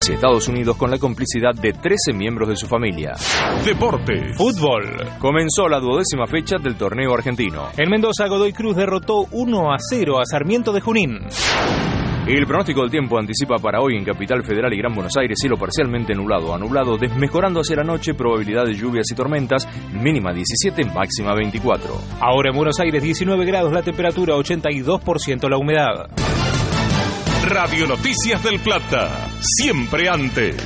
Estados Unidos con la complicidad de 13 miembros de su familia. Deporte. Fútbol. Comenzó la 12ª fecha del torneo argentino. En Mendoza, Godoy Cruz derrotó 1-0 a Sarmiento de Junín. El pronóstico del tiempo anticipa para hoy en Capital Federal y Gran Buenos Aires cielo parcialmente nublado a nublado, mejorando hacia la noche, probabilidad de lluvias y tormentas, mínima 17, máxima 24. Ahora en Buenos Aires 19 grados la temperatura, 82% la humedad. Radio Noticias del Plata, siempre antes.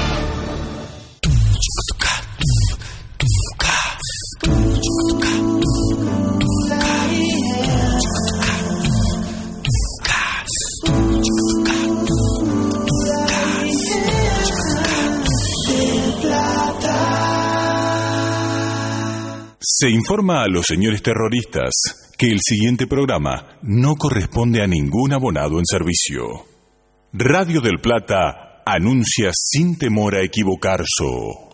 Se informa a los señores terroristas que el siguiente programa no corresponde a ningún abonado en servicio. Radio del Plata anuncia sin temor a equivocarse.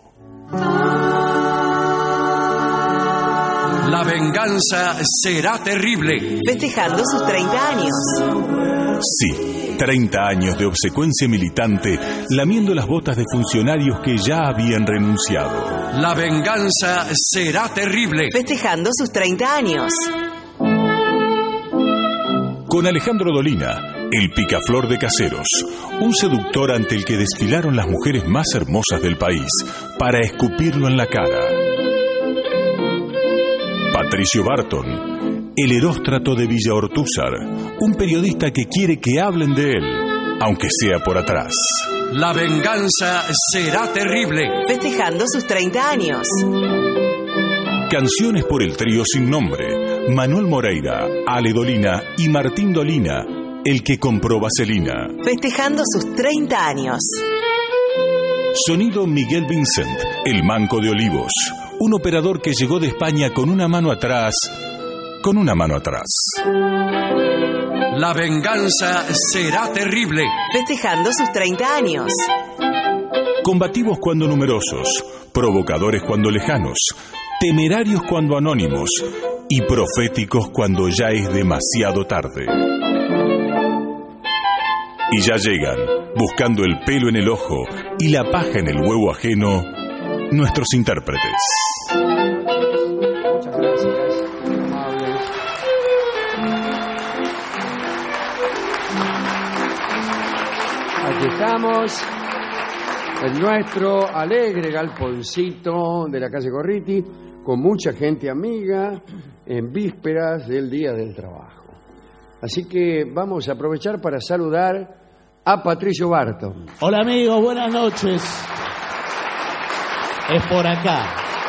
La venganza será terrible. Festejando sus 30 años. Sí, 30 años de obsecuencia militante, lamiendo las botas de funcionarios que ya habían renunciado. La venganza será terrible. Festejando sus 30 años. Con Alejandro Dolina, el picaflor de Caseros, un seductor ante el que desfilaron las mujeres más hermosas del país para escupirlo en la cara. Patricio Barton, el Heróstrato de Villa Ortúzar, un periodista que quiere que hablen de él, aunque sea por atrás. La venganza será terrible. Festejando sus 30 años. Canciones por el trío sin nombre, Manuel Moreira, Ale Dolina y Martín Dolina, el que compró vaselina. Festejando sus 30 años. Sonido Miguel Vincent, el Manco de Olivos, un operador que llegó de España con una mano atrás. La venganza será terrible. Festejando sus 30 años. Combativos cuando numerosos, provocadores cuando lejanos, temerarios cuando anónimos y proféticos cuando ya es demasiado tarde. Y ya llegan, buscando el pelo en el ojo y la paja en el huevo ajeno, nuestros intérpretes. Muchas gracias, amables. Aquí estamos, en nuestro alegre galponcito de la calle Gorriti, con mucha gente amiga, en vísperas del Día del Trabajo. Así que vamos a aprovechar para saludar a Patricio Barton. Hola amigos, buenas noches. Es por acá.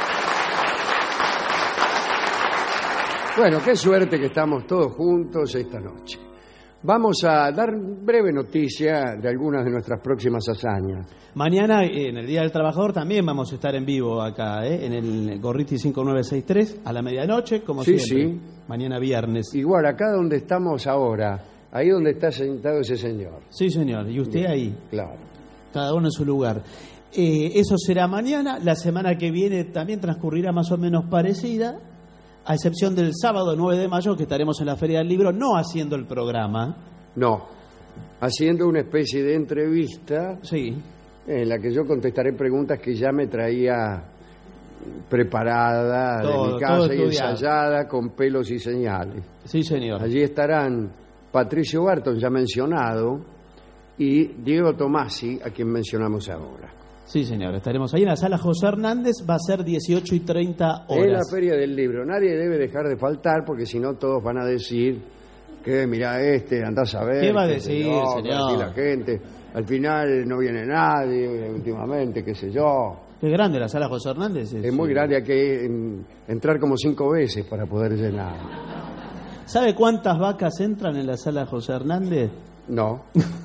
Bueno, qué suerte que estamos todos juntos esta noche. Vamos a dar breve noticia de algunas de nuestras próximas hazañas. Mañana, en el Día del Trabajador, también vamos a estar en vivo acá, en el Gorriti 5963, a la medianoche, como siempre. Sí. Mañana viernes. Igual, acá donde estamos ahora, ahí donde está sentado ese señor. Sí, señor, y usted. Bien, ahí. Claro. Cada uno en su lugar. Eso será mañana. La semana que viene también transcurrirá más o menos parecida, a excepción del sábado 9 de mayo, que estaremos en la Feria del Libro, no haciendo el programa. No, haciendo una especie de entrevista. Sí. En la que yo contestaré preguntas que ya me traía preparada de mi casa y ensayada con pelos y señales. Sí, señor. Allí estarán Patricio Barton, ya mencionado, y Diego Tomasi, a quien mencionamos ahora. Sí, señor, estaremos ahí en la sala José Hernández, va a ser 18:30 horas. En la Feria del Libro. Nadie debe dejar de faltar, porque si no todos van a decir que, mira, andás a ver. ¿Qué va a decir, señor? Y la gente, al final no viene nadie, últimamente, qué sé yo. Qué grande la sala José Hernández. Es muy grande, hay que entrar como 5 veces para poder llenar. ¿Sabe cuántas vacas entran en la sala José Hernández? No.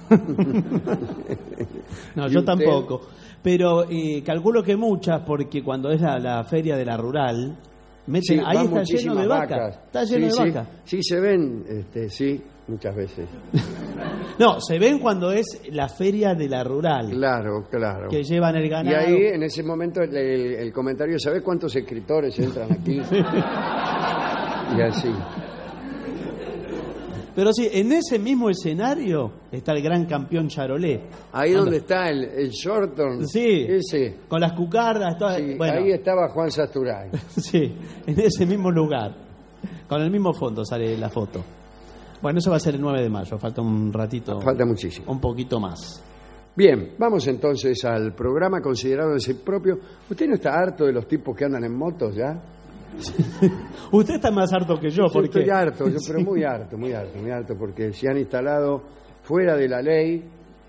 No, yo tampoco. Pero calculo que muchas, porque cuando es la feria de la rural, meten, ahí está lleno de vacas. Está lleno de vacas. Sí, se ven, sí, muchas veces. No, se ven cuando es la feria de la rural. Claro. Que llevan el ganado. Y ahí, en ese momento, el comentario, ¿sabes cuántos escritores entran aquí? Y así. Pero sí, en ese mismo escenario está el gran campeón Charolais. Ahí donde está el Shorton. Sí, ese. con las cucardas. Sí, bueno, ahí estaba Juan Sasturán. sí, en ese mismo lugar. Con el mismo fondo sale la foto. Bueno, eso va a ser el 9 de mayo, falta un ratito. Falta muchísimo. Un poquito más. Bien, vamos entonces al programa considerado en sí propio. ¿Usted no está harto de los tipos que andan en motos ya? Usted está más harto que yo, porque Estoy harto, pero muy harto, porque se han instalado fuera de la ley,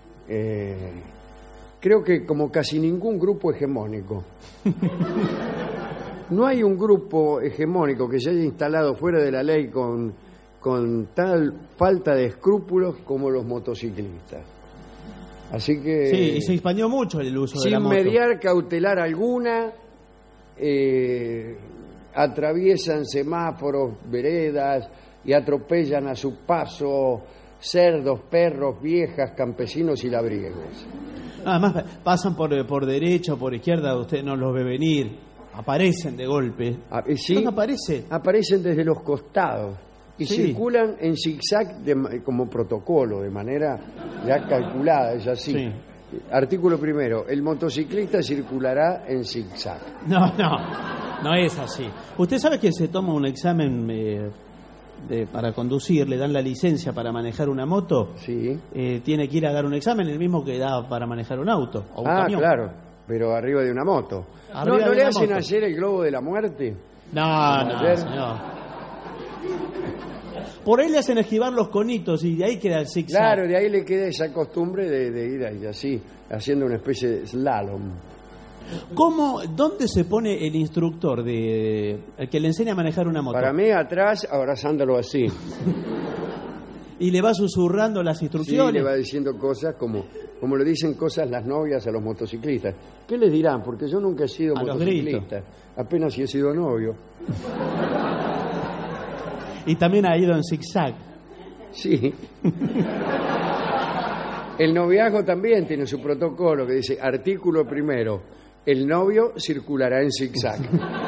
creo que como casi ningún grupo hegemónico. No hay un grupo hegemónico que se haya instalado fuera de la ley con tal falta de escrúpulos como los motociclistas. Así que... Sí, y se expandió mucho el uso de la moto. Sin mediar cautelar alguna, atraviesan semáforos, veredas y atropellan a su paso cerdos, perros, viejas, campesinos y labriegos. Además, pasan por derecha o por izquierda, usted no los ve venir, aparecen de golpe. ¿Sí? ¿Dónde aparecen? Aparecen desde los costados y Sí. circulan en zigzag como protocolo, de manera ya calculada, es así. Sí. Artículo primero, el motociclista circulará en zigzag. No es así. Usted sabe que se toma un examen para conducir, le dan la licencia para manejar una moto. Sí. Tiene que ir a dar un examen, el mismo que da para manejar un auto o un camión. Claro, pero arriba de una moto. Arriba ¿No de le una hacen moto. ayer el globo de la muerte? No, Ayer. señor. Por ahí le hacen esquivar los conitos y de ahí queda el zigzag. Claro, de ahí le queda esa costumbre de ir ahí así, haciendo una especie de slalom. ¿Dónde se pone el instructor el que le enseña a manejar una moto? Para mí, atrás, abrazándolo así. Y le va susurrando las Sí, instrucciones. le va diciendo cosas como le dicen cosas las novias a los motociclistas. ¿Qué les dirán? Porque yo nunca he sido A los motociclista. Apenas si he sido novio. Y también ha ido en zigzag. Sí. El noviazgo también tiene su protocolo que dice, artículo primero, el novio circulará en zigzag.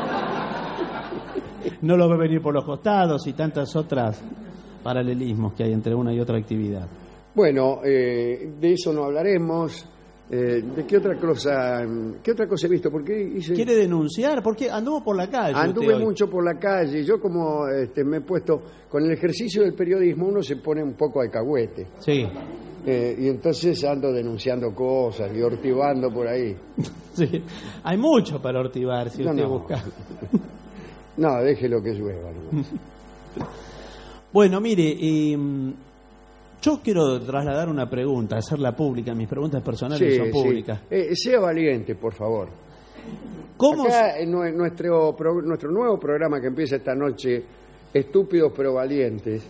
No lo ve venir por los costados y tantas otras paralelismos que hay entre una y otra actividad. Bueno, de eso no hablaremos. ¿De qué otra cosa he visto? Porque hice... ¿Quiere denunciar? Porque anduvo por la calle. Anduve usted hoy. mucho por la calle. Yo como me he puesto... Con el ejercicio del periodismo uno se pone un poco alcahuete. Sí. Y entonces ando denunciando cosas y ortivando por ahí. Sí. Hay mucho para ortivar si usted busca. No, déjelo que llueva. ¿No? Bueno, mire, yo quiero trasladar una pregunta, hacerla pública. Mis preguntas personales son públicas. Sea valiente, por favor. ¿Cómo Acá en nuestro nuevo programa que empieza esta noche, Estúpidos pero Valientes,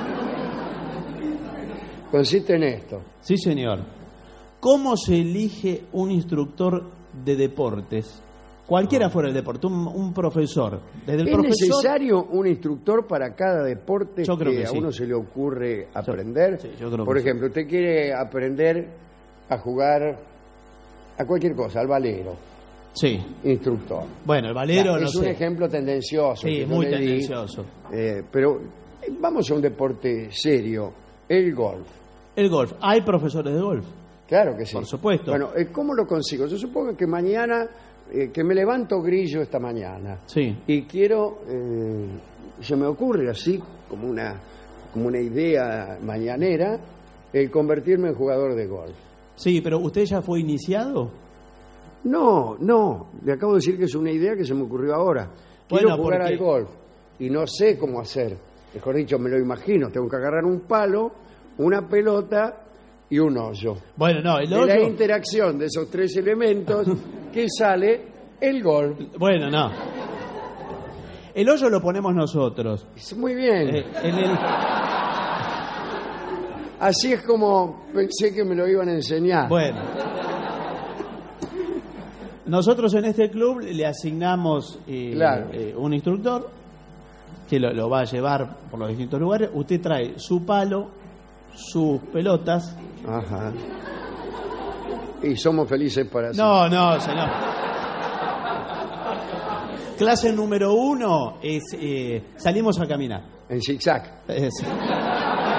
consiste en esto. Sí, señor. ¿Cómo se elige un instructor de deportes? Cualquiera fuera el deporte, un profesor. Desde el ¿Es profesor, necesario un instructor para cada deporte Yo creo que a sí. uno se le ocurre aprender? sí, yo creo Por que ejemplo, usted quiere aprender a jugar a cualquier cosa, al valero, sí. instructor. Bueno, el valero, Es no un sé. ejemplo tendencioso. Sí, que yo muy le di, tendencioso. pero vamos a un deporte serio, el golf. El golf. ¿Hay profesores de golf? Claro que sí. Por supuesto. Bueno, ¿cómo lo consigo? Yo supongo que mañana, que me levanto grillo esta mañana Sí. y quiero, se me ocurre así, como una idea mañanera, el convertirme en jugador de golf. Sí, pero ¿usted ya fue iniciado? No, le acabo de decir que es una idea que se me ocurrió ahora. Quiero Bueno, jugar porque- al golf y no sé cómo hacer. Mejor dicho, me lo imagino. Tengo que agarrar un palo, una pelota y un hoyo. Bueno, no, el De la hoyo... interacción de esos tres elementos que sale el golf. Bueno, no. El hoyo lo ponemos nosotros. Muy bien. En el... Así es como pensé que me lo iban a enseñar. Bueno. Nosotros en este club le asignamos Claro. un instructor que lo va a llevar por los distintos lugares. Usted trae su palo, sus pelotas. Ajá. Y somos felices para siempre. No, señor. Clase número 1 es salimos a caminar. En zigzag.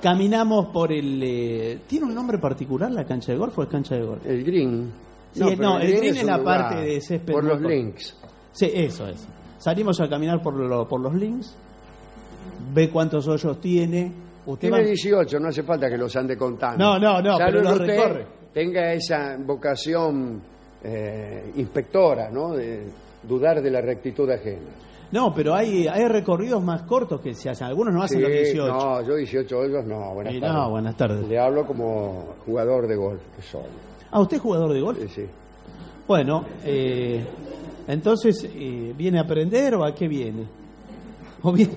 Caminamos por el... ¿Tiene un nombre particular la cancha de golf o es cancha de golf? El green. Sí, no, el green es la lugar, parte de césped. por los links. Sí, eso es. Salimos a caminar por los links, ve cuántos hoyos tiene. Usted Tiene 18, no hace falta que los ande contando. No, Salvo pero los que usted recorre. tenga esa vocación inspectora, ¿no? De dudar de la rectitud ajena. No, pero hay recorridos más cortos que se hacen. Algunos no hacen Sí, los 18. No, yo 18 hoyos no. Buenas tardes. No, buenas tardes. Le hablo como jugador de golf que soy. Ah, ¿usted es jugador de golf? Sí. Bueno, entonces, ¿viene a aprender o a qué viene? ¿O bien?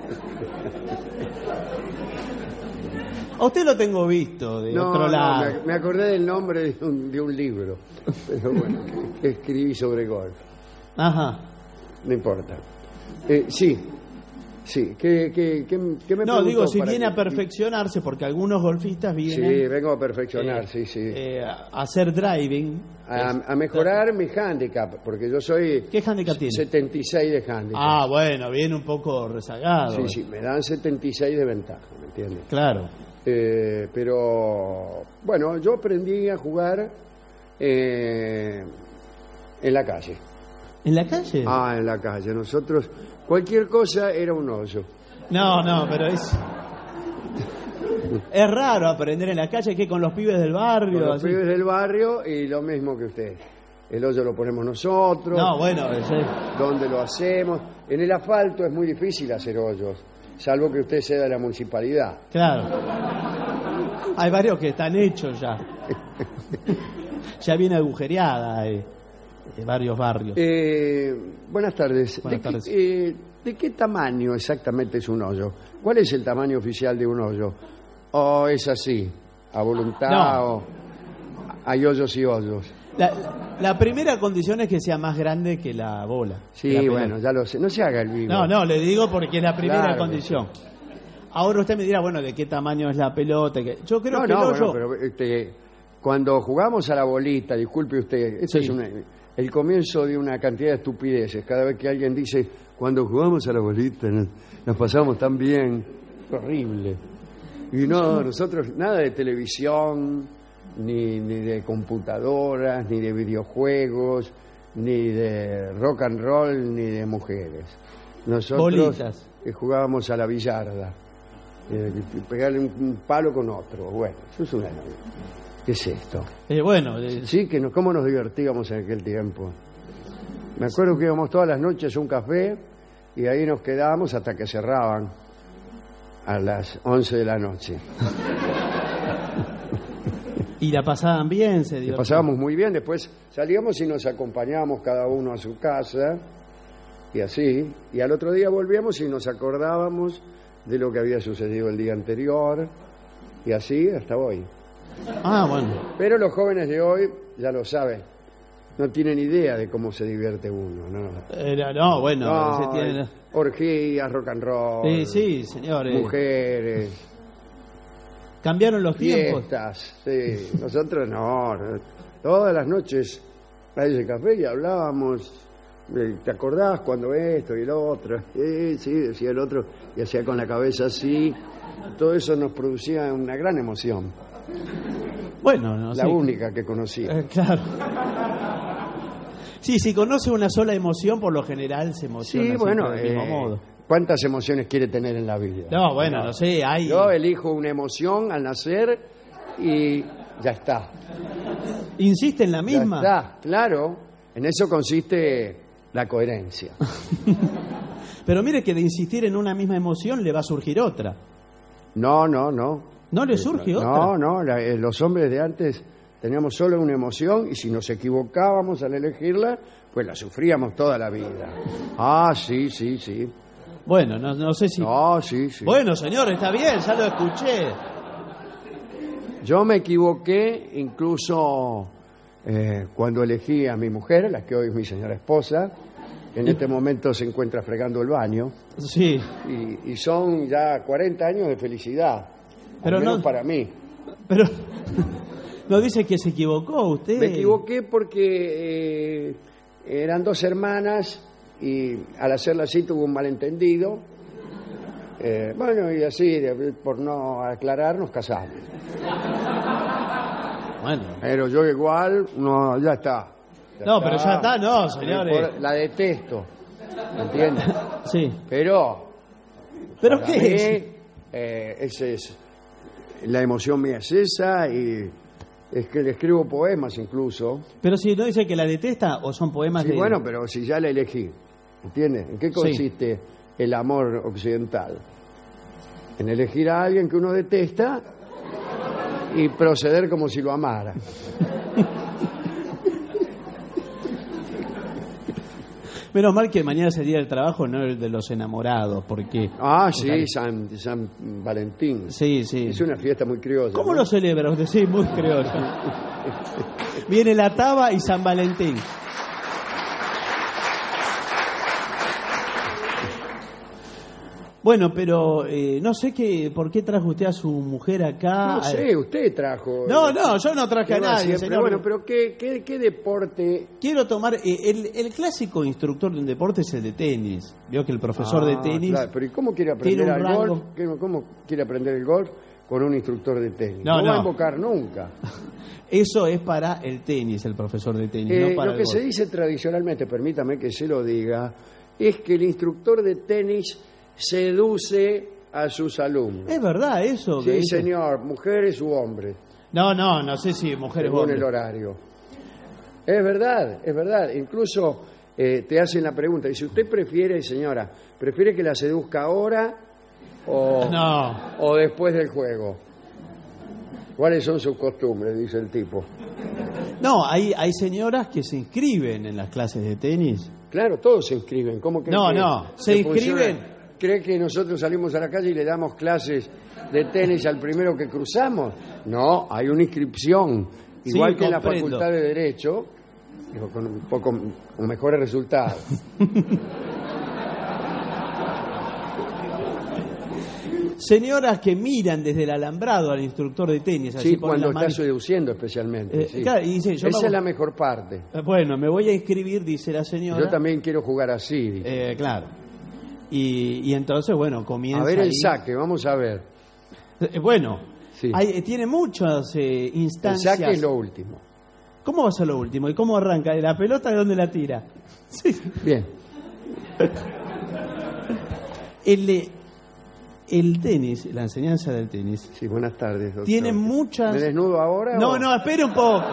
A usted lo tengo visto de otro lado. No, me acordé del nombre de un libro, pero bueno, que escribí sobre golf. Ajá. No importa. Sí. ¿Qué me No, digo, preguntó si para viene que- a perfeccionarse, porque algunos golfistas Sí, vienen vengo a perfeccionar, sí. a hacer driving. A mejorar mi handicap, porque yo soy... ¿Qué handicap tiene? 76 de handicap. Ah, bueno, viene un poco rezagado. Sí, me dan 76 de ventaja, ¿me entiendes? Claro. Pero, bueno, yo aprendí a jugar en la calle. ¿En la calle? Ah, en la calle. Nosotros, cualquier cosa era un hoyo. No, pero es raro aprender en la calle, que con los pibes del barrio. Con los así. pibes del barrio y lo mismo que usted. El hoyo lo ponemos nosotros. No, bueno, ¿Dónde lo hacemos? En el asfalto es muy difícil hacer hoyos, salvo que usted sea de la municipalidad. claro. Hay varios que están hechos ya. Ya viene agujereada varios barrios. Buenas tardes. Buenas tardes. ¿De qué tamaño exactamente es un hoyo? ¿Cuál es el tamaño oficial de un hoyo? ¿O es así, a voluntad? No. ¿O hay hoyos y hoyos? La primera condición es que sea más grande que la bola. Sí, que la pelota. bueno, ya lo sé. No se haga el vivo. No, le digo porque es la primera Claro. condición. Ahora usted me dirá, bueno, ¿de qué tamaño es la pelota? Yo creo que el bueno, hoyo... pero cuando jugamos a la bolita, disculpe usted, esto Sí. es el comienzo de una cantidad de estupideces. Cada vez que alguien dice, cuando jugamos a la bolita nos pasamos tan bien, horrible. Y no, nosotros nada de televisión, ni de computadoras, ni de videojuegos, ni de rock and roll, ni de mujeres. Nosotros Bolitas. jugábamos a la billarda. Pegarle un palo con otro. Bueno, eso es una... ¿Qué es esto? Sí, cómo nos divertíamos en aquel tiempo. Me acuerdo que íbamos todas las noches a un café y ahí nos quedábamos hasta que cerraban a las 11 de la noche. Y la pasaban bien, se Y divertían. pasábamos muy bien, después salíamos y nos acompañábamos cada uno a su casa y así, y al otro día volvíamos y nos acordábamos de lo que había sucedido el día anterior y así hasta hoy. Ah, bueno. Pero los jóvenes de hoy ya lo saben, no tienen idea de cómo se divierte uno, ¿no? No, bueno, No, se tiene... orgías, rock and roll, Sí, señores. mujeres, Cambiaron los tiempos. fiestas, sí. Nosotros no, todas las noches a ese café y hablábamos, ¿te acordás cuando esto y el otro? Sí, decía el otro, y hacía con la cabeza así. Todo eso nos producía una gran emoción, Bueno, no sé. la única que conocía. Claro. Sí, si conoce una sola emoción, por lo general se emociona Sí, siempre bueno, del mismo modo. ¿cuántas emociones quiere tener en la vida? No, bueno, no sé, hay... Yo elijo una emoción al nacer y ya está. ¿Insiste en la Ya misma? está, claro. En eso consiste la coherencia. Pero mire que de insistir en una misma emoción le va a surgir otra. No. ¿No le surge otra? No, los hombres de antes teníamos solo una emoción y si nos equivocábamos al elegirla, pues la sufríamos toda la vida. Ah, sí. Bueno, no sé si... No, sí. Bueno, señor, está bien, ya lo escuché. Yo me equivoqué incluso cuando elegí a mi mujer, la que hoy es mi señora esposa. En este momento se encuentra fregando el baño. Sí. Y son ya 40 años de felicidad. Pero al menos no- para mí. Pero... ¿No dice que se equivocó usted? Me equivoqué porque eran dos hermanas y al hacerla así tuvo un malentendido. Bueno, y así, por no aclarar, nos casamos. Bueno. Pero yo igual, no, ya está. No, pero ya está, no, señores. La detesto, ¿entiendes? Sí. Pero ¿Pero para qué mí, es? esa es la emoción mía, es esa, y es que le escribo poemas incluso. Pero si no dice que la detesta o son poemas Sí, de... bueno, pero si ya la elegí, ¿entiendes? ¿En qué consiste el amor occidental? En elegir a alguien que uno detesta y proceder como si lo amara. Menos mal que mañana es el día del trabajo, no el de los enamorados, porque... Ah, sí, San Valentín. Sí, sí. Es una fiesta muy criolla. ¿Cómo ¿no? lo celebra usted? Sí, muy criollo. Viene la Taba y San Valentín. Bueno, pero no sé por qué trajo usted a su mujer acá. No sé, usted trajo. No, yo no traje a nadie, Siempre. señor. Bueno, pero ¿qué deporte? Quiero tomar... el clásico instructor de un deporte es el de tenis. Veo que el profesor de tenis... Claro, pero ¿y cómo quiere tiene aprender un al rango. golf? ¿Cómo quiere aprender el golf con un instructor de tenis? No, va a no. invocar nunca. Eso es para el tenis, el profesor de tenis, no para Lo que el se golf. dice tradicionalmente, permítame que se lo diga, es que el instructor de tenis seduce a sus alumnos. Es verdad eso. que Sí, dice. señor, mujeres u hombres, No sé si mujeres o según el hombres. horario. Es verdad. Incluso te hacen la pregunta, dice, ¿usted prefiere, señora, prefiere que la seduzca ahora o después del juego? ¿Cuáles son sus costumbres?, dice el tipo. No, hay señoras que se inscriben en las clases de tenis. Claro, todos se inscriben. ¿Cómo cree No, que no, se funciona? inscriben. ¿Cree que nosotros salimos a la calle y le damos clases de tenis al primero que cruzamos? No, hay una inscripción. Igual Sí, que en la comprendo. Facultad de Derecho, digo, con mejores resultados. Señoras que miran desde el alambrado al instructor de tenis. así Sí, ponen cuando las está manos. seduciendo especialmente. Sí. Claro, y dice, Esa es la mejor parte. Bueno, me voy a inscribir, dice la señora. Yo también quiero jugar así. Dice. Claro. Y entonces, bueno, comienza A ver el ahí. saque, vamos a ver. Bueno, Sí. tiene muchas El instancias. saque es lo último. ¿Cómo va a ser lo último? ¿Y cómo arranca? ¿De la pelota de dónde la tira? Sí. Bien. El tenis, la enseñanza del tenis, Sí, buenas tardes, doctor. tiene muchas... ¿Me desnudo ahora? No, o? no, espere un poco.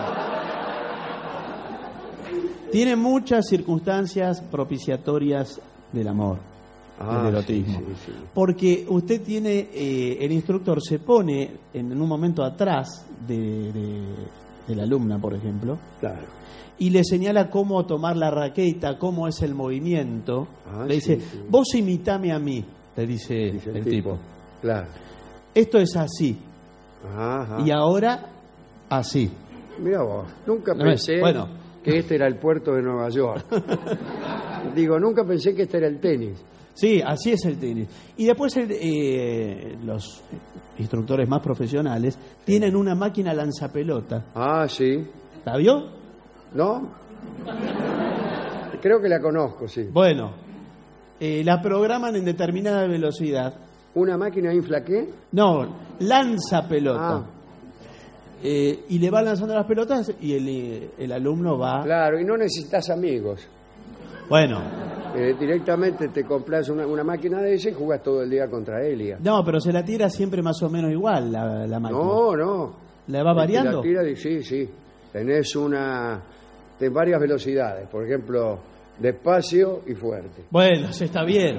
Tiene muchas circunstancias propiciatorias del amor, del erotismo. Sí. Porque usted tiene, el instructor se pone en un momento atrás de la alumna, por ejemplo, Claro. y le señala cómo tomar la raqueta, cómo es el movimiento. Le dice, sí. vos imitame a mí, le dice Dice el tipo. Claro. Esto es así, Ajá. y ahora así. Mira vos, nunca No, pensé bueno. que este era el puerto de Nueva York. Digo, nunca pensé que este era el tenis. Sí, así es el tenis. Y después los instructores más profesionales tienen una máquina lanzapelota. Ah, sí. ¿La vio? ¿No? Creo que la conozco, sí. Bueno, la programan en determinada velocidad. ¿Una máquina infla qué? No, lanza pelota. Ah. Y le va lanzando las pelotas y el alumno va... Claro, y no necesitas amigos. Bueno, Directamente te compras una máquina de esa y jugás todo el día contra Elia. no, pero se la tira siempre más o menos igual la máquina. No. ¿La va variando? La tira sí. Tenés de varias velocidades. Por ejemplo, despacio y fuerte. Bueno, eso está bien.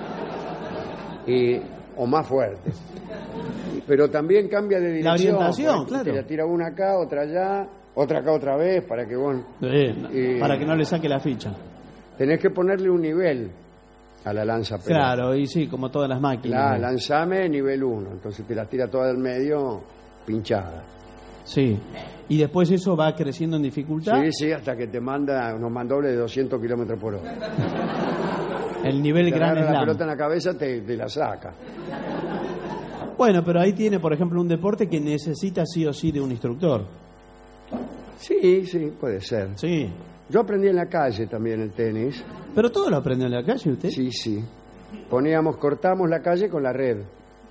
O más fuerte. Pero también cambia de dirección. La orientación, Por ejemplo, claro. Te la tira una acá, otra allá, otra acá otra vez, para que vos... Para que no le saque la ficha. Tenés que ponerle un nivel a la lanza pelota. Claro, y sí, como todas las máquinas. Lanzame nivel 1, entonces te la tira toda del medio pinchada. Sí. Y después eso va creciendo en dificultad. Sí, hasta que te manda unos mandobles de 200 kilómetros por hora. El nivel Te Grand agarra la Slam. pelota en la cabeza, te la saca. Bueno, pero ahí tiene, por ejemplo, un deporte que necesita sí o sí de un instructor. Sí, puede ser. Sí. Yo aprendí en la calle también el tenis. ¿Pero todo lo aprendió en la calle usted? Sí. cortamos la calle con la red.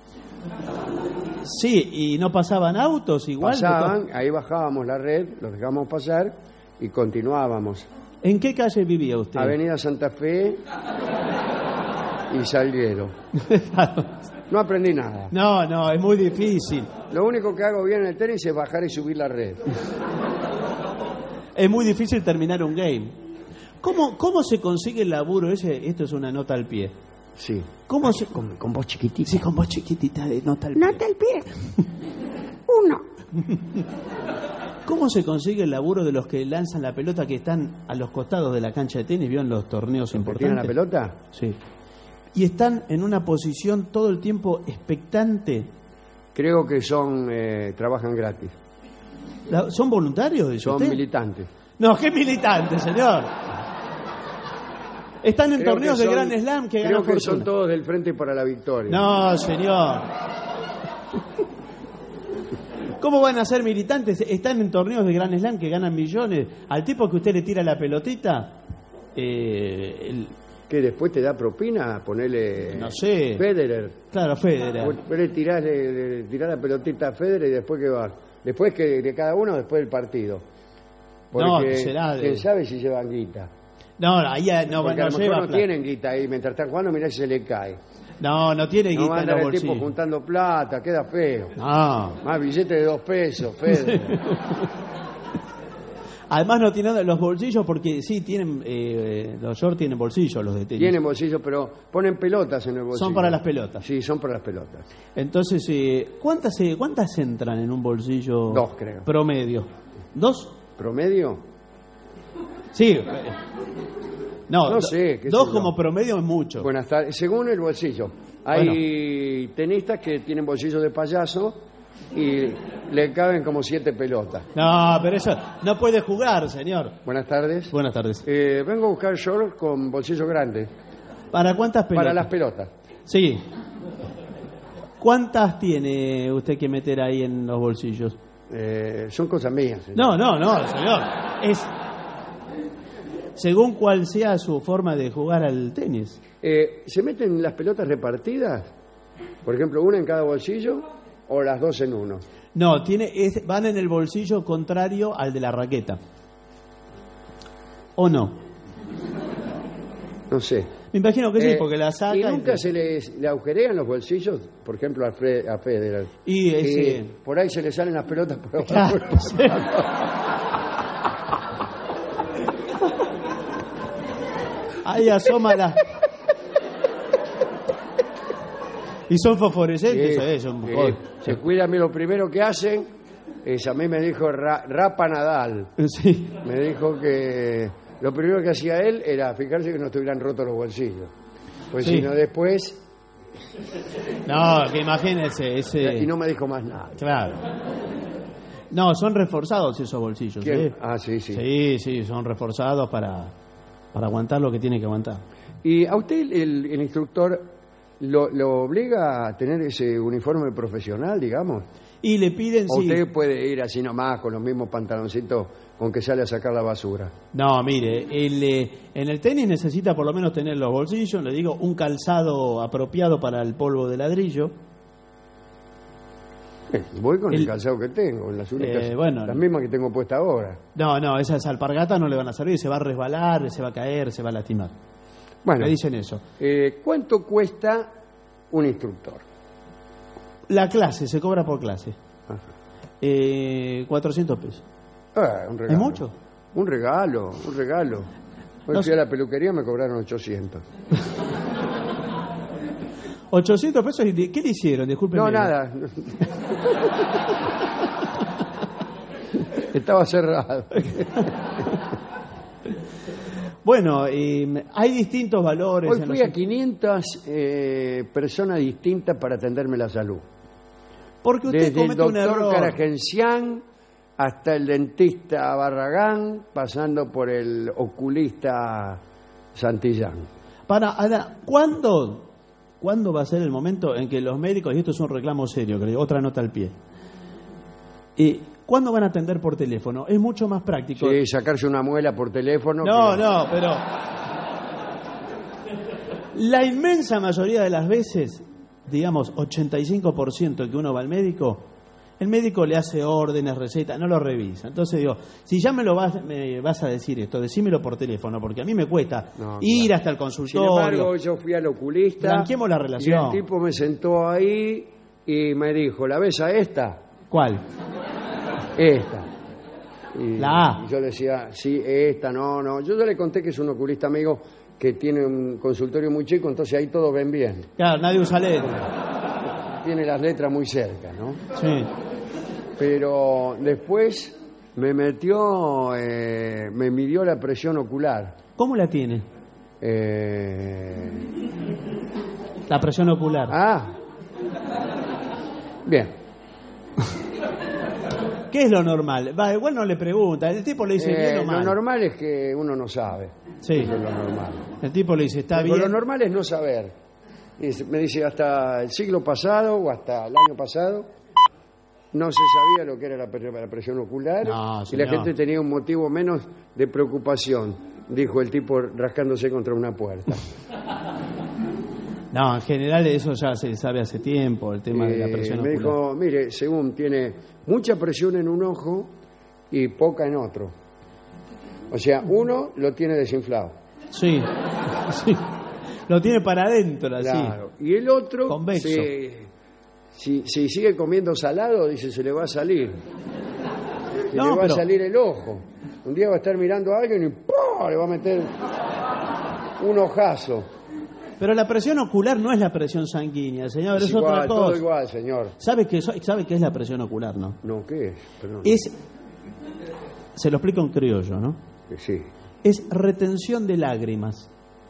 Sí, y no pasaban autos igual. Pasaban, ahí bajábamos la red, los dejábamos pasar y continuábamos. ¿En qué calle vivía usted? Avenida Santa Fe y Salguero. No aprendí nada. No, es muy difícil. Lo único que hago bien en el tenis es bajar y subir la red. Es muy difícil terminar un game. ¿Cómo se consigue el laburo ese? Esto es una nota al pie. Sí. ¿Cómo se... Con voz chiquitita. Sí, con voz chiquitita, nota al pie. Nota al pie. 1. ¿Cómo se consigue el laburo de los que lanzan la pelota, que están a los costados de la cancha de tenis? ¿Vieron los torneos importantes? ¿Tienen la pelota? Sí. Y están en una posición todo el tiempo expectante. Creo que trabajan gratis. ¿Son voluntarios? Dice Son usted. Militantes. No, ¿qué militantes, señor? Están en torneos de Grand Slam que ganan Creo que fortuna. son todos del Frente para la Victoria. No, señor. ¿Cómo van a ser militantes? Están en torneos de Grand Slam que ganan millones. Al tipo que usted le tira la pelotita, ¿Que después te da propina? Ponele... No sé. Federer. Claro, Federer. Vos le tirás la pelotita a Federer y después ¿qué va? Después que de cada uno, después del partido. Porque No, será de... quién sabe si llevan guita. No, ahí no, Porque a lo mejor lleva no plata. tienen guita ahí. Mientras están jugando, mirá si se le cae. No tiene No guita va a en andar los el tipo bolsillos. juntando plata, queda feo. No. Más billete de 2 pesos, Federer. Además no tienen los bolsillos porque sí tienen los shorts tienen bolsillos, los de tenis. Tienen bolsillos, pero ponen pelotas en el bolsillo. Son para las pelotas. Sí, son para las pelotas. Entonces, ¿cuántas entran en un bolsillo? 2, creo. Promedio. ¿2? ¿Promedio? Sí. No sé. qué 2 sé yo. como promedio es mucho. Buenas tardes. Según el bolsillo. Hay tenistas que tienen bolsillos de payaso y le caben como 7 pelotas. No, pero eso no puede jugar, señor. Buenas tardes. Buenas tardes. Vengo a buscar short con bolsillo grande. ¿Para cuántas pelotas? Para las pelotas. Sí. ¿Cuántas tiene usted que meter ahí en los bolsillos? Son cosas mías. Señor. No, señor. Es según cuál sea su forma de jugar al tenis. ¿Se meten las pelotas repartidas? Por ejemplo, una en cada bolsillo o las 2 en uno. No, van en el bolsillo contrario al de la raqueta. ¿O no? No sé. Me imagino que sí, porque la saca. ¿Y nunca se le agujerean los bolsillos? Por ejemplo, a Federer. Y por ahí se le salen las pelotas por abajo. Claro, sí. Ahí asoma la... Y son fosforescentes, son... Se cuidan, lo primero que hacen es, a mí me dijo Rafa Nadal. Sí. Me dijo que lo primero que hacía él era fijarse que no estuvieran rotos los bolsillos. Pues Sí. si no, después... No, que imagínese ese... Y no me dijo más nada. Claro. No, son reforzados esos bolsillos. ¿Quién? ¿Eh? Ah, sí. Sí, son reforzados para aguantar lo que tiene que aguantar. ¿Y a usted el instructor lo obliga a tener ese uniforme profesional, digamos? Y le piden... ¿O sí. usted puede ir así nomás con los mismos pantaloncitos con que sale a sacar la basura? No, mire, en el tenis necesita por lo menos tener los bolsillos, le digo, un calzado apropiado para el polvo de ladrillo. Voy con el calzado que tengo, las únicas, las mismas que tengo puesta ahora. No, esas alpargatas no le van a servir, se va a resbalar, se va a caer, se va a lastimar. Bueno, me dicen eso. ¿Cuánto cuesta un instructor? La clase, se cobra por clase. Ajá. 400 pesos. Un regalo. ¿Es mucho? Un regalo. Hoy fui a la peluquería, me cobraron 800. 800 pesos, ¿y qué le hicieron? Discúlpeme. No, nada. Estaba cerrado. Bueno, hay distintos valores. Hoy fui a 500 personas distintas para atenderme la salud. Porque usted desde el comete un doctor error. Caragencián hasta el dentista Barragán, pasando por el oculista Santillán. ¿Cuándo va a ser el momento en que los médicos, y esto es un reclamo serio, creo, otra nota al pie, ¿cuándo van a atender por teléfono? Es mucho más práctico. Sí, sacarse una muela por teléfono. No, pero... La inmensa mayoría de las veces, digamos 85% que uno va al médico, el médico le hace órdenes, recetas, no lo revisa. Entonces digo, si ya me vas a decir esto, decímelo por teléfono, porque a mí me cuesta ir hasta el consultorio. Sin embargo, yo fui al oculista. Blanqueemos la relación. Y el tipo me sentó ahí y me dijo, ¿la ves a esta? ¿Cuál? Esta. Y La A. y yo le decía, sí, esta, no. Yo ya le conté que es un oculista amigo que tiene un consultorio muy chico, entonces ahí todos ven bien. Claro, nadie usa letra. Tiene las letras muy cerca, ¿no? Sí. Pero después me metió, me midió la presión ocular. ¿Cómo la tiene? La presión ocular. Bien. ¿Qué es lo normal? Va, igual no le pregunta. El tipo le dice bien o mal. Lo normal es que uno no sabe. Sí. Eso es lo normal. El tipo le dice, está Pero bien. lo normal es no saber. Me dice, hasta el siglo pasado o hasta el año pasado no se sabía lo que era la presión ocular No, y señor. la gente tenía un motivo menos de preocupación, dijo el tipo rascándose contra una puerta. No, en general eso ya se sabe hace tiempo, el tema de la presión Me ocular. dijo, mire, según tiene mucha presión en un ojo y poca en otro. O sea, uno lo tiene desinflado. Sí, sí. Lo tiene para adentro, así. Claro. Y el otro, Convexo. si sigue comiendo salado, dice, se le va a salir. Se No, le va pero- a salir el ojo. Un día va a estar mirando a alguien y ¡pum! Le va a meter un ojazo. Pero la presión ocular no es la presión sanguínea, señor, es igual, otra todo cosa. igual, señor. ¿Sabe qué es la presión ocular, no? No, ¿qué es? Perdón. Se lo explico en criollo, ¿no? Sí. Es retención de lágrimas.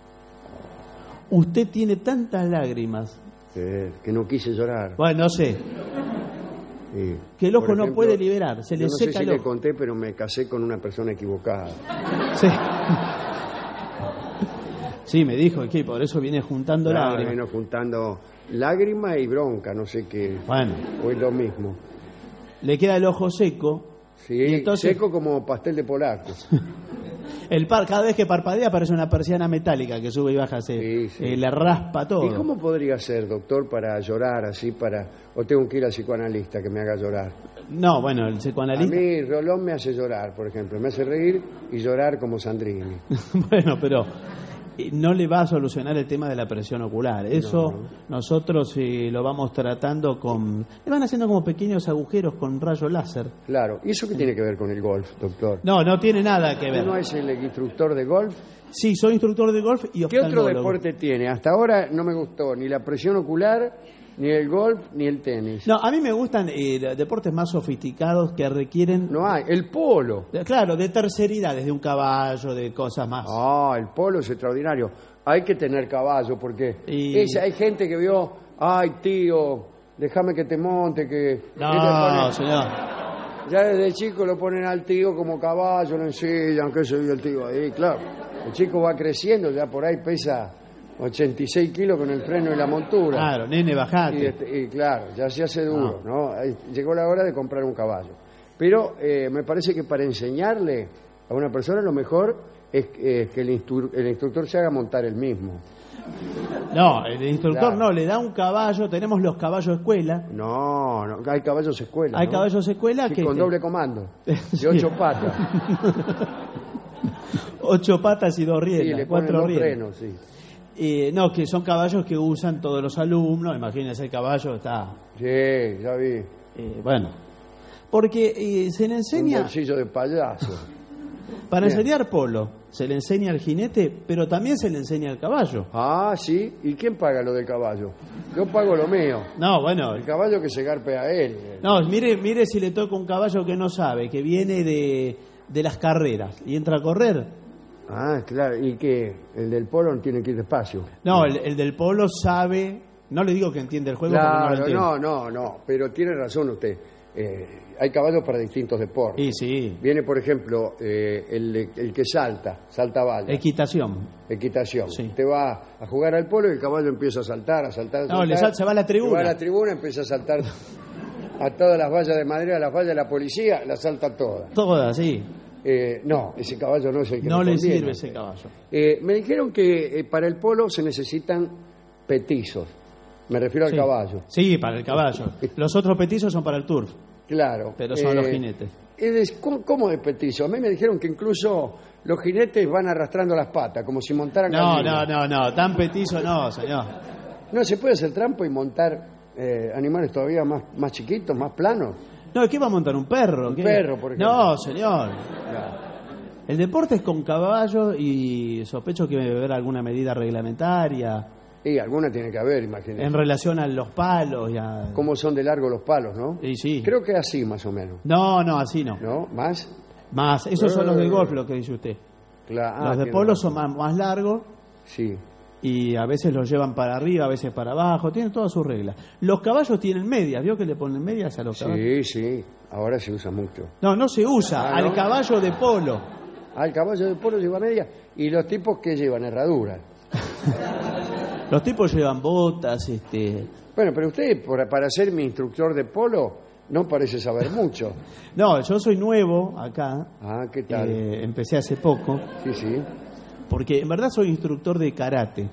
Usted tiene tantas lágrimas, Que no quise llorar. bueno, no sé, Sí. que el ojo Por no ejemplo, puede liberar, se yo le no sé seca si el le ojo. conté, pero me casé con una persona equivocada. Sí. Sí, me dijo que por eso viene juntando Claro, lágrimas. vino juntando lágrima y bronca, no sé qué. Bueno, O es lo mismo. le queda el ojo seco. Sí, Y entonces- seco como pastel de polaco. Cada vez que parpadea aparece una persiana metálica que sube y baja, Sí. le raspa todo. ¿Y cómo podría ser, doctor, para llorar así, o tengo que ir al psicoanalista que me haga llorar? No, bueno, el A psicoanalista... mí Rolón me hace llorar, por ejemplo, me hace reír y llorar como Sandrini. Bueno, pero no le va a solucionar el tema de la presión ocular. Eso nosotros lo vamos tratando con... Le van haciendo como pequeños agujeros con rayo láser. Claro, ¿y eso qué tiene que ver con el golf, doctor? No, no tiene nada que ver. ¿No es el instructor de golf? Sí, soy instructor de golf y ¿Qué oftalmólogo. otro deporte tiene? Hasta ahora no me gustó ni la presión ocular, ni el golf, ni el tenis. No, a mí me gustan deportes más sofisticados que requieren... No hay. El polo. Claro, de terceridades, de un caballo, de cosas más. El polo es extraordinario. Hay que tener caballo porque Y- hay gente que vio, ay tío, déjame que te monte, que... No, señor. Ya desde chico lo ponen al tío como caballo, lo ensillan, que se vio el tío ahí, claro. El chico va creciendo, ya por ahí pesa 86 kilos con el freno y la montura. Claro, nene, bajate. Y claro, ya se hace duro, ¿no? Ahí llegó la hora de comprar un caballo. Pero me parece que para enseñarle a una persona lo mejor es que el instructor se haga montar el mismo. No, el instructor Claro. no, le da un caballo, tenemos los caballos escuela. No, hay caballos escuela. Hay ¿no? caballos escuela Sí, que... con doble comando, Sí. de 8 patas. 8 patas y 2 Sí, riendas, le ponen 4 dos riendas. frenos, sí. No, que son caballos que usan todos los alumnos. Imagínense, el caballo está... Sí, ya vi. bueno, porque se le Un enseña... bolsillo de payaso. Para Bien. enseñar polo, se le enseña al jinete, pero también se le enseña al caballo. Ah, sí. ¿Y quién paga lo del caballo? Yo pago lo mío. No, bueno... El caballo que se garpe a él. No, mire si le toca un caballo que no sabe, que viene de las carreras y entra a correr. Ah, claro. ¿Y qué? ¿El del polo tiene que ir despacio? No, el del polo sabe... No le digo que entiende el juego porque no lo Claro, entiende. no. Pero tiene razón usted. Hay caballos para distintos deportes. Y sí, Viene, por ejemplo, el que salta valla. equitación. Equitación. Sí. Usted va a jugar al polo y el caballo empieza a saltar. No, se va a la tribuna. Se va a la tribuna, empieza a saltar a todas las vallas de madera, a las vallas de la policía, las salta todas. Todas, sí. No, ese caballo no es el que No me le conviene. sirve ese caballo. Me dijeron que para el polo se necesitan petizos. Me refiero Sí. al caballo. Sí, para el caballo. Los otros petizos son para el turf, Claro. pero son los jinetes. ¿Cómo de petizo? A mí me dijeron que incluso los jinetes van arrastrando las patas, como si montaran gallinas. No, tan petizo no, señor. ¿No se puede hacer trampo y montar animales todavía más chiquitos, más planos? No, ¿qué va a montar? ¿Un perro? Un ¿Qué? perro, por ejemplo. No, señor. El deporte es con caballo y sospecho que debe haber alguna medida reglamentaria Y alguna tiene que haber, imagínate. en relación a los palos y a... ¿Cómo son de largo los palos, no? Y sí. Creo que así, más o menos. No, así no. ¿No? ¿Más? Más, esos son los de golf, lo que dice usted. Claro. Los de polo son más largos Sí. y a veces los llevan para arriba, a veces para abajo, tienen todas sus reglas. Los caballos tienen medias, ¿vio que le ponen medias a los caballos? Sí. Ahora se usa mucho. No se usa, Ah, ¿no? al caballo de polo. El caballo de polo lleva media. Y los tipos que llevan herraduras. Los tipos llevan botas, Bueno, pero usted, para ser mi instructor de polo, no parece saber mucho. No, yo soy nuevo acá. Ah, ¿qué tal? Empecé hace poco, Sí. porque en verdad soy instructor de karate.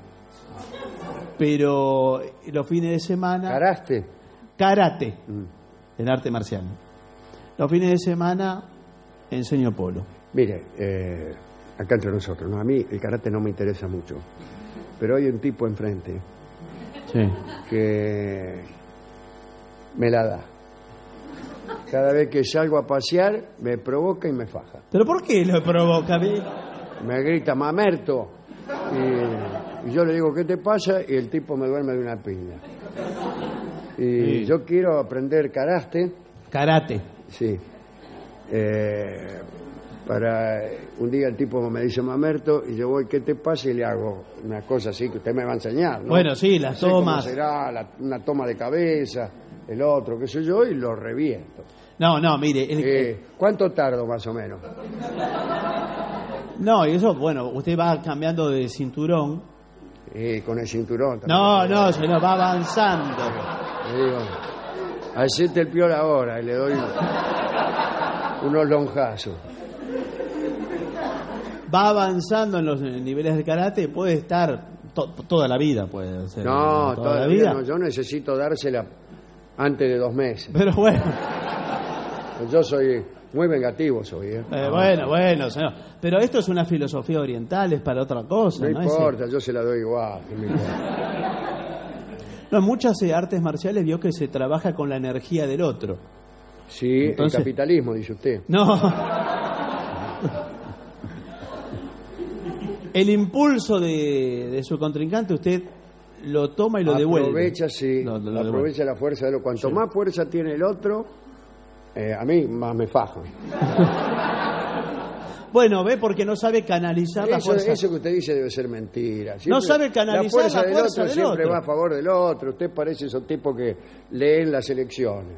Pero los fines de semana... ¿Caraste? Karate, Mm. el arte marcial. Los fines de semana enseño polo. Mire, acá entre nosotros, ¿no? A mí el karate no me interesa mucho. Pero hay un tipo enfrente Sí. que me la da. Cada vez que salgo a pasear, me provoca y me faja. ¿Pero por qué lo provoca? Me grita, mamerto. Y yo le digo, ¿qué te pasa? Y el tipo me duerme de una piña. Y Sí. yo quiero aprender karate. Karate. Sí. Para un día el tipo me dice mamerto y yo voy, ¿qué te pasa? Y le hago una cosa así que usted me va a enseñar, ¿no? Bueno, sí, las No sé cómo tomas. será una toma de cabeza, el otro, qué sé yo, y lo reviento. No, mire. ¿Cuánto tardo más o menos? No, y eso, bueno, usted va cambiando de cinturón. Con el cinturón. No, señor, va avanzando. Le digo, hacete el piola ahora y le doy unos lonjazos. Va avanzando en los niveles de karate, puede estar toda la vida, puede ser. No, toda la vida. no, yo necesito dársela antes de 2 meses. Pero bueno, Yo soy muy vengativo, bueno, señor. Pero esto es una filosofía oriental, es para otra cosa, No ¿no? importa, yo se la doy igual. No me importa. No, en muchas artes marciales vio que se trabaja con la energía del otro. Sí, Entonces- el capitalismo, dice usted. No. El impulso de su contrincante usted lo toma y lo devuelve. Aprovecha, sí, Lo devuelve. aprovecha la fuerza de lo. Cuanto Sí. más fuerza tiene el otro, a mí más me fajan. Bueno, ve, porque no sabe canalizar la fuerza. Eso que usted dice debe ser mentira. No sabe canalizar la fuerza del otro del siempre otro. va a favor del otro. Usted parece esos tipos que leen las elecciones.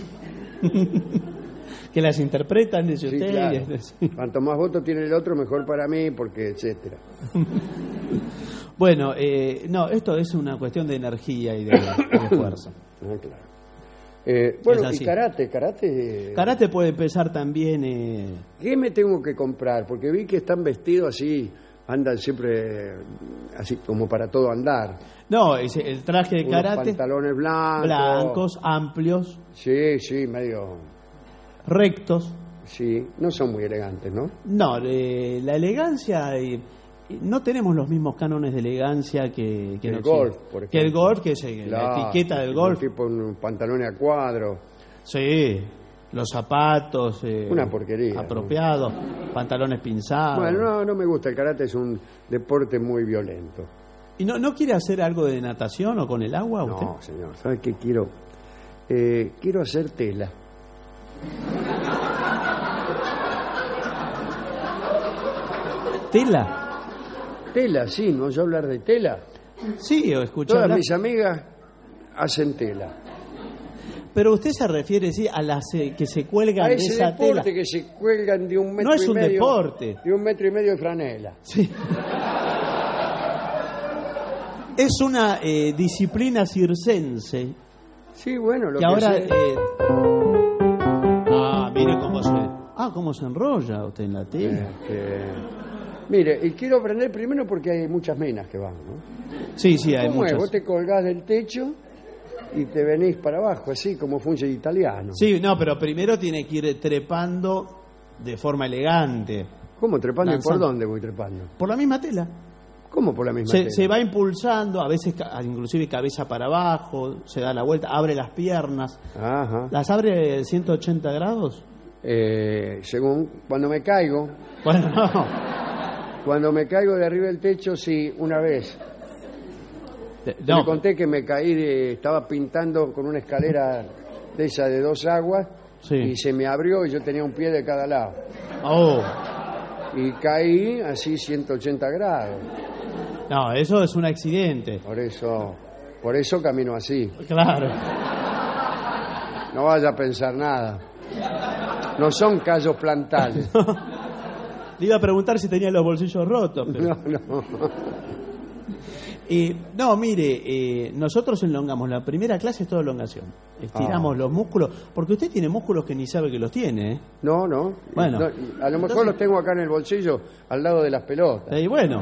Que las interpretan, dice Sí, usted. claro. Sí. Cuanto más votos tiene el otro, mejor para mí, porque etcétera. Bueno, no, esto es una cuestión de energía y de fuerza. Ah, claro. Bueno, Es así. y karate. Karate puede empezar también. ¿Qué me tengo que comprar? Porque vi que están vestidos así, andan siempre así como para todo andar. No, el traje de Unos karate. pantalones blancos. Blancos, amplios, Sí, medio. rectos. Sí, no son muy elegantes, ¿no? No, la elegancia. No tenemos los mismos cánones de elegancia que el en golf, Occidente. por ejemplo. Que el golf, que es la Claro, etiqueta del golf. Tipo un pantalones a cuadro. Sí, los zapatos. Una porquería, apropiados, pantalones pinzados. Bueno, no me gusta. El karate es un deporte muy violento. ¿Y no quiere hacer algo de natación o con el agua usted? No, señor. ¿Sabe qué quiero? Quiero hacer tela. ¿Tela? Tela, sí, ¿no? Yo hablar de tela. Sí, o escuché Todas hablar. mis amigas hacen tela. Pero usted se refiere, sí, a las que se cuelgan A de ese esa deporte tela. que se cuelgan de 1 metro No es y un medio. deporte. De 1 metro y medio de franela. Sí. Es una disciplina circense Sí, bueno, lo que que ahora... sé- mire cómo se... ¿cómo se enrolla usted en la tela? Mire, y quiero aprender primero porque hay muchas minas que van, ¿no? Sí, hay ¿Cómo es? muchas. Vos te colgás del techo y te venís para abajo, así como funge italiano. Sí, no, pero primero tiene que ir trepando de forma elegante. ¿Cómo trepando? ¿Y por Lanzando. dónde voy trepando? Por la misma tela. ¿Cómo por la misma tela? Se va impulsando, a veces inclusive cabeza para abajo, se da la vuelta, abre las piernas. Ajá. ¿Las abre 180 grados? Según cuando me caigo, Bueno, no. cuando me caigo de arriba del techo, sí, una vez. No, Le conté que me caí, estaba pintando con una escalera de esa de 2 aguas sí. y se me abrió y yo tenía un pie de cada lado. Oh, Y caí así 180 grados. no, eso es un accidente. Por eso camino así. Claro. No vaya a pensar nada. No son callos plantales. Le iba a preguntar si tenía los bolsillos rotos. Pero... No. No, mire, nosotros elongamos. La primera clase es toda elongación. Estiramos los músculos, porque usted tiene músculos que ni sabe que los tiene, ¿eh? No. Bueno. No, a lo mejor los tengo acá en el bolsillo, al lado de las pelotas. Y bueno.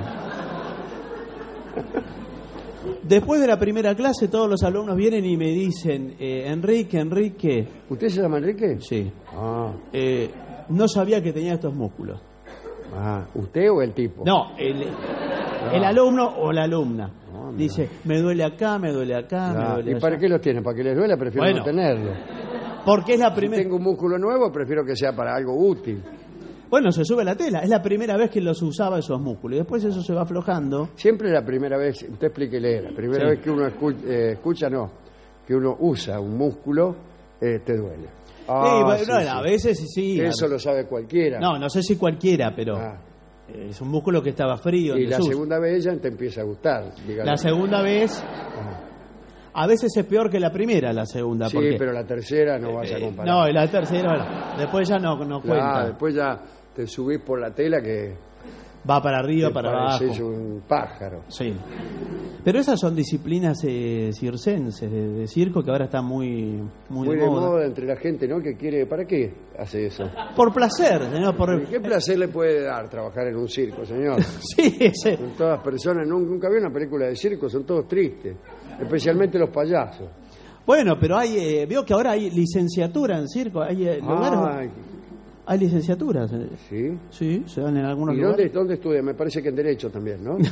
Después de la primera clase, todos los alumnos vienen y me dicen, Enrique. ¿Usted se llama Enrique? Sí. Ah. No sabía que tenía estos músculos. ¿Usted o el tipo? No, el alumno o la alumna. Dice, me duele acá, me duele ¿Y allá. para qué los tienen? ¿Para que les duele? Prefiero no tenerlo. Porque es la Si primera... tengo un músculo nuevo, prefiero que sea para algo útil. Bueno, se sube la tela. Es la primera vez que los usaba esos músculos. Y después eso se va aflojando. Siempre la primera vez, usted explíquele, la primera Sí. vez que uno que uno usa un músculo, te duele. Bueno, a veces sí. Eso lo sabe cualquiera. No sé si cualquiera, pero es un músculo que estaba frío. Y en la desuso. segunda vez ya te empieza a gustar. Dígalo. La segunda vez, a veces es peor que la primera, la segunda. Sí, porque, pero la tercera no vas a comparar. no, y la tercera, después ya no cuenta. Después ya te subís por la tela que Va para arriba, te para abajo. pareces un pájaro. Sí. Pero esas son disciplinas circenses, de circo, que ahora está muy Muy de moda entre la gente, ¿no? Que quiere, ¿para qué hace eso? Por placer, señor. ¿Qué placer le puede dar trabajar en un circo, señor? Sí, sí. Son todas personas, nunca vi una película de circo, son todos tristes, especialmente los payasos. Bueno, pero veo que ahora hay licenciatura en circo, hay lugares... Hay licenciaturas. ¿Sí? Sí, se dan en algunos ¿Y lugares. dónde estudia? Me parece que en Derecho también, ¿no?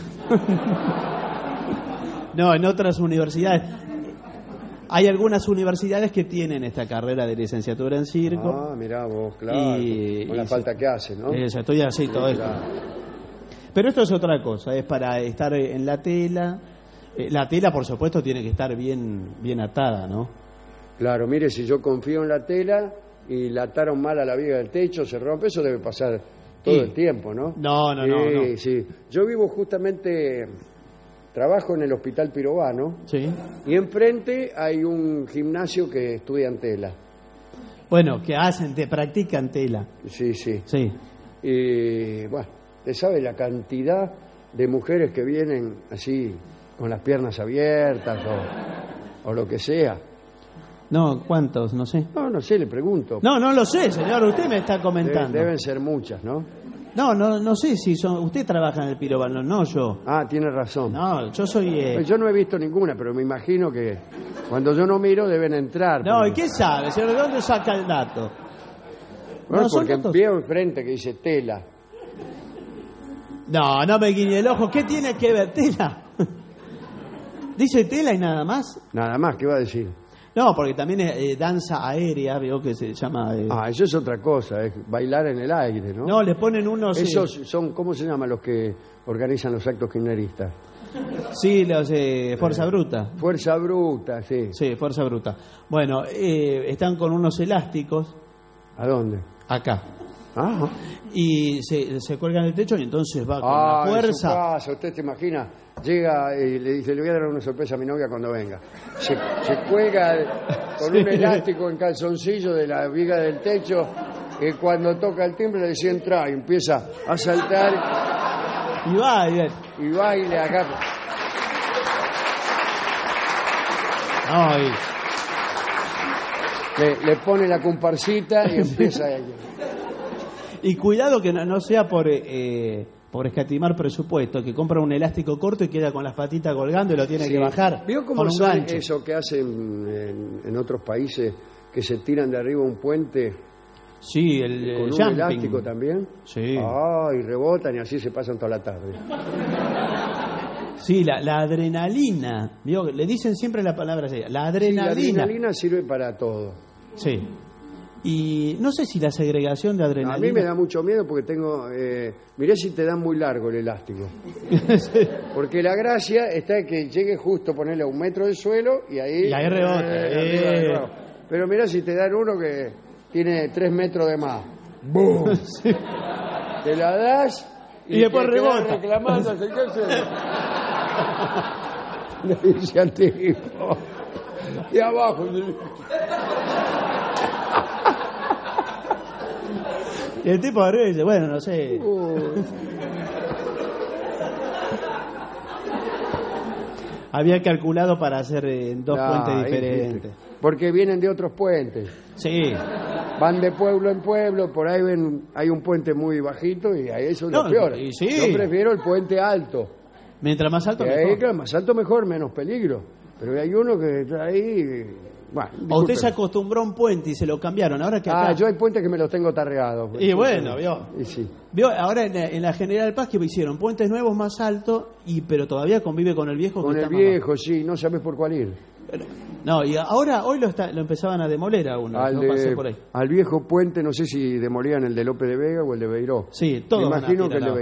No, en otras universidades. Hay algunas universidades que tienen esta carrera de licenciatura en circo. Mirá vos, claro. Con la falta que hace, ¿no? Estoy así, todo esto. Claro. Pero esto es otra cosa, es para estar en la tela. La tela, por supuesto, tiene que estar bien atada, ¿no? Claro, mire, si yo confío en la tela y la ataron mal a la viga del techo, se rompe, eso debe pasar todo el tiempo, ¿no? No. Sí. Yo vivo justamente, trabajo en el Hospital Pirovano, Sí. y enfrente hay un gimnasio que estudian tela. Bueno, que practican tela. Sí. Sí. Y bueno, usted sabe la cantidad de mujeres que vienen así con las piernas abiertas o lo que sea. No, ¿cuántos? No sé. No sé, le pregunto. No lo sé, señor, usted me está comentando. Deben ser muchas, ¿no? No sé si son... Usted trabaja en el Pirovano, no yo. Tiene razón. No, yo soy... Pues yo no he visto ninguna, pero me imagino que cuando yo no miro deben entrar. No, ¿y qué sabe, señor? ¿De dónde saca el dato? Bueno, No, son porque datos. veo enfrente que dice tela. No me guiñe el ojo. ¿Qué tiene que ver tela? ¿Dice tela y nada más? Nada más, ¿qué va a decir? No, porque también es danza aérea, veo que se llama... Eso es otra cosa, es bailar en el aire, ¿no? No, le ponen unos... Esos son, ¿cómo se llaman los que organizan los actos kirchneristas? Sí, los Fuerza Bruta. Fuerza Bruta, sí. Sí, Fuerza Bruta. Bueno, están con unos elásticos... ¿A dónde? Acá. Ajá. Y se cuelgan el techo y entonces va con la En su fuerza... casa, usted se imagina, llega y le dice, le voy a dar una sorpresa a mi novia cuando venga. Se cuelga con un elástico en calzoncillo de la viga del techo, y cuando toca el timbre le dice entra y empieza a saltar Y va, y baila acá. Ay. Le pone la comparsita y empieza a... Y cuidado que no sea por escatimar presupuesto, que compra un elástico corto y queda con las patitas colgando y lo tiene que bajar. ¿Vio cómo con un son gancho? eso que hacen en otros países, que se tiran de arriba un puente Sí, el con un jumping. elástico también? Sí. Y rebotan y así se pasan toda la tarde. Sí, la adrenalina. ¿Vio? Le dicen siempre la palabra así. La Sí, la adrenalina. adrenalina sirve para todo. Sí. Y no sé si la segregación de adrenalina. A mí me da mucho miedo porque tengo... mirá si te dan muy largo el elástico. Porque la gracia está en que llegue justo, ponerle a 1 metro del suelo y ahí... Y ahí rebota. arriba de nuevo. Pero mirá si te dan uno que tiene 3 metros de más. ¡Bum! Sí. Te la das Y después te quedás rebota. reclamando, acercarse. Le dice al tipo. Y abajo. Y el tipo arriba dice, bueno, no sé. Había calculado para hacer dos puentes diferentes. Porque vienen de otros puentes. Sí. Van de pueblo en pueblo, por ahí hay un puente muy bajito y ahí eso es lo peor. y sí. Yo prefiero el puente alto. Mientras más alto, Que ahí, mejor. claro, más alto mejor, menos peligro. Pero hay uno que está ahí... Bueno, O usted se disculpen. acostumbró a un puente y se lo cambiaron. Ahora que acá... Yo hay puentes que me los tengo tarreados. Y bueno, vio. Y sí. Vio, ahora en la General Paz que hicieron puentes nuevos más altos, pero todavía convive con el viejo. Con que el está más bajo. viejo, sí, no sabes por cuál ir. No, y hoy lo empezaban a demoler a uno. No pasé por ahí. Al viejo puente, no sé si demolían el de López de Vega o el de Beiró. Sí, todos Me van a imagino tirar que el de abajo.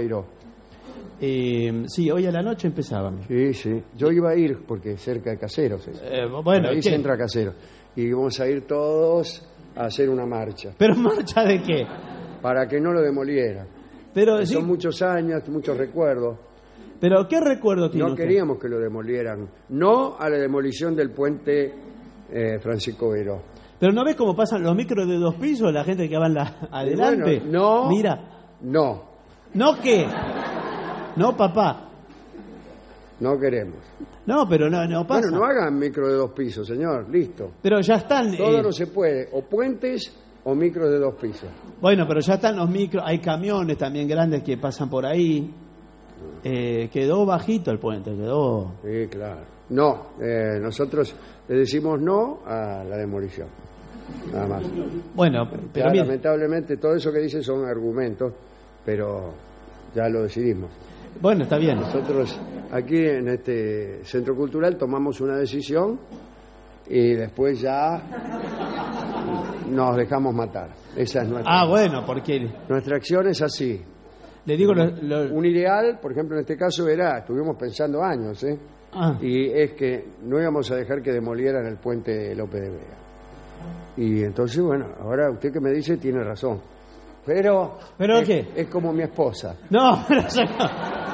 Beiró. Sí, hoy a la noche empezaban. Sí, sí. Yo iba a ir porque es cerca de Caseros. Bueno, Por ahí ¿qué? se entra Caseros. Y vamos a ir todos a hacer una marcha. ¿Pero marcha de qué? Para que no lo demolieran. Pero, sí, Son muchos años, muchos recuerdos. pero ¿qué recuerdo tiene No usted? queríamos que lo demolieran. No a la demolición del puente Francisco Beiró. Pero ¿no ves cómo pasan los micros de 2 pisos, la gente que va adelante? Bueno, no. Mira. No, ¿No qué? No, papá. no queremos. No, pero no pasa. Bueno, no hagan micro de 2 pisos, señor. Listo. Pero ya están... Todo no se puede. O puentes o micros de 2 pisos. Bueno, pero ya están los micros, hay camiones también grandes que pasan por ahí. Quedó bajito el puente, quedó... Sí, claro. No, nosotros le decimos no a la demolición. Nada más. Bueno, pero Ya, mire, lamentablemente todo eso que dicen son argumentos, pero ya lo decidimos. bueno, está bien. Nosotros aquí en este centro cultural tomamos una decisión y después ya nos dejamos matar. Esa es nuestra. Bueno, porque Nuestra acción es así. le digo... Un ideal, por ejemplo, en este caso estuvimos pensando años, y es que no íbamos a dejar que demolieran el puente de López de Vega. Y entonces, bueno, ahora usted que me dice tiene razón. Pero ¿qué? Es como mi esposa. No, pero eso no.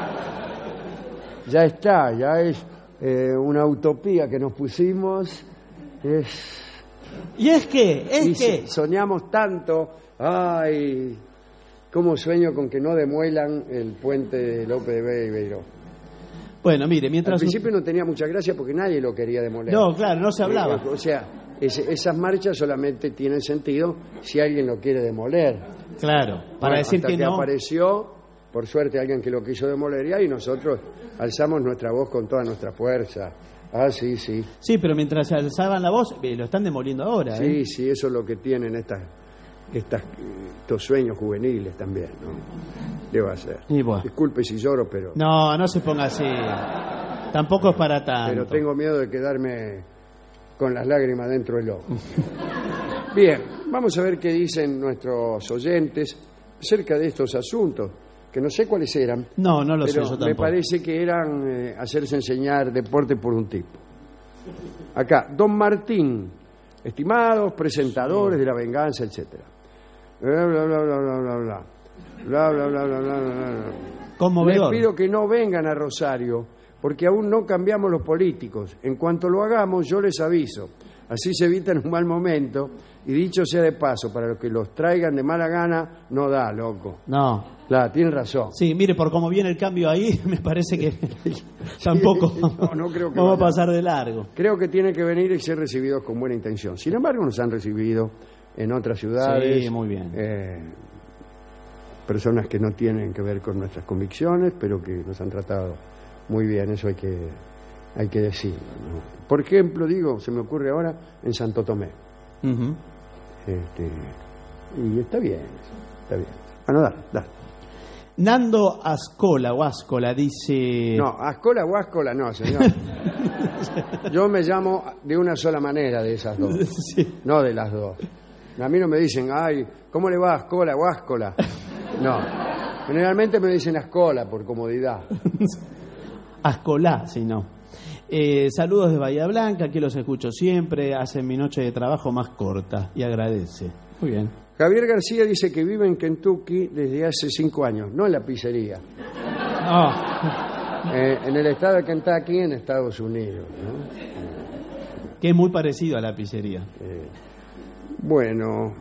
Ya está, ya es una utopía que nos pusimos. ¿Y es que? Soñamos tanto. Ay, cómo sueño con que no demuelan el puente de López de Vega y Beiró. Bueno, mire, Al mientras... principio no tenía mucha gracia porque nadie lo quería demoler. No, claro, no se hablaba. O sea, esas marchas solamente tienen sentido si alguien lo quiere demoler. Claro, para Bueno, decir hasta que no... apareció, por suerte, alguien que lo quiso demoler y ahí nosotros alzamos nuestra voz con toda nuestra fuerza. Sí, sí. Sí, pero mientras se alzaban la voz, lo están demoliendo ahora. Sí, sí, eso es lo que tienen estos sueños juveniles también, ¿no? Debe ser. Y bueno. Disculpe si lloro, pero No se ponga así. Tampoco es para tanto. pero tengo miedo de quedarme con las lágrimas dentro del ojo. Bien, vamos a ver qué dicen nuestros oyentes acerca de estos asuntos, que no sé cuáles eran. No lo sé pero yo me tampoco. parece que eran hacerse enseñar deporte por un tipo. Acá, Don Martín, estimados presentadores de La Venganza, etcétera. Bla, bla, bla, bla, bla, bla, bla. Bla, bla, bla, bla, bla, bla, bla. Conmovedor. Les pido que no vengan a Rosario, porque aún no cambiamos los políticos. En cuanto lo hagamos, yo les aviso. Así se evitan un mal momento. Y dicho sea de paso, para los que los traigan de mala gana, no da, loco. No. Claro, tiene razón. Sí, mire, por cómo viene el cambio ahí, me parece que tampoco No creo que vamos a vaya. pasar de largo. Creo que tiene que venir y ser recibidos con buena intención. Sin embargo, nos han recibido en otras ciudades. Sí, muy bien. personas que no tienen que ver con nuestras convicciones, pero que nos han tratado muy bien, eso hay que decirlo, ¿no? Por ejemplo, se me ocurre ahora en Santo Tomé. Ujú. Y está bien. Bueno, dale. Nando Ascola dice... No, Ascola o Ascola no, señor. Yo me llamo de una sola manera de esas dos, Sí. no de las dos. A mí no me dicen, ay, ¿cómo le va Ascola o Ascola? No, generalmente me dicen Ascola por comodidad. Ascolá, si no. Saludos de Bahía Blanca, aquí los escucho siempre, hacen mi noche de trabajo más corta y agradece. Muy bien. Javier García dice que vive en Kentucky desde hace 5 años, no en la pizzería. En el estado de Kentucky, en Estados Unidos, ¿no? Que es muy parecido a la pizzería. Bueno,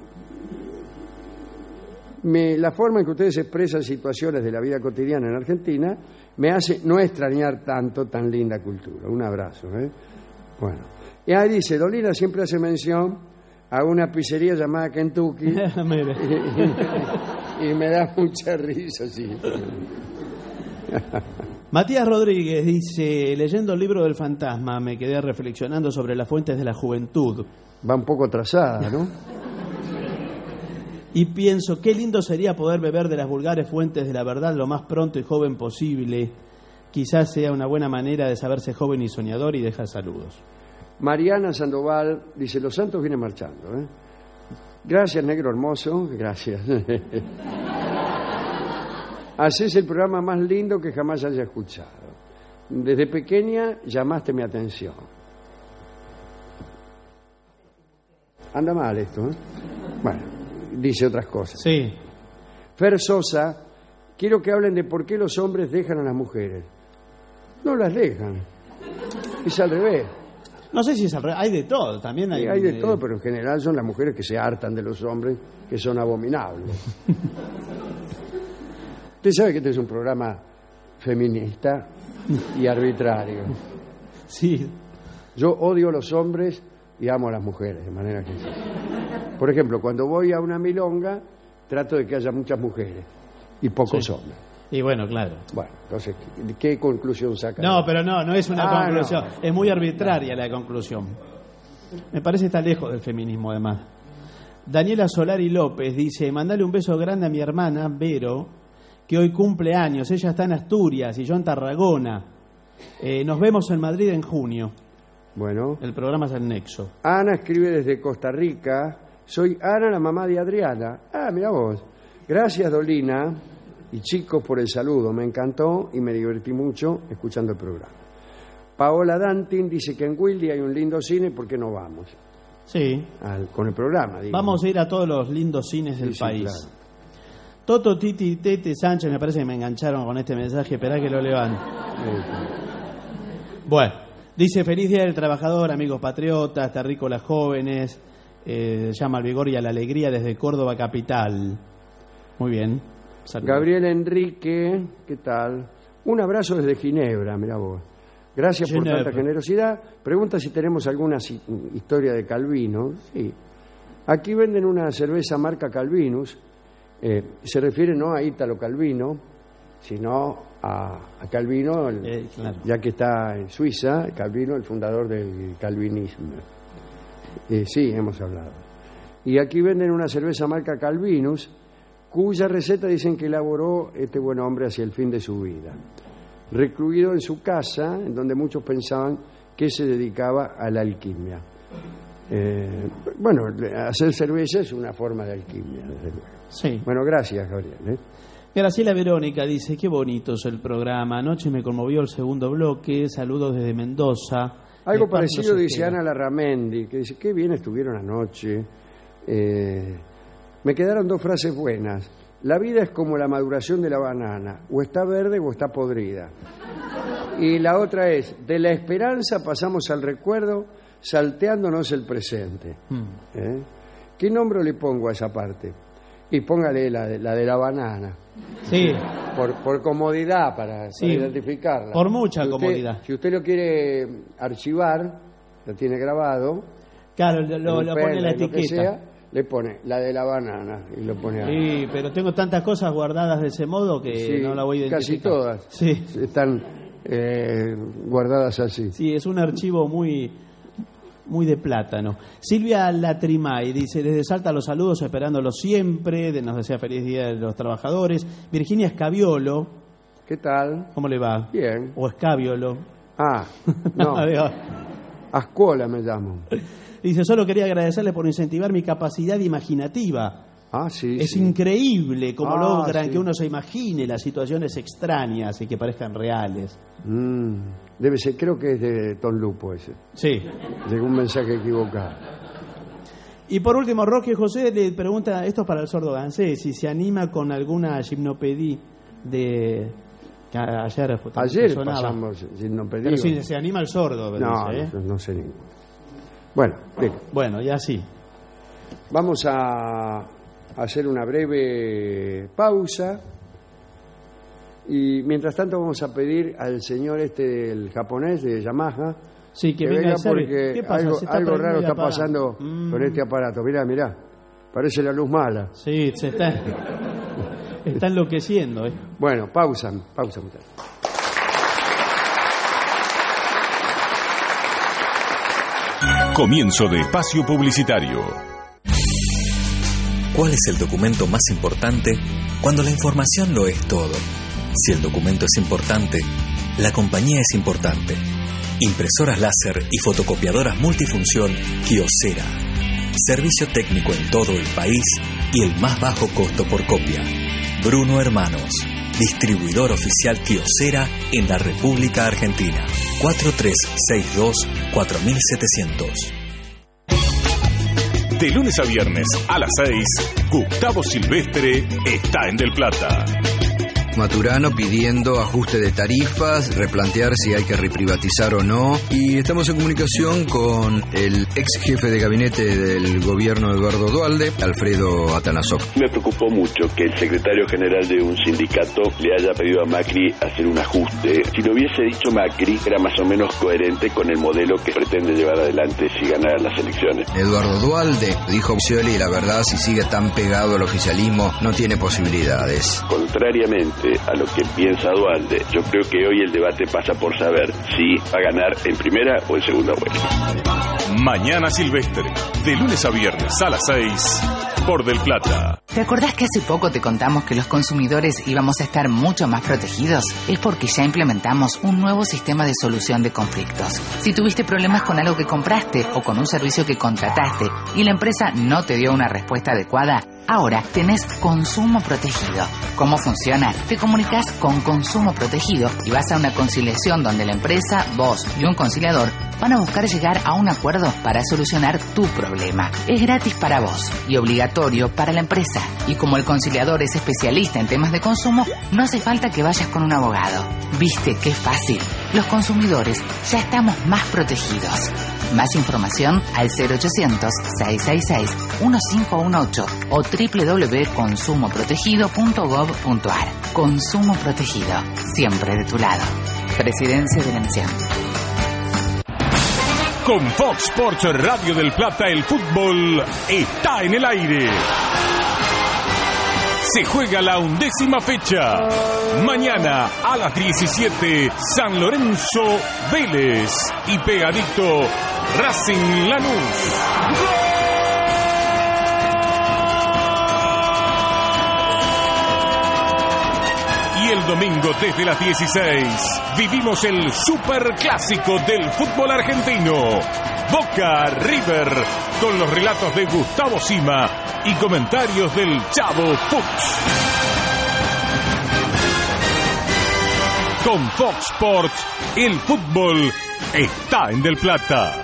la forma en que ustedes expresan situaciones de la vida cotidiana en Argentina me hace no extrañar tanto tan linda cultura. Un abrazo, ¿eh? Bueno, y ahí dice, Dolina siempre hace mención a una pizzería llamada Kentucky y me da mucha risa, sí. Matías Rodríguez dice, leyendo el libro del fantasma me quedé reflexionando sobre las fuentes de la juventud. Va un poco atrasada, ¿no? Y pienso, qué lindo sería poder beber de las vulgares fuentes de la verdad lo más pronto y joven posible. Quizás sea una buena manera de saberse joven y soñador, y deja saludos. Mariana Sandoval dice, los santos vienen marchando, ¿eh? Gracias, negro hermoso, gracias. Haces el programa más lindo que jamás haya escuchado. Desde pequeña llamaste mi atención. Anda mal esto, ¿eh? Bueno, dice otras cosas. Sí. Fer Sosa, quiero que hablen de por qué los hombres dejan a las mujeres. No las dejan. Es al revés. No sé si es al revés. Hay de todo, también hay... Sí, hay de todo, pero en general son las mujeres que se hartan de los hombres, que son abominables. Usted sabe que este es un programa feminista y arbitrario. Sí. Yo odio a los hombres y amo a las mujeres, de manera que... Por ejemplo, cuando voy a una milonga, trato de que haya muchas mujeres y pocos hombres. Y bueno, claro. Bueno, entonces, ¿qué conclusión saca? No, pero no es una conclusión. No. Es muy arbitraria la conclusión. Me parece que está lejos del feminismo, además. Daniela Solari López dice, mandale un beso grande a mi hermana, Vero, que hoy cumple años. Ella está en Asturias y yo en Tarragona. Nos vemos en Madrid en junio. Bueno. El programa es El Nexo. Ana escribe desde Costa Rica. Soy Ana, la mamá de Adriana. Ah, mira vos. Gracias, Dolina y chicos, por el saludo. Me encantó y me divertí mucho escuchando el programa. Paola Dantin dice que en Wildy hay un lindo cine, ¿por qué no vamos? Sí. Con el programa, digo. Vamos a ir a todos los lindos cines del país. Claro. Toto, Titi, Tete, Sánchez, me parece que me engancharon con este mensaje. Esperá que lo levanto. Bueno, dice, feliz Día del Trabajador, amigos patriotas, terrícolas jóvenes, llama al vigor y a la alegría desde Córdoba capital. Muy bien. Saludos. Gabriel Enrique, ¿qué tal? Un abrazo desde Ginebra, mirá vos. Gracias Ginebra. por tanta generosidad. Pregunta si tenemos alguna historia de Calvino. Sí. Aquí venden una cerveza marca Calvinus. Se refiere no a Ítalo Calvino, sino a Calvino, claro. Ya que está en Suiza, Calvino, el fundador del calvinismo. Sí, hemos hablado. Y aquí venden una cerveza marca Calvinus, cuya receta dicen que elaboró este buen hombre hacia el fin de su vida. Recluido en su casa, en donde muchos pensaban que se dedicaba a la alquimia. Bueno, hacer cerveza es una forma de alquimia, desde luego. Sí. Bueno, gracias, Gabriel. Graciela Verónica dice, qué bonito es el programa. Anoche me conmovió el segundo bloque. Saludos desde Mendoza. Algo De parecido Pablo dice Cepeda. Ana Larramendi, que dice, qué bien estuvieron anoche. Me quedaron 2 frases buenas. La vida es como la maduración de la banana, o está verde o está podrida. Y la otra es, de la esperanza pasamos al recuerdo, salteándonos el presente. ¿Qué nombre le pongo a esa parte? Y póngale la de la banana. Sí. Por comodidad, para identificarla. Por mucha Si usted- comodidad. Si usted lo quiere archivar, lo tiene grabado. Claro, en lo un pone pendrive, la lo que etiqueta. sea, le pone la de la banana y lo pone ahí. Sí, pero tengo tantas cosas guardadas de ese modo que Sí, no la voy a identificar. casi todas Sí. están guardadas así. Sí, es un archivo muy de plátano. Silvia Latrimay dice, desde Salta los saludos, esperándolo siempre, nos desea feliz día de los trabajadores. Virginia Escabiolo, ¿Qué tal? ¿cómo le va? Bien. O Escabiolo. Ah, no, Digo, Ascuola me llamo. dice, solo quería agradecerle por incentivar mi capacidad imaginativa. Ah, sí. Es sí. increíble cómo logran sí. que uno se imagine las situaciones extrañas y que parezcan reales. Debe ser, creo que es de Ton Lupo ese. Sí. Llegó un mensaje equivocado. Y por último, Roque José le pregunta, esto es para el sordo Gansé, si se anima con alguna gimnopedí de... que ayer sonaba. Pasamos gimnopedía. Pero si se anima el sordo, No, dice, ¿eh? no sé ninguno. Bueno, bien. Bueno, y así. Vamos a hacer una breve pausa y mientras tanto vamos a pedir al señor el japonés de Yamaha Sí, que venga a hacer- porque ¿Qué pasa? algo, Se está algo prendiendo raro y está apaga. pasando con este aparato. Mirá, parece la luz mala. Sí, se está enloqueciendo, ¿eh? Bueno, pausa muchachos. Comienzo de espacio publicitario. ¿Cuál es el documento más importante cuando la información lo es todo? Si el documento es importante, la compañía es importante. Impresoras láser y fotocopiadoras multifunción Kyocera. Servicio técnico en todo el país y el más bajo costo por copia. Bruno Hermanos, distribuidor oficial Kyocera en la República Argentina. 4362-4700. De lunes a viernes a las 6, Gustavo Silvestre está en Del Plata. Maturano pidiendo ajuste de tarifas, replantear si hay que reprivatizar o no. Y estamos en comunicación con el ex jefe de gabinete del gobierno Eduardo Duhalde, Alfredo Atanasov. Me preocupó mucho que el secretario general de un sindicato le haya pedido a Macri hacer un ajuste. Si lo hubiese dicho Macri, era más o menos coherente con el modelo que pretende llevar adelante si ganara las elecciones. Eduardo Duhalde dijo Scioli, la verdad, si sigue tan pegado al oficialismo, no tiene posibilidades. Contrariamente a lo que piensa Duhalde, yo creo que hoy el debate pasa por saber si va a ganar en primera o en segunda vuelta. Mañana Silvestre, de lunes a viernes a las 6, por Del Plata. ¿Te acordás que hace poco te contamos que los consumidores íbamos a estar mucho más protegidos? Es porque ya implementamos un nuevo sistema de solución de conflictos. Si tuviste problemas con algo que compraste o con un servicio que contrataste y la empresa no te dio una respuesta adecuada, ahora tenés Consumo Protegido. ¿Cómo funciona? Te comunicas con Consumo Protegido y vas a una conciliación donde la empresa, vos y un conciliador van a buscar llegar a un acuerdo para solucionar tu problema. Es gratis para vos y obligatorio para la empresa. Y como el conciliador es especialista en temas de consumo, no hace falta que vayas con un abogado. ¿Viste qué fácil? Los consumidores ya estamos más protegidos. Más información al 0800-666-1518 o www.consumoprotegido.gov.ar. Consumo Protegido, siempre de tu lado. Presidencia de la Nación. Con Fox Sports Radio Del Plata, el fútbol está en el aire. Se juega la 11ª fecha. Mañana a las 17, San Lorenzo Vélez y pegadito Racing Lanús. Y el domingo desde las 16 vivimos el superclásico del fútbol argentino. Boca River, con los relatos de Gustavo Sima y comentarios del Chavo Fuchs. Con Fox Sports, el fútbol está en Del Plata.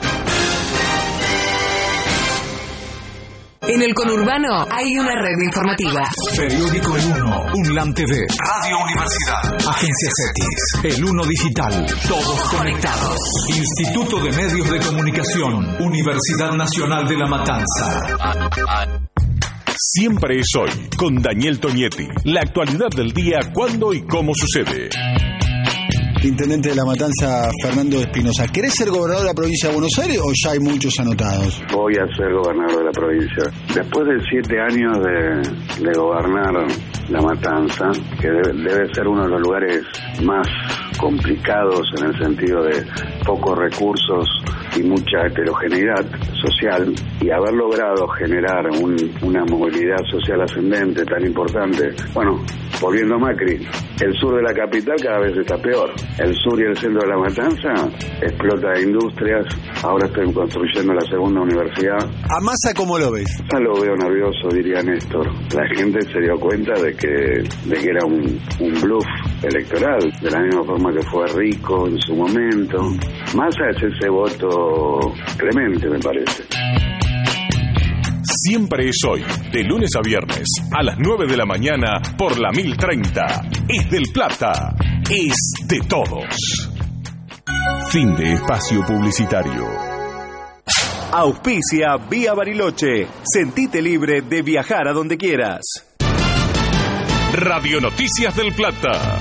En el conurbano hay una red informativa. Periódico El Uno, UNLAM TV, Radio Universidad, Agencia CETIS, El Uno Digital, todos conectados. Instituto de Medios de Comunicación, Universidad Nacional de La Matanza. Siempre es hoy, con Daniel Tonietti. La actualidad del día, cuándo y cómo sucede. intendente de La Matanza, Fernando Espinosa. ¿Querés ser gobernador de la provincia de Buenos Aires o ya hay muchos anotados? Voy a ser gobernador de la provincia. Después de 7 años de gobernar La Matanza, que debe ser uno de los lugares más complicados en el sentido de pocos recursos y mucha heterogeneidad social, y haber logrado generar una movilidad social ascendente tan importante. Bueno, volviendo a Macri, el sur de la capital cada vez está peor. El sur y el centro de La Matanza explota de industrias. Ahora estoy construyendo la segunda universidad. ¿A Massa cómo lo ves? Ya lo veo nervioso, diría Néstor. La gente se dio cuenta de que era un bluff electoral, de la misma forma que fue Rico en su momento. Massa es ese voto clemente, me parece. Siempre es hoy, de lunes a viernes, a las 9 de la mañana, por la 1030. Es del Plata, es de todos. Fin de espacio publicitario. Auspicia Vía Bariloche. Sentite libre de viajar a donde quieras. Radio Noticias del Plata.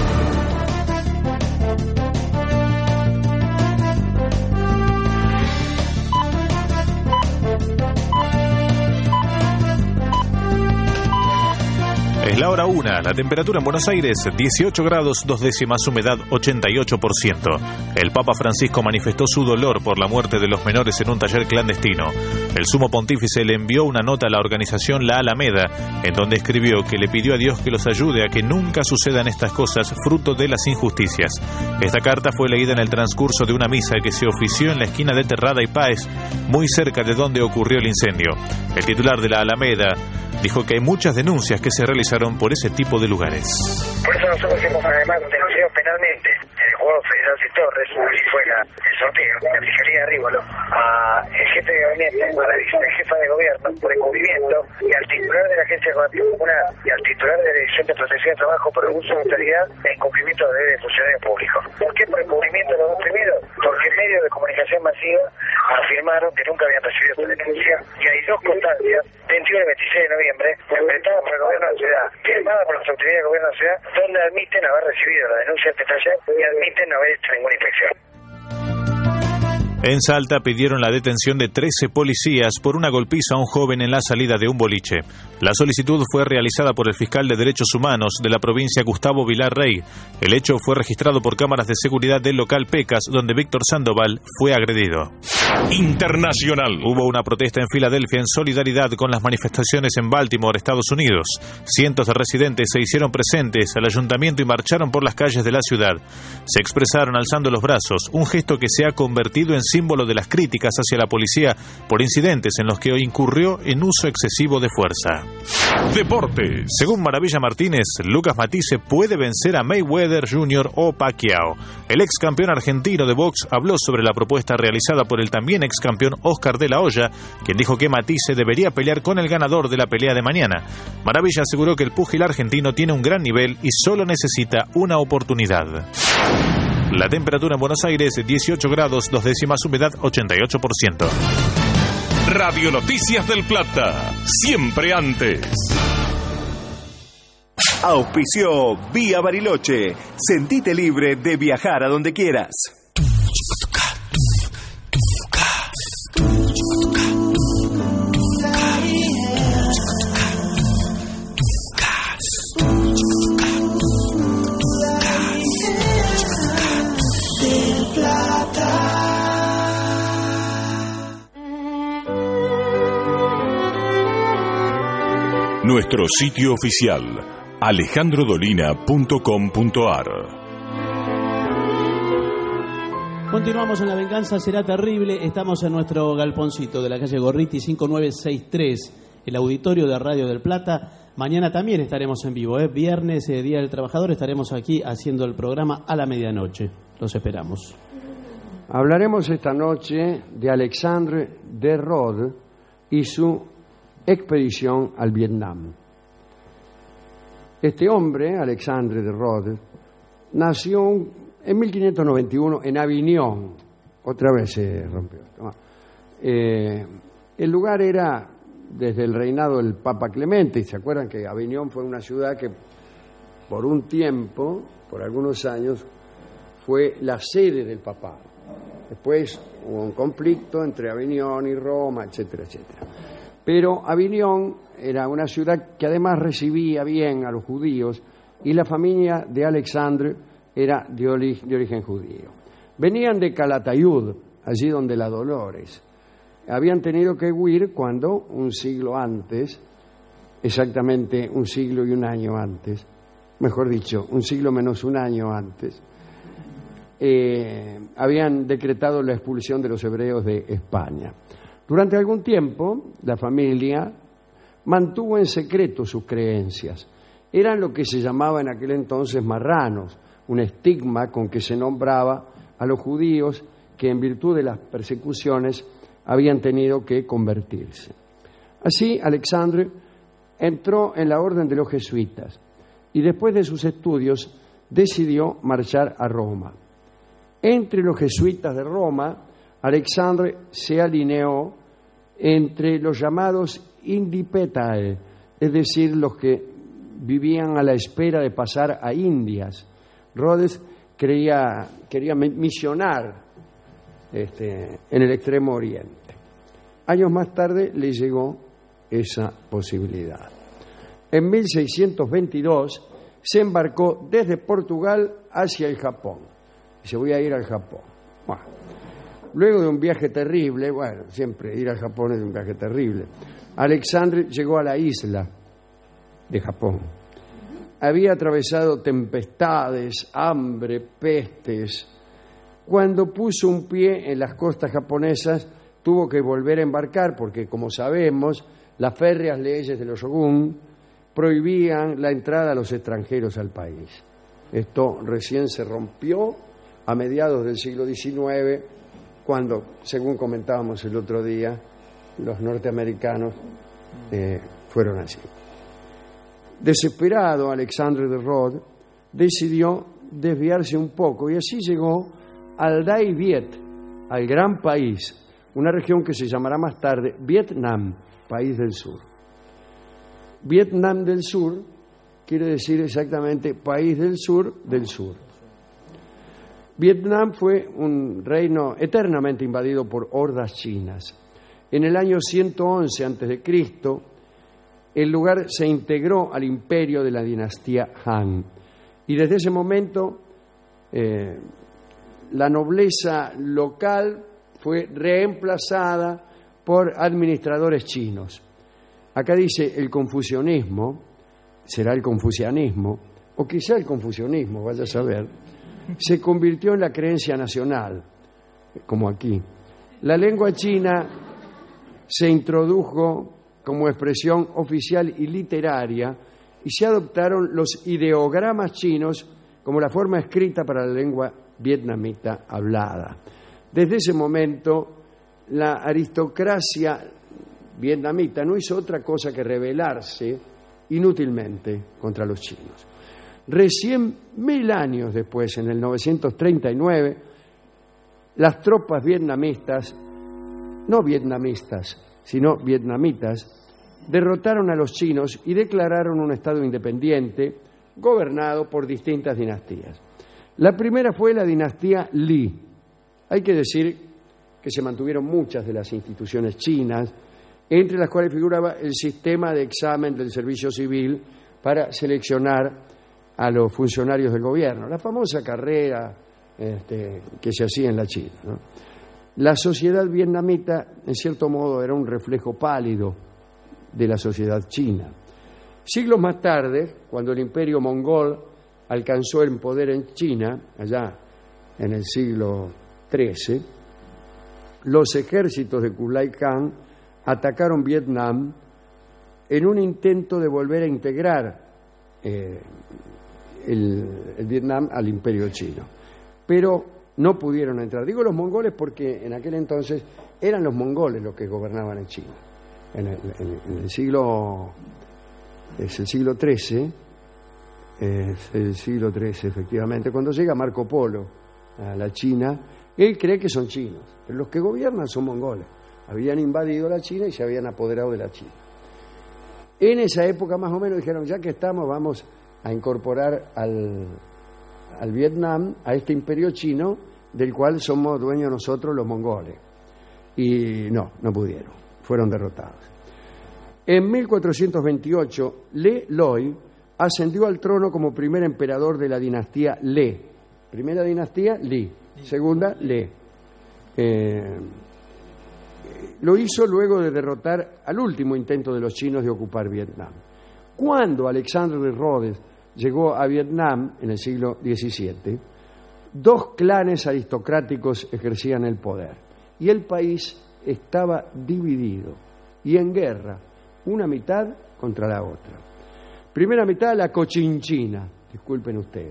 Es la hora 1, la temperatura en Buenos Aires 18 grados, 2 décimas, humedad 88%. El Papa Francisco manifestó su dolor por la muerte de los menores en un taller clandestino. El sumo pontífice le envió una nota a la organización La Alameda, en donde escribió que le pidió a Dios que los ayude a que nunca sucedan estas cosas fruto de las injusticias. Esta carta fue leída en el transcurso de una misa que se ofició en la esquina de Terrada y Páez, muy cerca de donde ocurrió el incendio. El titular de La Alameda dijo que hay muchas denuncias que se realizaron por ese tipo de lugares. Por eso nosotros hemos además denunciado penalmente el jugador Federal Torres, así fue el sorteo, la Fiscalía de Rívolo, al jefe de gabinete, a la vicejefa de gobierno por encubrimiento, y al titular de la Agencia Cooperativa Comunal y al titular de la Dirección de Protección de Trabajo por abuso de autoridad e incumplimiento de deberes de funcionarios públicos. ¿Por qué por encubrimiento los dos primeros? Porque en medios de comunicación masiva afirmaron que nunca habían recibido esta denuncia, y hay dos constancias, 21 y 26 de noviembre, presentadas por el gobierno de la ciudad, firmadas por las autoridades del gobierno de la ciudad, donde admiten haber recibido la denuncia de este taller y admiten no haber hecho ninguna inspección. En Salta pidieron la detención de 13 policías por una golpiza a un joven en la salida de un boliche. La solicitud fue realizada por el fiscal de Derechos Humanos de la provincia, Gustavo Vilar Rey. El hecho fue registrado por cámaras de seguridad del local Pecas, donde Víctor Sandoval fue agredido. Internacional. Hubo una protesta en Filadelfia en solidaridad con las manifestaciones en Baltimore, Estados Unidos. Cientos de residentes se hicieron presentes al ayuntamiento y marcharon por las calles de la ciudad. Se expresaron alzando los brazos, un gesto que se ha convertido en símbolo de las críticas hacia la policía por incidentes en los que incurrió en uso excesivo de fuerza. Deportes. Según Maravilla Martínez, Lucas Matisse puede vencer a Mayweather Jr. o Pacquiao. El ex campeón argentino de box habló sobre la propuesta realizada por el también ex campeón Oscar de la Hoya, quien dijo que Matisse debería pelear con el ganador de la pelea de mañana. Maravilla aseguró que el púgil argentino tiene un gran nivel y solo necesita una oportunidad. La temperatura en Buenos Aires 18 grados, 2 décimas, humedad 88%. Radio Noticias del Plata, siempre antes. Auspició Vía Bariloche. Sentite libre de viajar a donde quieras. Nuestro sitio oficial, alejandrodolina.com.ar. Continuamos en La Venganza Será Terrible. Estamos en nuestro galponcito de la calle Gorriti 5963, el auditorio de Radio del Plata. Mañana también estaremos en vivo, viernes, Día del Trabajador, estaremos aquí haciendo el programa a la medianoche. Los esperamos. Hablaremos esta noche de Alexandre de Rode y su expedición al Vietnam. Este hombre, Alexandre de Rode, nació en 1591 en Avignon. Otra vez se rompió. El lugar era desde el reinado del Papa Clemente, y se acuerdan que Avignon fue una ciudad que por un tiempo, por algunos años, fue la sede del papado. Después hubo un conflicto entre Avignon y Roma, etcétera, etcétera. Pero Avignon era una ciudad que además recibía bien a los judíos y la familia de Alexandre era de origen judío. Venían de Calatayud, allí donde la Dolores. Habían tenido que huir cuando, un siglo antes, exactamente un siglo y un año antes, mejor dicho, un siglo menos un año antes, habían decretado la expulsión de los hebreos de España. Durante algún tiempo, la familia mantuvo en secreto sus creencias. Eran lo que se llamaba en aquel entonces marranos, un estigma con que se nombraba a los judíos que en virtud de las persecuciones habían tenido que convertirse. Así, Alexandre entró en la orden de los jesuitas y después de sus estudios decidió marchar a Roma. Entre los jesuitas de Roma, Alexandre se alineó entre los llamados indipetae, es decir, los que vivían a la espera de pasar a Indias. Rhodes quería misionar en el Extremo Oriente. Años más tarde le llegó esa posibilidad. En 1622 se embarcó desde Portugal hacia el Japón. Dice, voy a ir al Japón. Bueno, luego de un viaje terrible, siempre ir al Japón es un viaje terrible, Alexandre llegó a la isla de Japón. Había atravesado tempestades, hambre, pestes. Cuando puso un pie en las costas japonesas, tuvo que volver a embarcar porque, como sabemos, las férreas leyes de los shogun prohibían la entrada a los extranjeros al país. Esto recién se rompió a mediados del siglo XIX, cuando, según comentábamos el otro día, los norteamericanos fueron así. Desesperado, Alexandre de Rhodes decidió desviarse un poco y así llegó al Dai Viet, al gran país, una región que se llamará más tarde Vietnam, país del sur. Vietnam del sur quiere decir exactamente país del sur del sur. Vietnam fue un reino eternamente invadido por hordas chinas. En el año 111 a.C., el lugar se integró al imperio de la dinastía Han. Y desde ese momento, la nobleza local fue reemplazada por administradores chinos. Acá dice el confucianismo, será el confucianismo, o quizá el confucianismo, vaya a saber, se convirtió en la creencia nacional, como aquí. La lengua china se introdujo como expresión oficial y literaria y se adoptaron los ideogramas chinos como la forma escrita para la lengua vietnamita hablada. Desde ese momento, la aristocracia vietnamita no hizo otra cosa que rebelarse inútilmente contra los chinos. Recién 1000 años después, en el 939, las tropas vietnamistas, no vietnamistas, sino vietnamitas, derrotaron a los chinos y declararon un estado independiente gobernado por distintas dinastías. La primera fue la dinastía Li. Hay que decir que se mantuvieron muchas de las instituciones chinas, entre las cuales figuraba el sistema de examen del servicio civil para seleccionar a los funcionarios del gobierno, la famosa carrera que se hacía en la China, ¿no? La sociedad vietnamita, en cierto modo, era un reflejo pálido de la sociedad china. Siglos más tarde, cuando el imperio mongol alcanzó el poder en China, allá en el siglo XIII, los ejércitos de Kublai Khan atacaron Vietnam en un intento de volver a integrar el Vietnam al imperio chino. Pero no pudieron entrar. Digo los mongoles porque en aquel entonces eran los mongoles los que gobernaban en China. En el siglo... Es el siglo XIII, efectivamente. Cuando llega Marco Polo a la China, él cree que son chinos, pero los que gobiernan son mongoles. Habían invadido la China y se habían apoderado de la China. En esa época, más o menos, dijeron, ya que estamos, vamos a incorporar al Vietnam, a este imperio chino, del cual somos dueños nosotros los mongoles. Y no pudieron, fueron derrotados. En 1428, Le Loi ascendió al trono como primer emperador de la dinastía Le. Primera dinastía, Li. Segunda, Le. Lo hizo luego de derrotar al último intento de los chinos de ocupar Vietnam. Cuando Alexandre de Rhodes llegó a Vietnam en el siglo XVII, 2 clanes aristocráticos ejercían el poder y el país estaba dividido y en guerra, una mitad contra la otra. Primera mitad, la Cochinchina, disculpen ustedes,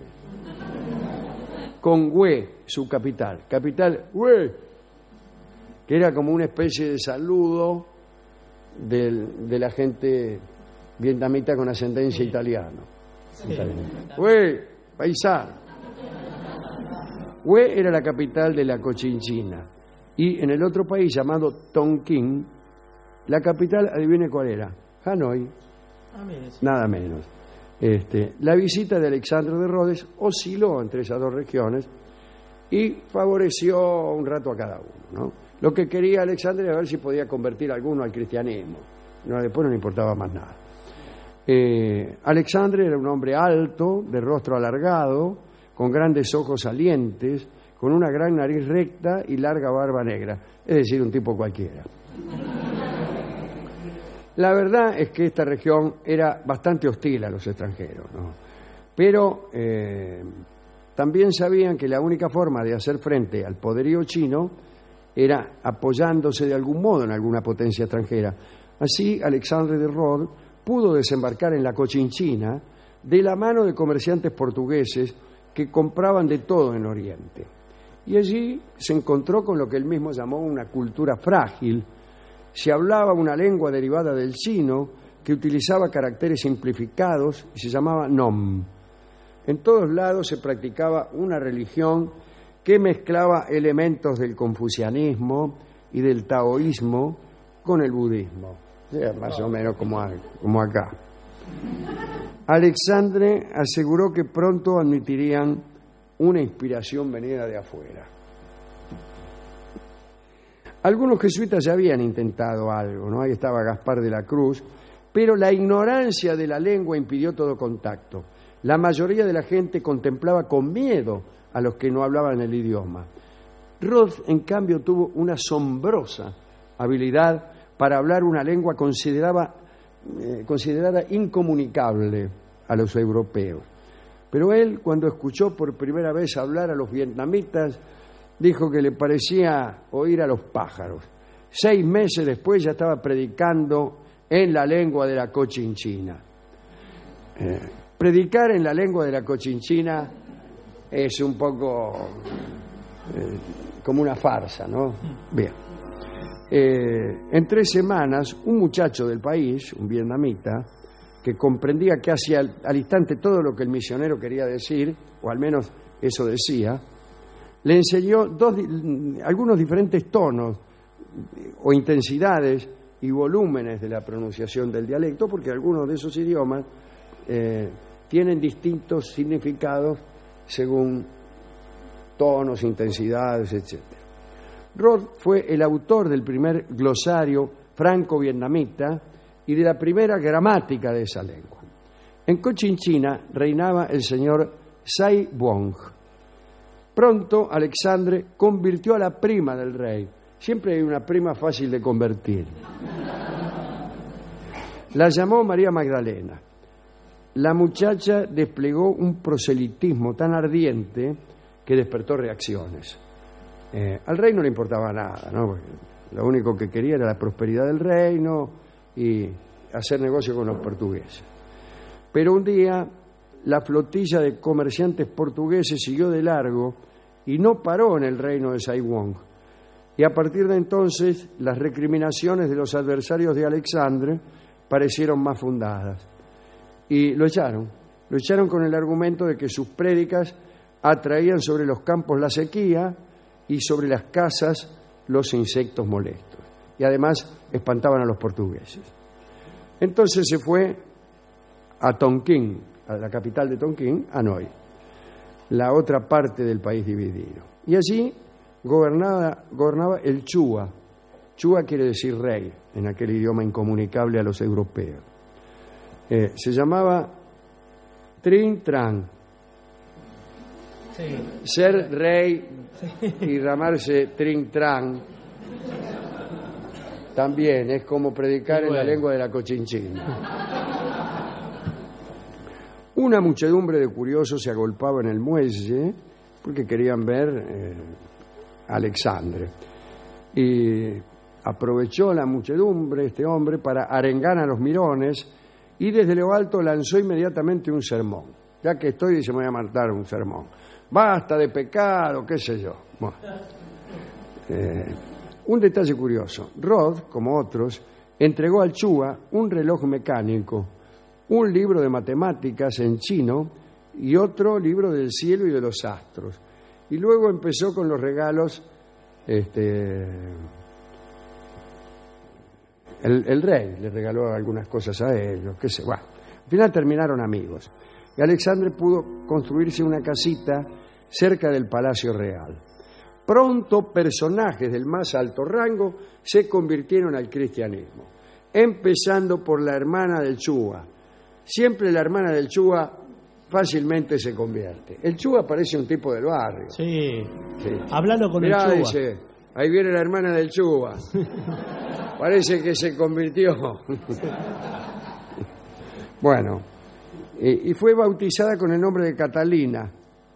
con Hue, su capital, Hue, que era como una especie de saludo de la gente vietnamita con ascendencia italiana. Hue, paisano. Hue era la capital de la Cochinchina. Y en el otro país llamado Tonkin, la capital, adivine cuál era, Hanoi. Nada menos. La visita de Alexandre de Rhodes osciló entre esas 2 regiones y favoreció un rato a cada uno, ¿no? Lo que quería Alexandre era ver si podía convertir a alguno al cristianismo. No, después no le importaba más nada. Alexandre era un hombre alto, de rostro alargado, con grandes ojos salientes, con una gran nariz recta y larga barba negra. Es decir, un tipo cualquiera. La verdad es que esta región era bastante hostil a los extranjeros, ¿no? Pero también sabían que la única forma de hacer frente al poderío chino era apoyándose de algún modo en alguna potencia extranjera. Así, Alexandre de Rhodes pudo desembarcar en la Cochinchina de la mano de comerciantes portugueses que compraban de todo en Oriente. Y allí se encontró con lo que él mismo llamó una cultura frágil. Se hablaba una lengua derivada del chino que utilizaba caracteres simplificados y se llamaba Nom. En todos lados se practicaba una religión que mezclaba elementos del confucianismo y del taoísmo con el budismo. Más o menos como acá. Alexandre aseguró que pronto admitirían una inspiración venida de afuera. Algunos jesuitas ya habían intentado algo, ¿no? Ahí estaba Gaspar de la Cruz, pero la ignorancia de la lengua impidió todo contacto. La mayoría de la gente contemplaba con miedo a los que no hablaban el idioma. Rhodes, en cambio, tuvo una asombrosa habilidad para hablar una lengua considerada incomunicable a los europeos. Pero él, cuando escuchó por primera vez hablar a los vietnamitas, dijo que le parecía oír a los pájaros. 6 meses después ya estaba predicando en la lengua de la Cochinchina. Predicar en la lengua de la Cochinchina es un poco como una farsa, ¿no? Bien. En 3 semanas, un muchacho del país, un vietnamita, que comprendía casi al instante todo lo que el misionero quería decir, o al menos eso decía, le enseñó algunos diferentes tonos o intensidades y volúmenes de la pronunciación del dialecto, porque algunos de esos idiomas tienen distintos significados según tonos, intensidades, etc. Rhodes fue el autor del primer glosario franco-vietnamita y de la primera gramática de esa lengua. En Cochinchina reinaba el señor Sai Buong. Pronto Alexandre convirtió a la prima del rey. Siempre hay una prima fácil de convertir. La llamó María Magdalena. La muchacha desplegó un proselitismo tan ardiente que despertó reacciones. Al rey no le importaba nada, ¿no? Porque lo único que quería era la prosperidad del reino y hacer negocio con los portugueses. Pero un día la flotilla de comerciantes portugueses siguió de largo y no paró en el reino de Sai Buong. Y a partir de entonces las recriminaciones de los adversarios de Alexandre parecieron más fundadas. Y lo echaron con el argumento de que sus prédicas atraían sobre los campos la sequía y sobre las casas los insectos molestos. Y además espantaban a los portugueses. Entonces se fue a Tonkin, a la capital de Tonkin, Hanoi. la otra parte del país dividido. Y allí gobernaba el Chúa. Chúa quiere decir rey, en aquel idioma incomunicable a los europeos. Se llamaba Trin Tran. Sí. Ser rey y llamarse Trin Tran también es como predicar en la lengua de la cochinchina. Una muchedumbre de curiosos se agolpaba en el muelle porque querían ver a Alexandre. Y aprovechó la muchedumbre este hombre para arengar a los mirones y desde lo alto lanzó inmediatamente un sermón. Ya que estoy, dice, me voy a mandar un sermón. Basta de pecado, qué sé yo. Bueno. Un detalle curioso. Rod, como otros, entregó al Chúa un reloj mecánico, un libro de matemáticas en chino y otro libro del cielo y de los astros. Y luego empezó con los regalos. El rey le regaló algunas cosas a ellos, qué sé. Bueno, al final terminaron amigos. Y Alexandre pudo construirse una casita cerca del Palacio Real. Pronto personajes del más alto rango se convirtieron al cristianismo, empezando por la hermana del Chúa. Siempre la hermana del Chúa fácilmente se convierte. El Chúa parece un tipo del barrio. Sí. Háblalo con Mirá, el Chúa. Dice, ahí viene la hermana del Chúa. Parece que se convirtió. Bueno, y fue bautizada con el nombre de Catalina.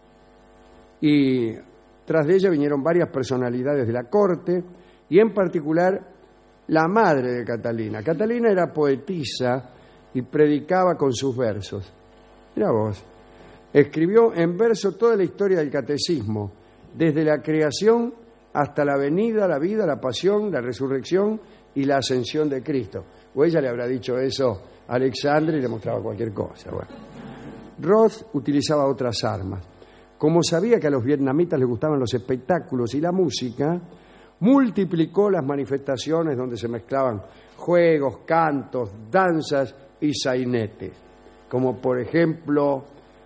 Y tras de ella vinieron varias personalidades de la corte y en particular la madre de Catalina. Catalina era poetisa y predicaba con sus versos. Mirá vos. Escribió en verso toda la historia del catecismo, desde la creación hasta la venida, la vida, la pasión, la resurrección y la ascensión de Cristo. O ella le habrá dicho eso a Alexandre y le mostraba cualquier cosa. Bueno. Roth utilizaba otras armas. Como sabía que a los vietnamitas les gustaban los espectáculos y la música, multiplicó las manifestaciones donde se mezclaban juegos, cantos, danzas y sainetes, como por ejemplo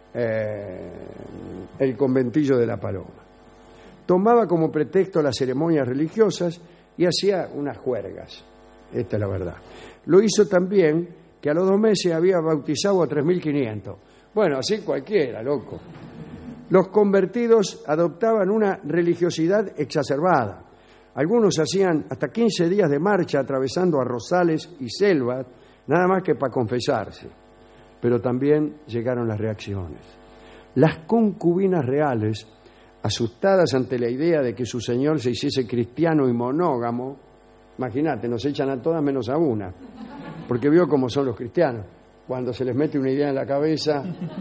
el conventillo de la Paloma. Tomaba como pretexto las ceremonias religiosas y hacía unas juergas. Esta es la verdad. Lo hizo también que a los 2 meses había bautizado a 3.500. Bueno, así cualquiera, loco. Los convertidos adoptaban una religiosidad exacerbada. Algunos hacían hasta 15 días de marcha atravesando arrozales y selvas, nada más que para confesarse. Pero también llegaron las reacciones. Las concubinas reales, asustadas ante la idea de que su señor se hiciese cristiano y monógamo, imagínate, nos echan a todas menos a una, porque vio cómo son los cristianos. Cuando se les mete una idea en la cabeza...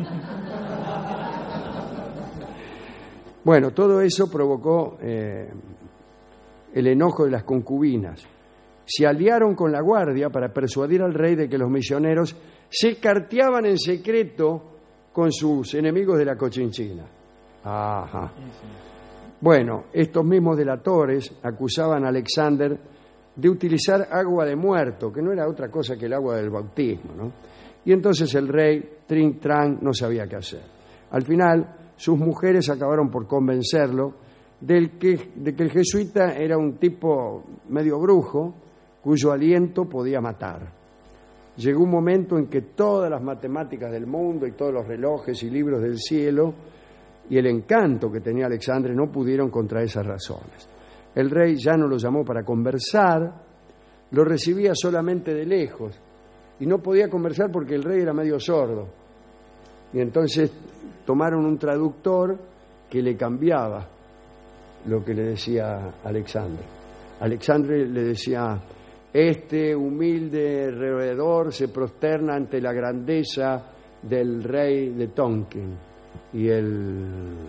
Bueno, todo eso provocó el enojo de las concubinas. Se aliaron con la guardia para persuadir al rey de que los misioneros se carteaban en secreto con sus enemigos de la Cochinchina. Ajá. Bueno, estos mismos delatores acusaban a Alexander de utilizar agua de muerto, que no era otra cosa que el agua del bautismo, ¿no? Y entonces el rey Trin Tran no sabía qué hacer. Al final, sus mujeres acabaron por convencerlo de que el jesuita era un tipo medio brujo, cuyo aliento podía matar. Llegó un momento en que todas las matemáticas del mundo y todos los relojes y libros del cielo y el encanto que tenía Alexandre no pudieron contra esas razones. El rey ya no lo llamó para conversar, lo recibía solamente de lejos y no podía conversar porque el rey era medio sordo. Y entonces tomaron un traductor que le cambiaba lo que le decía Alexandre. Alexandre le decía: este humilde roedor se prosterna ante la grandeza del rey de Tonkin. Y el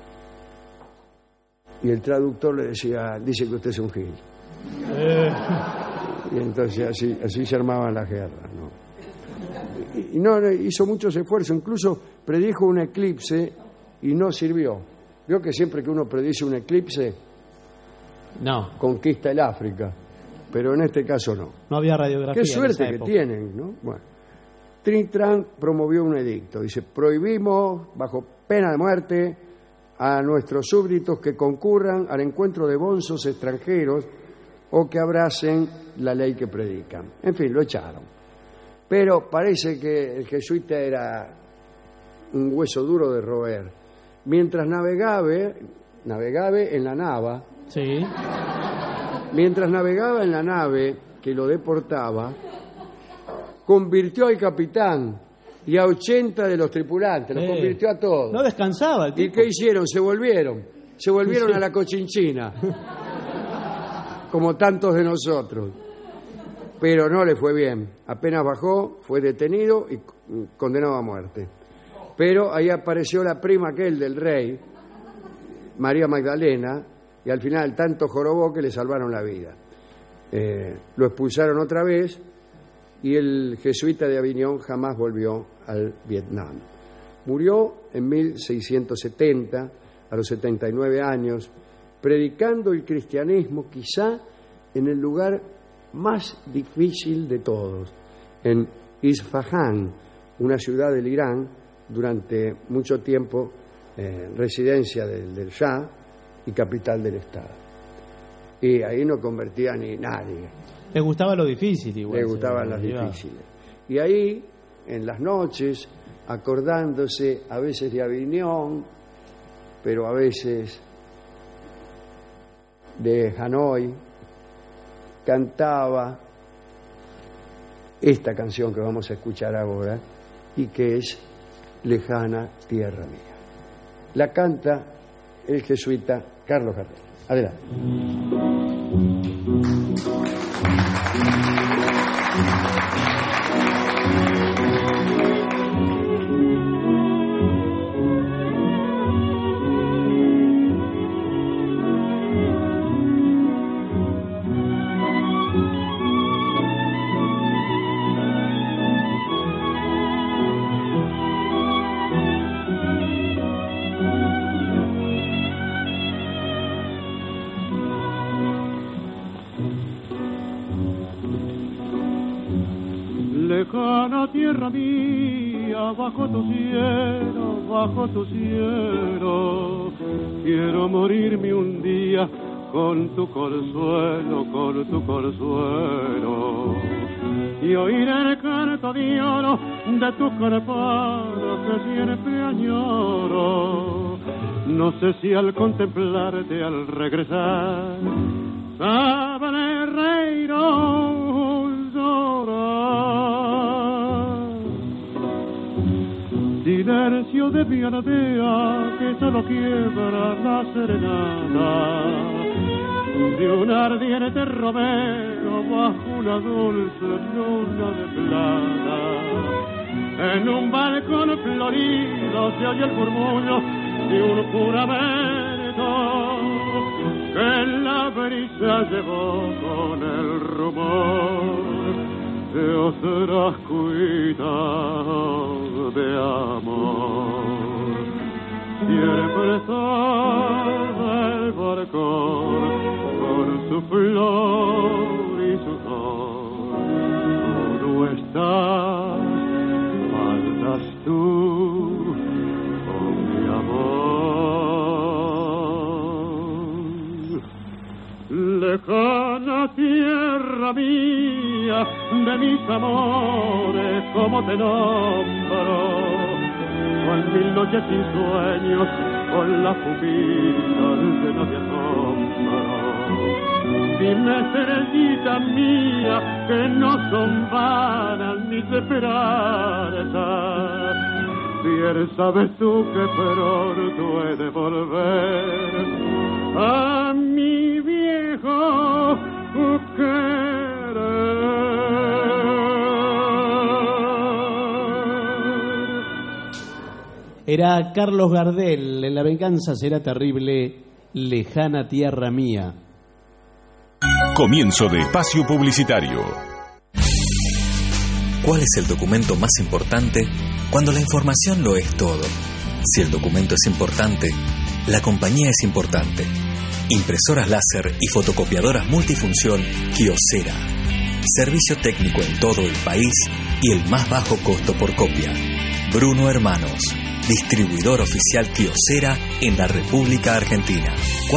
traductor le decía: dice que usted es un gil. Y entonces así se armaban las guerras, ¿no? Y no hizo muchos esfuerzos, incluso predijo un eclipse y no sirvió. Vio que siempre que uno predice un eclipse, conquista el África, pero en este caso no. No había radiografía. Qué suerte que tienen, ¿no? Bueno, Trintran promovió un edicto. Dice, prohibimos, bajo pena de muerte, a nuestros súbditos que concurran al encuentro de bonzos extranjeros o que abracen la ley que predican. En fin, lo echaron. Pero parece que el jesuita era un hueso duro de roer. Mientras navegaba en la nava, sí. Mientras navegaba en la nave que lo deportaba, convirtió al capitán y a 80 de los tripulantes, los convirtió a todos. No descansaba el tipo. ¿Y qué hicieron? Se volvieron a la Cochinchina, como tantos de nosotros. Pero no le fue bien. Apenas bajó, fue detenido y condenado a muerte. Pero ahí apareció la prima aquel del rey, María Magdalena, y al final tanto jorobó que le salvaron la vida. Lo expulsaron otra vez y el jesuita de Aviñón jamás volvió al Vietnam. Murió en 1670, a los 79 años, predicando el cristianismo quizá en el lugar más difícil de todos, en Isfahán, una ciudad del Irán, durante mucho tiempo residencia del Shah y capital del Estado. Y ahí no convertía ni nadie. Le gustaba lo difícil igual. Le gustaban las difíciles. Y ahí, en las noches, acordándose a veces de Aviñón, pero a veces de Hanoi, cantaba esta canción que vamos a escuchar ahora y que es Lejana Tierra Mía. La canta el jesuita Carlos Gardel. Adelante. Lejana tierra mía, bajo tu cielo, quiero morirme un día con tu consuelo, y oír el canto de oro de tu carpano que siempre añoro. No sé si al contemplarte, al regresar, sabré reír o llorar. Silencio de mi aldea que solo quiebra la serenata de un ardiente romero bajo una dulce luna de plata. En un balcón florido se oye el murmullo de un juramento que la brisa llevó con el rumor de otras cuitas de amor. Siempre está el barcón con su flor y su sol. Tú no estás, faltas tú, oh mi amor. Lejana tierra mía, de mis amores, como te nombro, con mil noches sin sueños, con la pupila llena de asombro. Dime, estrellita mía, que no son vanas ni de esperanza. Bien sabes tú que pronto he de volver a mi viejo querer. Era Carlos Gardel, en La venganza será terrible, lejana tierra mía. Comienzo de espacio publicitario. ¿Cuál es el documento más importante cuando la información lo es todo? Si el documento es importante, la compañía es importante. Impresoras láser y fotocopiadoras multifunción Kyocera. Servicio técnico en todo el país y el más bajo costo por copia. Bruno Hermanos, distribuidor oficial Kyocera en la República Argentina.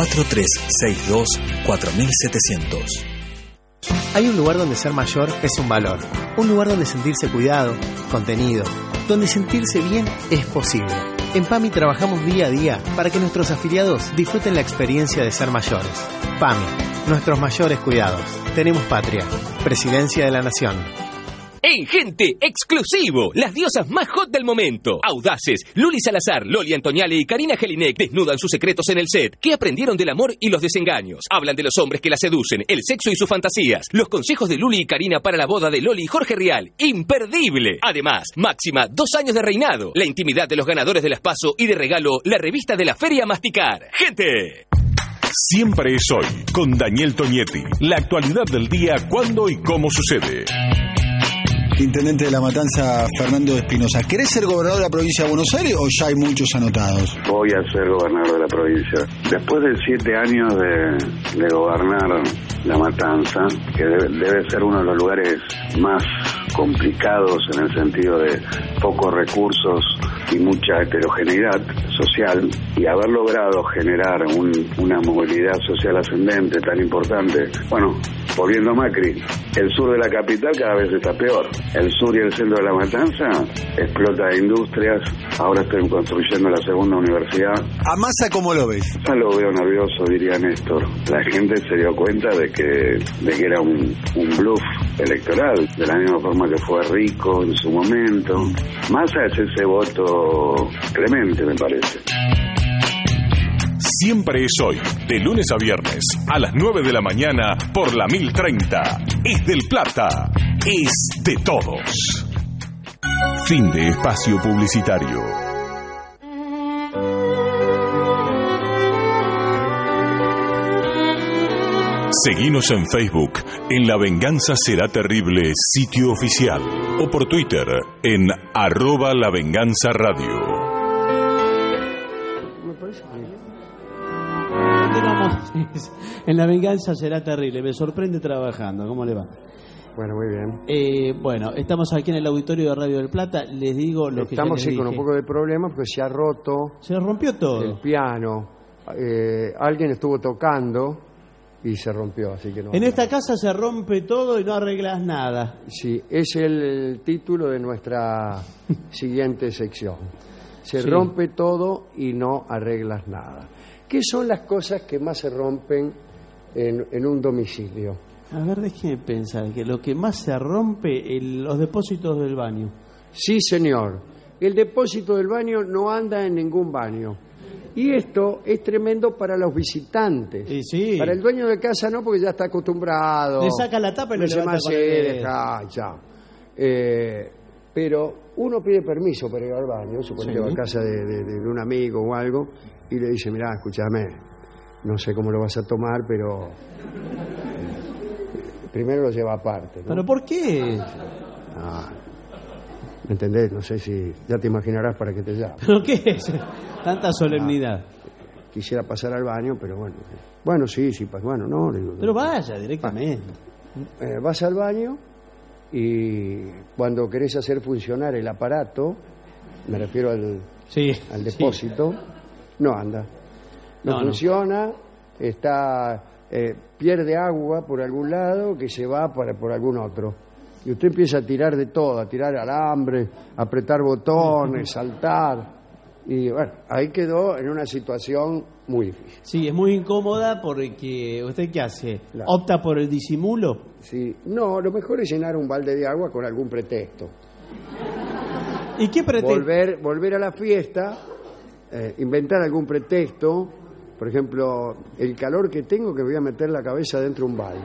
4362-4700. Hay un lugar donde ser mayor es un valor. Un lugar donde sentirse cuidado, contenido, donde sentirse bien es posible. En PAMI trabajamos día a día para que nuestros afiliados disfruten la experiencia de ser mayores. PAMI, nuestros mayores cuidados. Tenemos patria. Presidencia de la Nación. ¡Ey, gente! ¡Exclusivo! Las diosas más hot del momento. Audaces, Luli Salazar, Loli Antoniali y Karina Jelinek desnudan sus secretos en el set. ¿Qué aprendieron del amor y los desengaños? Hablan de los hombres que la seducen, el sexo y sus fantasías. Los consejos de Luli y Karina para la boda de Loli y Jorge Rial. ¡Imperdible! Además, Máxima, 2 años de reinado. La intimidad de los ganadores de las PASO y de regalo, la revista de la Feria Masticar. ¡Gente! Siempre es hoy, con Daniel Toñetti. La actualidad del día, cuándo y cómo sucede. Intendente de La Matanza, Fernando Espinosa, ¿querés ser gobernador de la provincia de Buenos Aires o ya hay muchos anotados? Voy a ser gobernador de la provincia. Después de 7 años de gobernar La Matanza, que debe ser uno de los lugares más complicados en el sentido de pocos recursos y mucha heterogeneidad social, y haber logrado generar una movilidad social ascendente tan importante. Bueno, volviendo a Macri, el sur de la capital cada vez está peor. El sur y el centro de La Matanza explota de industrias. Ahora estoy construyendo la segunda universidad. ¿A Massa cómo lo ves? Ya lo veo nervioso, diría Néstor. La gente se dio cuenta de que era un bluff electoral, de la misma forma que fue Rico en su momento. Massa es ese voto clemente, me parece. Siempre es hoy, de lunes a viernes, a las 9 de la mañana, por la 1030. Es del Plata, es de todos. Fin de espacio publicitario. Seguinos en Facebook, en La Venganza Será Terrible, sitio oficial, o por Twitter, en @lavenganzaradio. En La Venganza Será Terrible. Me sorprende trabajando. ¿Cómo le va? Bueno, muy bien. Bueno, estamos aquí en el auditorio de Radio del Plata. Les digo lo que estamos con un poco de problemas porque se ha roto. Se rompió todo. El piano. Alguien estuvo tocando y se rompió, así que no. En esta casa se rompe todo y no arreglas nada. Sí, es el título de nuestra siguiente sección. Se rompe todo y no arreglas nada. ¿Qué son las cosas que más se rompen en un domicilio? A ver, déjeme pensar, que lo que más se rompe, los depósitos del baño. Sí, señor. El depósito del baño no anda en ningún baño. Y esto es tremendo para los visitantes. Sí. Para el dueño de casa no, porque ya está acostumbrado. Le saca la tapa y le levanta con el dedo. Ya. Pero uno pide permiso para ir al baño, suponete va a casa de un amigo o algo, y le dice, mirá, escúchame, no sé cómo lo vas a tomar, pero primero lo lleva aparte, ¿no? ¿Pero por qué? ¿Me entendés? No sé si ya te imaginarás para qué te llamo. ¿Pero qué es? Tanta solemnidad. Quisiera pasar al baño, pero bueno. Bueno, sí, bueno, no. Digo, pero vaya directamente. Vas al baño y cuando querés hacer funcionar el aparato, me refiero al depósito, no anda. No funciona, está pierde agua por algún lado que se va por algún otro. Y usted empieza a tirar de todo, a tirar alambre, a apretar botones, saltar. Y bueno, ahí quedó en una situación muy difícil. Sí, es muy incómoda porque ¿usted qué hace? Claro. ¿Opta por el disimulo? Sí, no, lo mejor es llenar un balde de agua con algún pretexto. ¿Y qué pretexto? Volver a la fiesta, inventar algún pretexto, por ejemplo, el calor que tengo que voy a meter la cabeza dentro de un balde.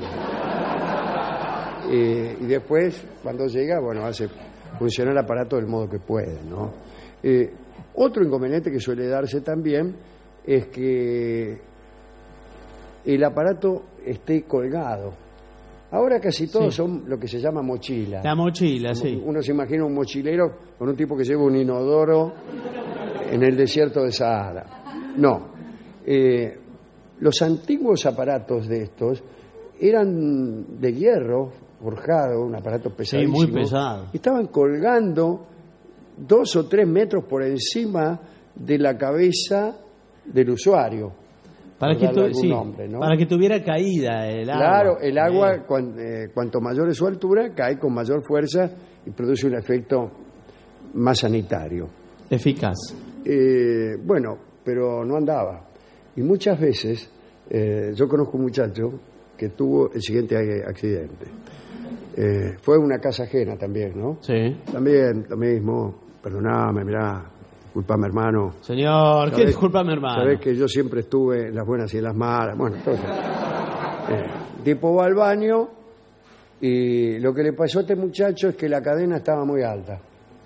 Y después, cuando llega, bueno, hace funcionar el aparato del modo que puede, ¿no? Otro inconveniente que suele darse también es que el aparato esté colgado. Ahora casi todos son lo que se llama mochila. La mochila, sí. Uno se imagina un mochilero con un tipo que lleva un inodoro en el desierto de Sahara. No. Los antiguos aparatos de estos eran de hierro, forjado, un aparato pesadísimo. muy pesado. Y estaban colgando 2 o 3 metros por encima de la cabeza del usuario. Para por que, darle algún nombre, ¿no? para que tuviera caída el agua. Claro, el agua, cuanto mayor es su altura, cae con mayor fuerza y produce un efecto más sanitario. Eficaz. Bueno, pero no andaba. Y muchas veces, yo conozco un muchacho que tuvo el siguiente accidente. Fue una casa ajena también, ¿no? Sí. También lo mismo. Perdóname, mirá, disculpame, hermano. Señor, ¿qué disculpame, hermano? Sabés que yo siempre estuve en las buenas y en las malas. Bueno, entonces, tipo va al baño y lo que le pasó a este muchacho es que la cadena estaba muy alta.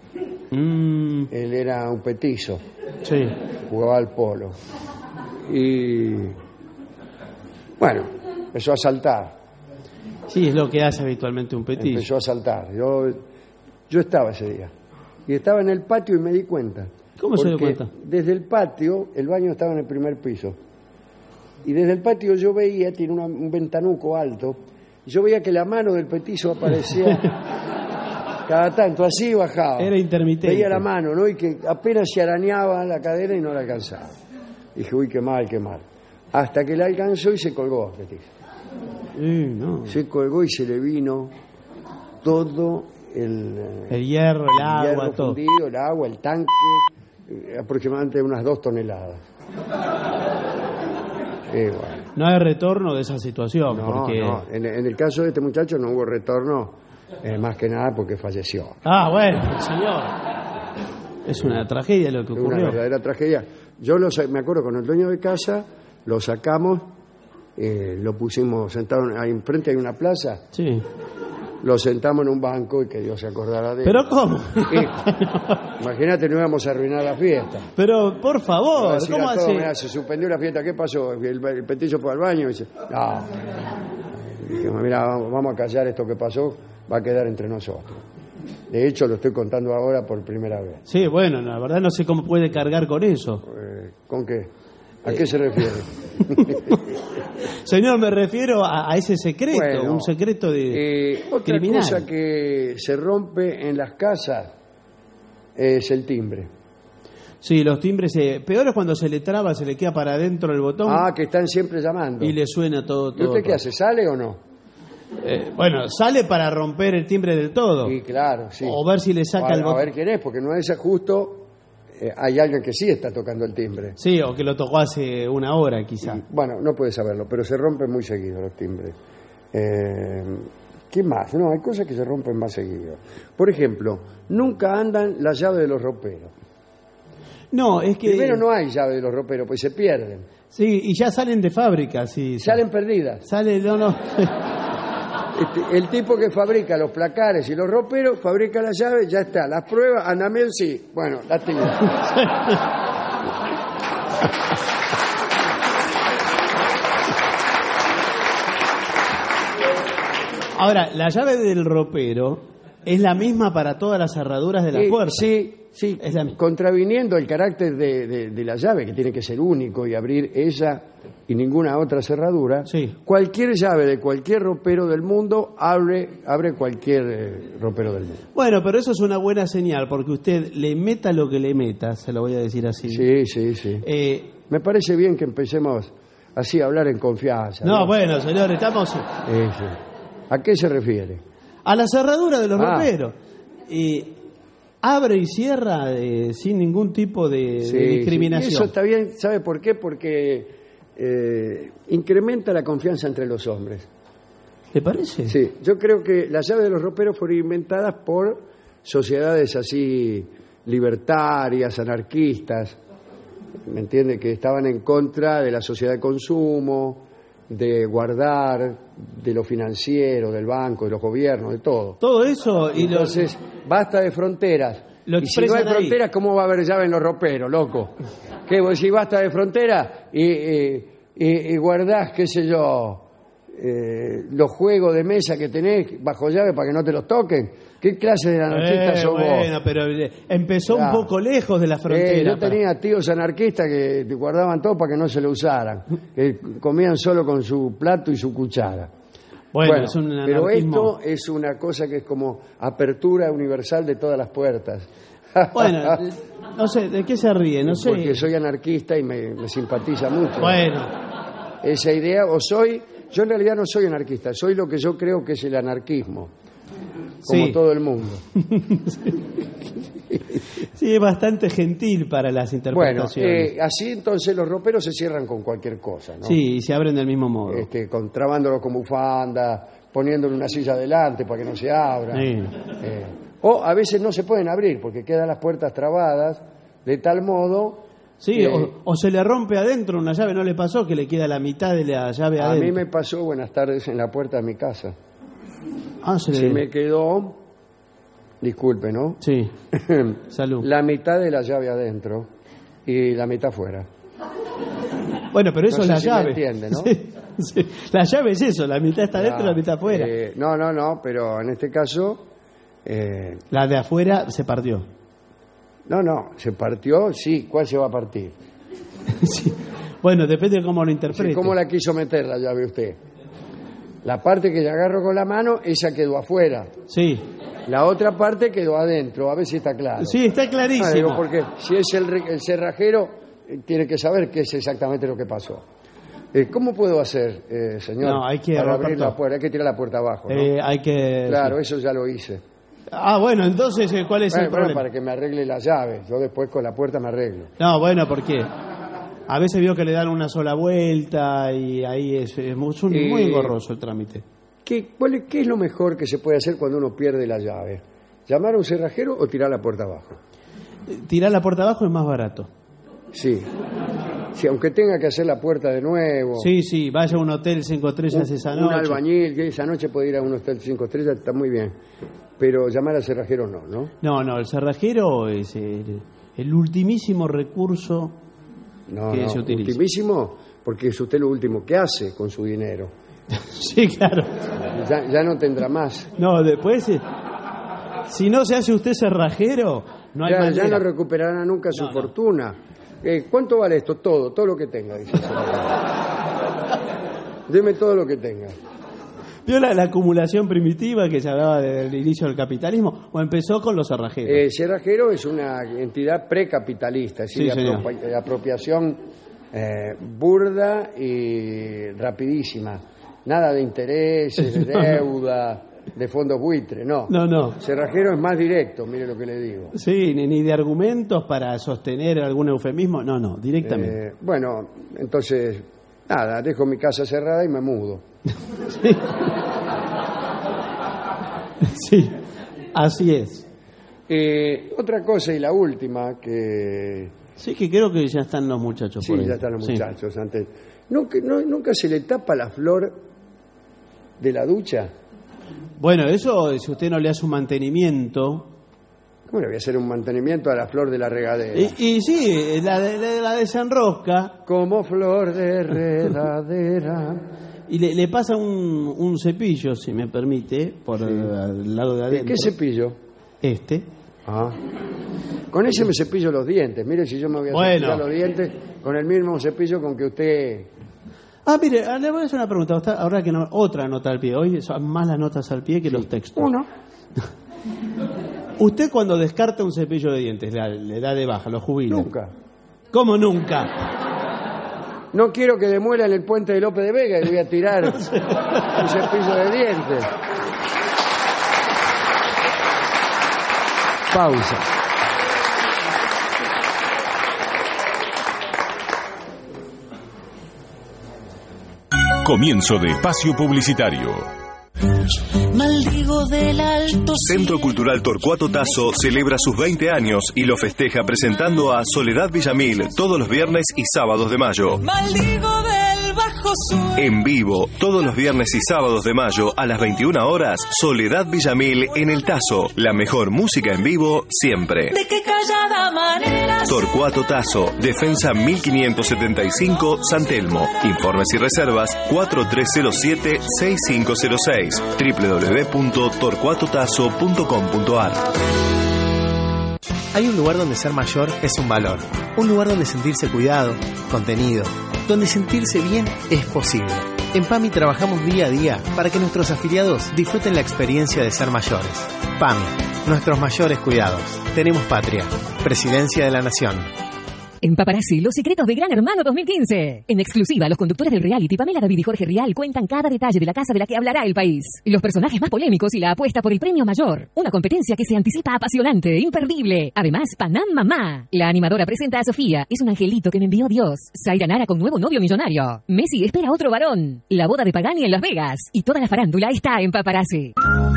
Él era un petizo. Sí. Jugaba al polo. Y bueno, empezó a saltar. Sí, es lo que hace habitualmente un petizo. Empezó a saltar. Yo estaba ese día. Y estaba en el patio y me di cuenta. ¿Cómo se dio cuenta? Desde el patio, el baño estaba en el primer piso. Y desde el patio yo veía, tiene un ventanuco alto, yo veía que la mano del petizo aparecía cada tanto, así bajaba. Era intermitente. Veía la mano, ¿no? Y que apenas se arañaba la cadera y no la alcanzaba. Dije, uy, qué mal, qué mal. Hasta que la alcanzó y se colgó, petizo. No. Se colgó y se le vino todo el hierro, el agua, hierro todo. fundido, el agua, el tanque, aproximadamente unas 2 toneladas. Bueno. No hay retorno de esa situación. No, porque... no. En el caso de este muchacho no hubo retorno, más que nada porque falleció. Ah, bueno, señor. Es una tragedia lo que ocurrió. Una verdadera tragedia. Yo me acuerdo con el dueño de casa, lo sacamos, lo pusimos sentado ahí enfrente, hay una plaza. Sí. Lo sentamos en un banco y que Dios se acordara de él. ¿Pero cómo? Imagínate, no íbamos a arruinar la fiesta. Pero, por favor, ¿cómo hace? Mirá, se suspendió la fiesta, ¿qué pasó? El petizo fue al baño y dice, no. Dijimos, mira, vamos a callar esto que pasó, va a quedar entre nosotros. De hecho, lo estoy contando ahora por primera vez. Sí, bueno, la verdad no sé cómo puede cargar con eso. ¿Con qué? ¿A qué se refiere? Señor, me refiero a ese secreto, bueno, un secreto de otra criminal. cosa que se rompe en las casas es el timbre. Sí, los timbres, peor es cuando se le traba, se le queda para adentro el botón. Ah, que están siempre llamando. Y le suena todo. ¿Y usted qué hace? ¿Sale o no? Bueno, sale para romper el timbre del todo. Sí, claro, sí. O ver si le saca el botón. A ver quién es, porque no es justo. Hay alguien que sí está tocando el timbre. Sí, o que lo tocó hace una hora quizá. Bueno, no puede saberlo, pero se rompen muy seguido los timbres. ¿Qué más? No, hay cosas que se rompen más seguido. Por ejemplo, nunca andan las llaves de los roperos. No, es que... Primero no hay llave de los roperos, pues se pierden. Sí, y ya salen de fábrica, sí. Salen perdidas. No. El tipo que fabrica los placares y los roperos, fabrica las llaves, ya está. Las pruebas, andan bien, sí. Bueno, las tengo. Ahora, la llave del ropero es la misma para todas las cerraduras de la puerta. Sí, contraviniendo el carácter de la llave, que tiene que ser único y abrir ella y ninguna otra cerradura. Sí. Cualquier llave de cualquier ropero del mundo abre cualquier ropero del mundo. Bueno, pero eso es una buena señal, porque usted le meta lo que le meta, se lo voy a decir así. Sí. Me parece bien que empecemos así a hablar en confianza. No, bueno, señor, estamos... Sí. ¿A qué se refiere? A la cerradura de los roperos. Abre y cierra sin ningún tipo de discriminación. Sí. Eso está bien, ¿sabe por qué? Porque incrementa la confianza entre los hombres. ¿Le parece? Sí, yo creo que las llaves de los roperos fueron inventadas por sociedades así libertarias, anarquistas, ¿me entiende? Que estaban en contra de la sociedad de consumo, de guardar, de lo financiero, del banco, de los gobiernos, de todo. Todo eso. Y entonces, basta de fronteras. Y si no hay fronteras, ¿cómo va a haber llave en los roperos, loco? ¿Qué? Vos decís, basta de fronteras y guardás, qué sé yo, los juegos de mesa que tenés bajo llave para que no te los toquen. ¿Qué clase de anarquista sos vos? Bueno, pero empezó un poco lejos de la frontera. Yo tenía tíos anarquistas que guardaban todo para que no se lo usaran, que comían solo con su plato y su cuchara. Bueno, es un pero anarquismo. esto es una cosa que es como apertura universal de todas las puertas. Bueno, no sé, ¿de qué se ríe? No sé. Porque soy anarquista y me simpatiza mucho. Bueno. Esa idea, yo en realidad no soy anarquista, soy lo que yo creo que es el anarquismo. Como Sí. todo el mundo. Sí, es bastante gentil para las Bueno, interpretaciones. así entonces los roperos se cierran con cualquier cosa, ¿no? Sí, y se abren del mismo modo. Contrabándolo con bufanda, poniéndole una silla adelante para que no se abra. Sí. O a veces no se pueden abrir porque quedan las puertas trabadas de tal modo... Sí, que o se le rompe adentro una llave, ¿no le pasó que le queda la mitad de la llave a adentro? mí me pasó, buenas tardes, en la puerta de mi casa. Se Se me quedó, disculpe, ¿no? Sí, salud. La mitad de la llave adentro y la mitad fuera. Bueno, pero eso No es sé la si me llave. entiende, ¿no? Sí. La llave es eso, la mitad está adentro y la mitad afuera. No, pero en este caso... La de afuera se partió. No, se partió, sí. ¿Cuál se va a partir? Sí. Bueno, depende de cómo lo interprete. ¿Cómo la quiso meter la llave usted? La parte que le agarro con la mano, esa quedó afuera. Sí. La otra parte quedó adentro, a ver si está claro. Sí, está clarísimo. Digo, porque si es el cerrajero, tiene que saber qué es exactamente lo que pasó. ¿Cómo puedo hacer, señor? No, hay que para romper abrir todo. la puerta, hay que tirar la puerta abajo, ¿no? Hay que... Claro, sí. eso ya lo hice. Bueno, entonces, ¿cuál es el problema? Para que me arregle la llave. Yo después con la puerta me arreglo. No, bueno, porque a veces veo que le dan una sola vuelta y ahí es muy engorroso el trámite. ¿Qué es lo mejor que se puede hacer cuando uno pierde la llave? ¿Llamar a un cerrajero o tirar la puerta abajo? Tirar la puerta abajo es más barato. Sí. Sí, aunque tenga que hacer la puerta de nuevo. Sí, vaya a un hotel 5 estrellas esa noche. Un albañil que esa noche puede ir a un hotel 5 estrellas, está muy bien. Pero llamar al cerrajero no. No, el cerrajero es el ultimísimo recurso que se utiliza. Ultimísimo, porque es usted lo último que hace con su dinero. Sí, claro. Ya no tendrá más. No, después, si no se hace usted cerrajero, no hay manera. Ya no recuperará nunca su fortuna. ¿Cuánto vale esto? Todo lo que tenga, dice el cerrajero. Deme todo lo que tenga. ¿Vio la acumulación primitiva que se hablaba del inicio del capitalismo? ¿O empezó con los cerrajeros? El cerrajero es una entidad precapitalista, es decir, de apropiación burda y rapidísima. Nada de intereses, de deuda, de fondos buitre, no. No. Cerrajero es más directo, mire lo que le digo. Sí, ni de argumentos para sostener algún eufemismo, no, directamente. Bueno, entonces, nada, dejo mi casa cerrada y me mudo. Sí, así es. Otra cosa y la última que... Sí, que creo que ya están los muchachos por ahí. Sí, ya están los muchachos. Antes. ¿Nunca se le tapa la flor de la ducha? Bueno, eso si usted no le hace un mantenimiento... ¿Cómo le voy a hacer un mantenimiento a la flor de la regadera? Y sí, la desenrosca. Como flor de regadera. Y le pasa un cepillo, si me permite, por el lado de adentro. ¿Qué cepillo? Con ese me cepillo los dientes. Mire si yo me voy a cepillar los dientes con el mismo cepillo con que usted... Mire, le voy a hacer una pregunta. Ahora que otra nota al pie. Hoy son más las notas al pie que los textos. Uno. ¿Usted cuando descarta un cepillo de dientes le da de baja, lo jubila? Nunca. ¿Cómo nunca? No quiero que demuelan el puente de López de Vega y le voy a tirar un cepillo de dientes. Pausa. Comienzo de espacio publicitario. Maldigo del alto. Centro Cultural Torcuato Tasso celebra sus 20 años y lo festeja presentando a Soledad Villamil todos los viernes y sábados de mayo. Maldigo del bajo sur. En vivo, todos los viernes y sábados de mayo a las 21 horas, Soledad Villamil en el Tasso. La mejor música en vivo siempre. De qué callada manera. Torcuato Tasso, Defensa 1575, San Telmo. Informes y reservas 4307-6506. www.torcuatotasso.com.ar. Hay un lugar donde ser mayor es un valor. Un lugar donde sentirse cuidado, contenido, donde sentirse bien es posible. En PAMI trabajamos día a día para que nuestros afiliados disfruten la experiencia de ser mayores. PAMI, nuestros mayores cuidados. Tenemos patria. Presidencia de la Nación. En Paparazzi, los secretos de Gran Hermano 2015. En exclusiva, los conductores del reality Pamela David y Jorge Rial cuentan cada detalle de la casa de la que hablará el país. Los personajes más polémicos y la apuesta por el premio mayor. Una competencia que se anticipa apasionante, imperdible. Además, Panam Mamá. La animadora presenta a Sofía. Es un angelito que me envió Dios. Zaira Nara con nuevo novio millonario. Messi espera otro varón. La boda de Pagani en Las Vegas. Y toda la farándula está en Paparazzi.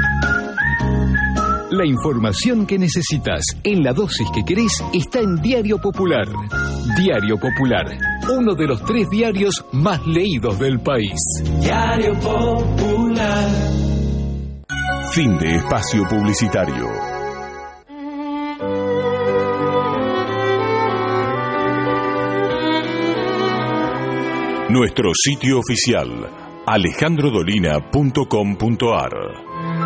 La información que necesitas en la dosis que querés está en Diario Popular. Diario Popular, uno de los 3 diarios más leídos del país. Diario Popular. Fin de espacio publicitario. Nuestro sitio oficial, alejandrodolina.com.ar.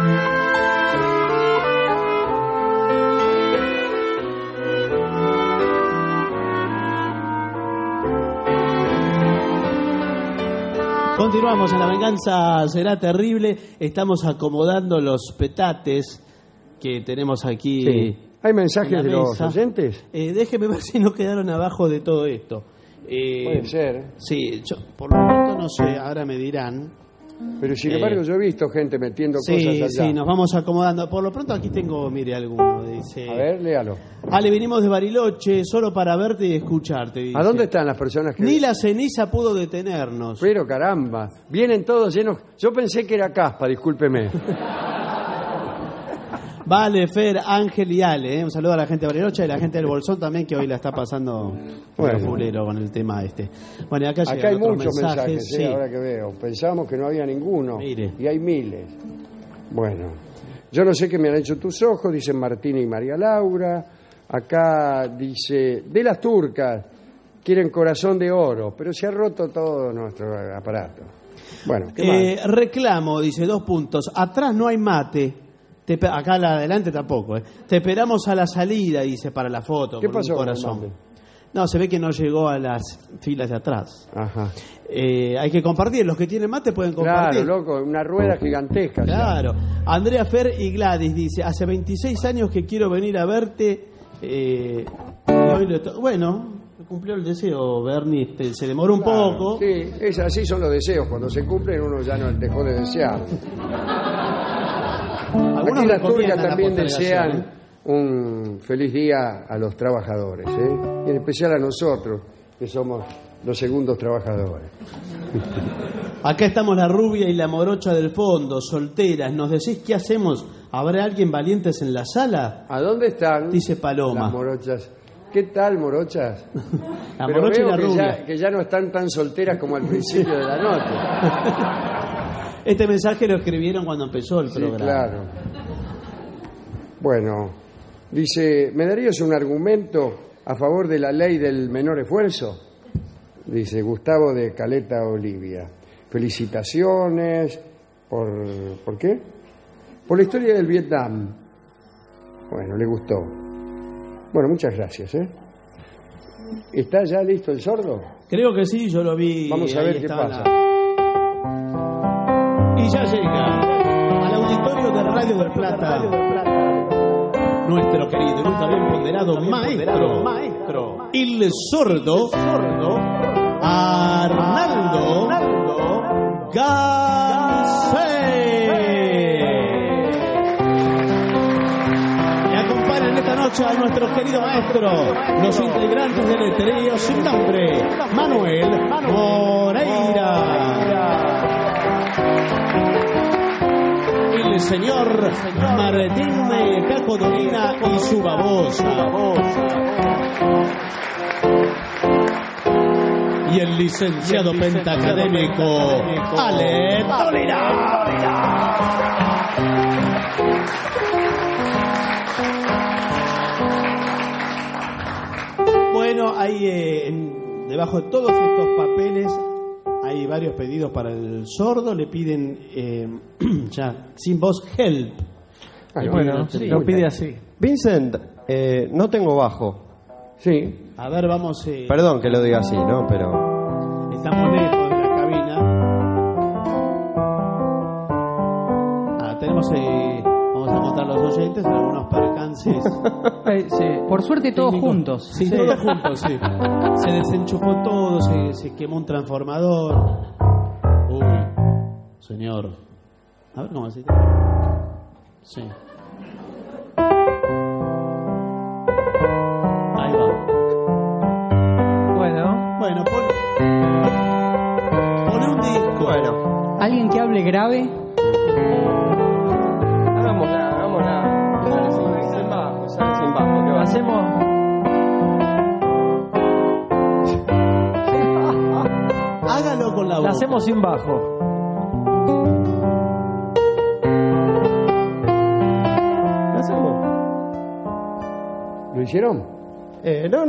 Continuamos en La Venganza Será Terrible. Estamos acomodando los petates que tenemos aquí. Sí. ¿Hay mensajes de los oyentes? Déjeme ver si no quedaron abajo de todo esto. Puede ser. Sí, yo por lo pronto no sé, ahora me dirán. Pero sin embargo yo he visto gente metiendo cosas allá. Sí, nos vamos acomodando. Por lo pronto aquí tengo, mire, alguno. Dice, a ver, léalo. Ale, venimos de Bariloche solo para verte y escucharte. Dice. ¿A dónde están las personas que...? Ni la ceniza pudo detenernos. Pero caramba, vienen todos llenos... Yo pensé que era caspa, discúlpeme. Vale, Fer, Ángel y Ale. Un saludo a la gente de Bariloche y a la gente del Bolsón también, que hoy la está pasando fulero con el tema este. Bueno, y acá hay muchos mensajes, sí. Ahora que veo. Pensábamos que no había ninguno. Mire. Y hay miles. Bueno, yo no sé qué me han hecho tus ojos, dicen Martina y María Laura. Acá dice, de las turcas, quieren corazón de oro, pero se ha roto todo nuestro aparato. Bueno, ¿qué más? Reclamo, dice, 2 puntos. Atrás no hay mate. Acá a la adelante tampoco. Te esperamos a la salida, dice, para la foto. ¿Qué pasó con un corazón? No, se ve que no llegó a las filas de atrás. Ajá. Hay que compartir. Los que tienen mate pueden compartir. Claro, loco, una rueda gigantesca. Claro. Ya. Andrea Fer y Gladys dice, hace 26 años que quiero venir a verte. Bueno, cumplió el deseo, Bernie. Se demoró un poco. Sí, así son los deseos. Cuando se cumplen uno ya no dejó de desear. Aquí las turcas también desean un feliz día a los trabajadores, y en especial a nosotros, que somos los segundos trabajadores. Acá estamos la rubia y la morocha del fondo, solteras. ¿Nos decís qué hacemos? ¿Habrá alguien valientes en la sala? ¿A dónde están? Dice Paloma. Las morochas. ¿Qué tal, morochas? La Pero morocha veo y la rubia. que ya no están tan solteras como al principio de la noche. Este mensaje lo escribieron cuando empezó el programa. Claro. Bueno, dice, ¿me darías un argumento a favor de la ley del menor esfuerzo? Dice Gustavo de Caleta Olivia. Felicitaciones ¿por qué? Por la historia del Vietnam. Bueno, le gustó. Bueno, muchas gracias, ¿Está ya listo el sordo? Creo que sí, yo lo vi. Vamos a ver qué pasa. Y ya llega al auditorio de Radio del Plata nuestro querido y nunca bien ponderado maestro, el sordo Arnaldo Gansé. Y acompañan esta noche a nuestro querido maestro, los integrantes del trío sin nombre, Manuel Moreira. El señor Martín Cacodolina y su babosa. Y el licenciado pentacadémico Ale Dolina. Bueno, hay debajo de todos estos papeles hay varios pedidos para el sordo. Le piden ya sin voz help. Bueno, sí, lo pide así. Vincent, no tengo bajo. Sí. A ver, vamos. Perdón que lo diga así, ¿no? Pero estamos lejos de la cabina. vamos a contar a los oyentes algunos percances. Sí, por suerte todos juntos. Sí, todos juntos, sí. Se desenchufó todo, se quemó un transformador. Uy, señor. A ver cómo así. Sí. Ahí va. Bueno, pone un disco. Bueno. ¿Alguien que hable grave? Hagámosla. Sale sin bajo. ¿Qué va? Hacemos... Hágalo con la boca. La hacemos sin bajo. ¿Qué hacemos? ¿Lo hicieron? No,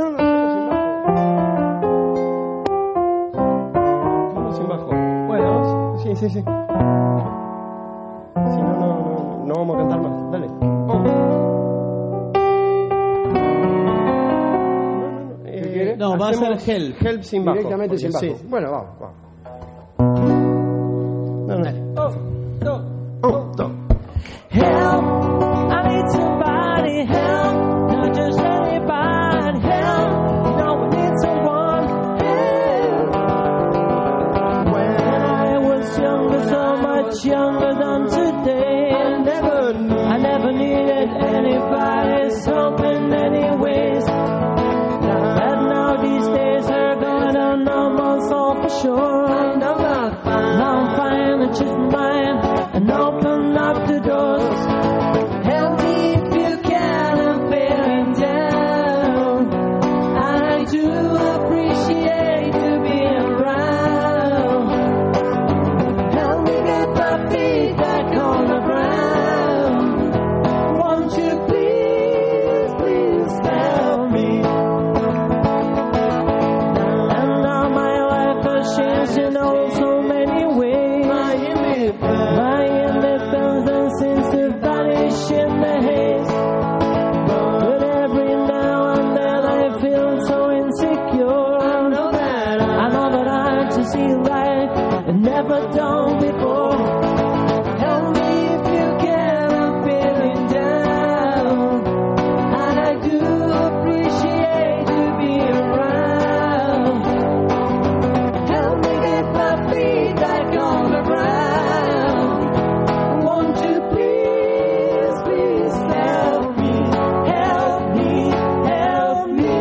sin bajo. Bueno, sí. Si no vamos a cantar más. Dale. ¿Qué quiere? No, va a ser Help sin bajo. Directamente sin bajo. Sí. Bueno, vamos. Dale. Help, I need somebody help, not just anybody help, no, we need someone help. When I was younger, so much younger than today, I never needed anybody's help in any ways. But now these days are gonna know my soul for sure. Now I'm fine, it's just mine, and open up the doors. Help me if you can, I'm feeling down. I do appreciate you being around. Help me get my feet back on the ground. Won't you please help me? And now my life has changed in oh so many ways. My independence seems to vanish in the haze. But every now and then I feel so insecure. I know that I just see life and never done before. Help me if you can, I'm feeling down. And I do appreciate you being around. Help me get my feet back on the ground. Won't you please help me, help me, help me.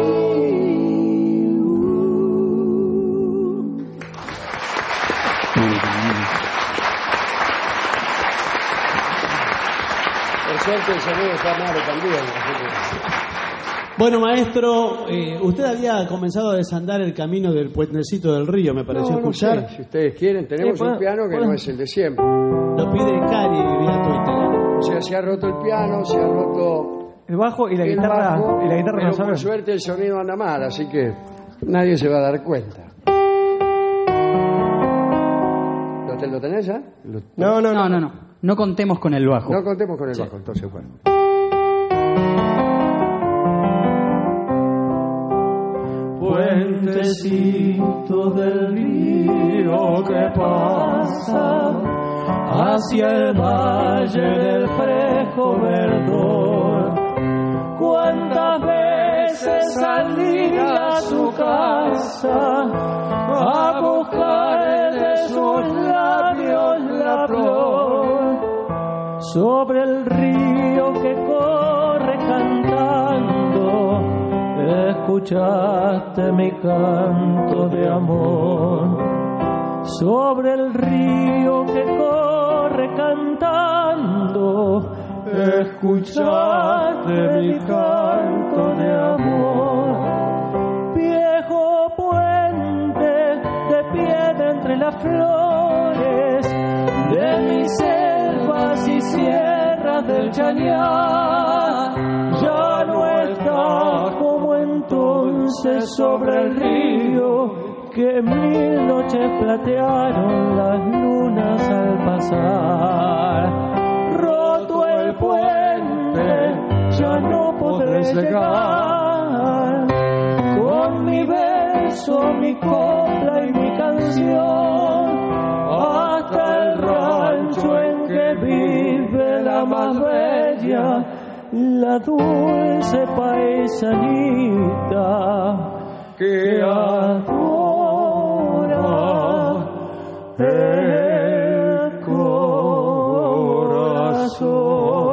Por suerte el sonido está malo también. así que- Bueno, maestro, usted había comenzado a desandar el camino del puentecito del río, me pareció No escuchar. sé, si ustedes quieren, tenemos un piano que no es el de siempre. Lo pide Cari vía Twitter. O sea, se ha roto el piano, se ha roto El bajo y la el guitarra. bajo, Y la guitarra pero no sabe. por suerte el sonido anda mal, así que nadie se va a dar cuenta. ¿Lo tenés ya? No. No contemos con el bajo. No contemos con el bajo, entonces bueno. Puentecito del río que pasa hacia el valle del fresco verdor. ¿Cuántas veces salí a su casa a buscar de sus labios la flor? Sobre el río que corre cantando, escuchaste mi canto de amor. Sobre el río que corre cantando, escuchaste mi canto de amor. Viejo puente de piedra entre las flores de mis selvas y sierras del Chañar, ya no está como entonces sobre el río que 1000 noches platearon las lunas al pasar. Roto el puente, ya no podré llegar con mi beso, mi copla y mi canción hasta el rancho en que vive la más bella, la dulce paisanita que adora el corazón.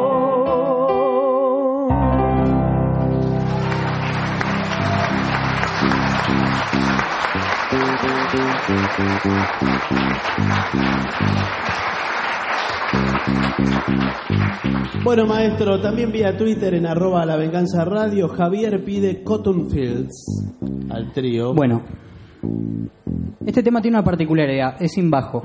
Bueno, maestro, también vía Twitter en @lavenganzaradio, Javier pide Cotton Fields al trío. Bueno, este tema tiene una particularidad, es sin bajo.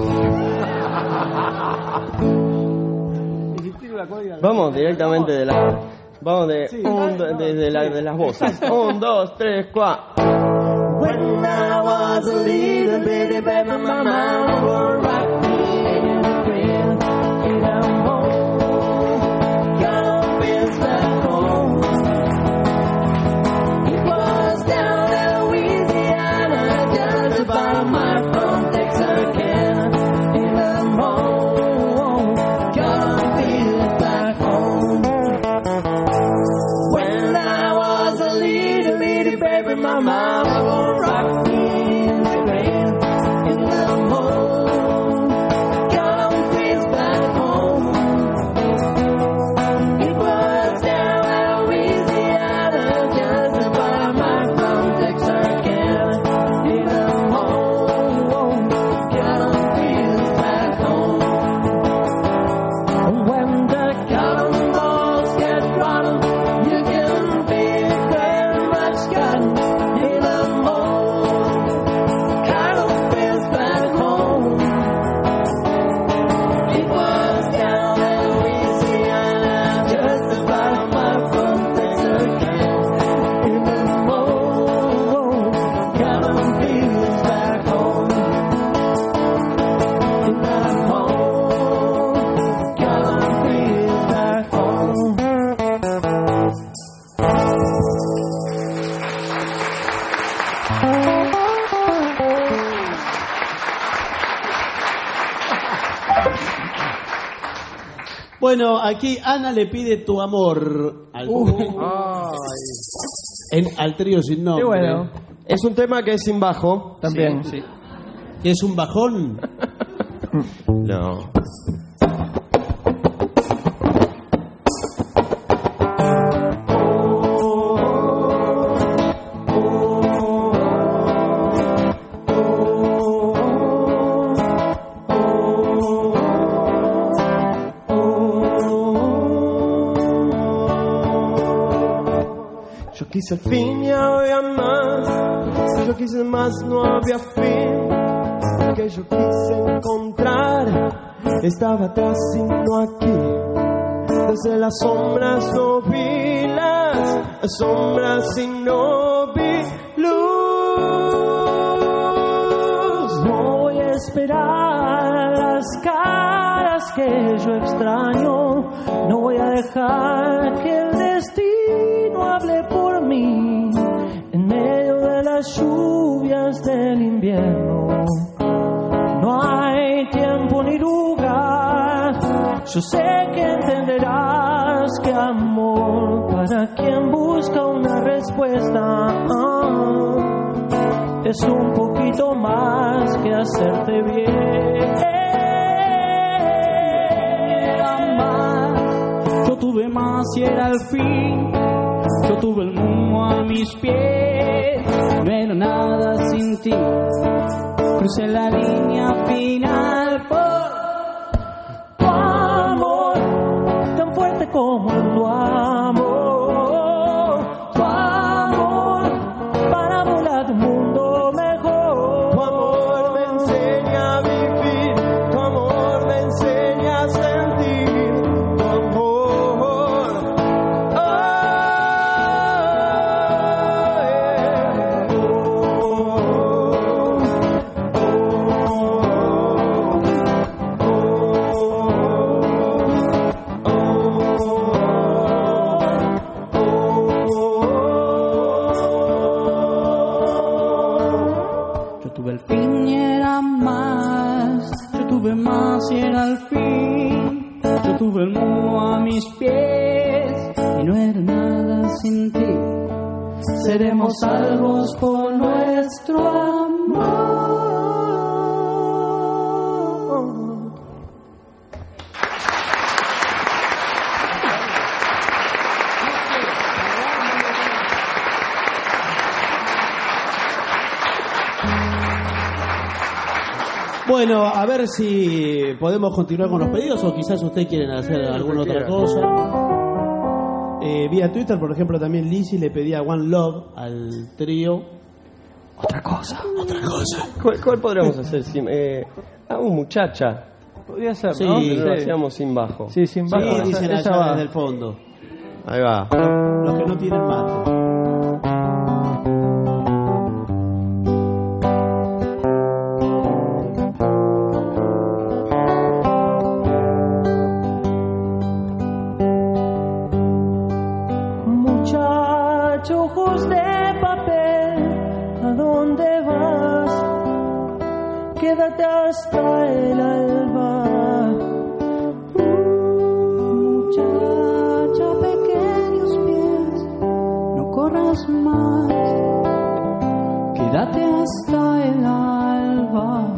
Vamos directamente de la... Vamos de, Sí. de las voces. 1, 2, 3, 4. When I was a little bitty baby, my mama would rock me in the crib. And I'm home, got a bills back home. It was down in Louisiana, just about a mile from Texarkana. And I'm home, got a bills back home. When I was a little bitty baby, my mama would rock me in the rain. And I'm home, got on Chris back home. It was down in Louisiana, just about a mile from Texarkana. And I'm home, got on Chris back home. When the cotton balls get rotten, you can pick very much cotton. And I'm home, cotton fields back home. It was down in Louisiana, just about a mile from Texarkana. And I'm home, cotton fields back home. And I'm home, cotton fields back home. Bueno, aquí Ana le pide tu amor al, al trío sin nombre. Qué bueno. Es un tema que es sin bajo también. Sí, sí. ¿Es un bajón? No. Yo quise el fin y había más. Yo quise más, no había fin. Lo que yo quise encontrar estaba atrás y no aquí. Desde las sombras no vi las sombras y no vi luz. No voy a esperar las caras que yo extraño. No voy a dejar que el destino hable por mí en medio de las lluvias del invierno. No hay tiempo ni lugar. Yo sé que entenderás que amor para quien busca una respuesta es un poquito más que hacerte bien. Yo tuve más y era el fin. Yo tuve el mundo a mis pies. No era nada sin ti. Crucé la línea final por tu amor, tan fuerte como tu amor. Tu amor para volar un mundo mejor. Tu amor me enseña a vivir. Tu amor me enseña a sentir. Tu amor. Yo tuve el fin y era más. Yo tuve más y era el fin. Yo tuve el mundo a mis pies y no era nada sin ti. Seremos salvos por nuestro amor. Bueno, a ver si podemos continuar con los pedidos o quizás ustedes quieren hacer alguna otra cosa. Vía Twitter, por ejemplo, también Lizzy le pedía One Love al trío. Otra cosa. ¿Cuál podríamos hacer? Muchacha. Podría ser, Sí, ¿no? sí. Lo hacíamos sin bajo. Sí, sin bajo. Sí, dicen allá desde el fondo. Ahí va. Los que no tienen mate. Ojos de papel, ¿a dónde vas? Quédate hasta el alba. Muchacha, pequeños pies, no corras más. Quédate hasta el alba.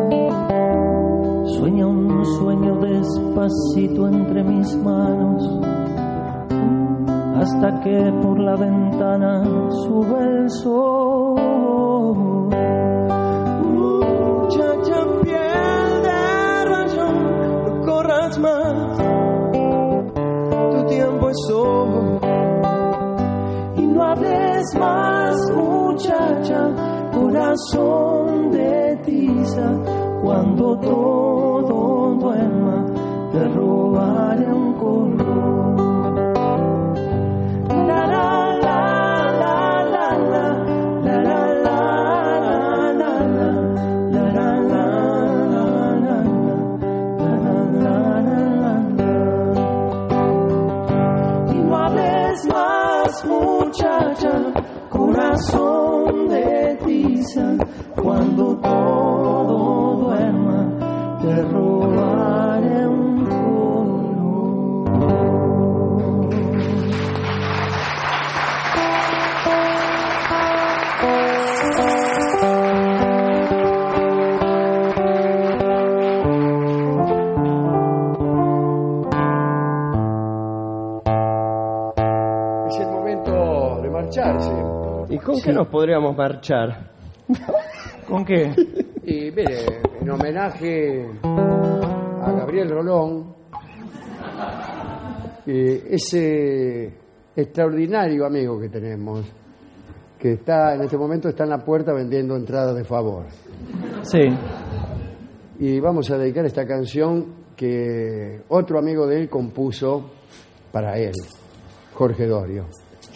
Sueña un sueño despacito entre mis manos, hasta que por la ventana sube el sol. Muchacha, piel de rayón, no corras más, tu tiempo es oro. Y no hables más, muchacha, corazón de tiza. Cuando todo duerma, te robaré un color. Muchacha, corazón de tiza, cuando todo duerma, te robaré un ¿Y con qué nos podríamos marchar? ¿Con qué? Y mire, en homenaje a Gabriel Rolón, ese extraordinario amigo que tenemos, que está en este momento está en la puerta vendiendo entradas de favor. Sí. Y vamos a dedicar esta canción que otro amigo de él compuso para él, Jorge Dorio.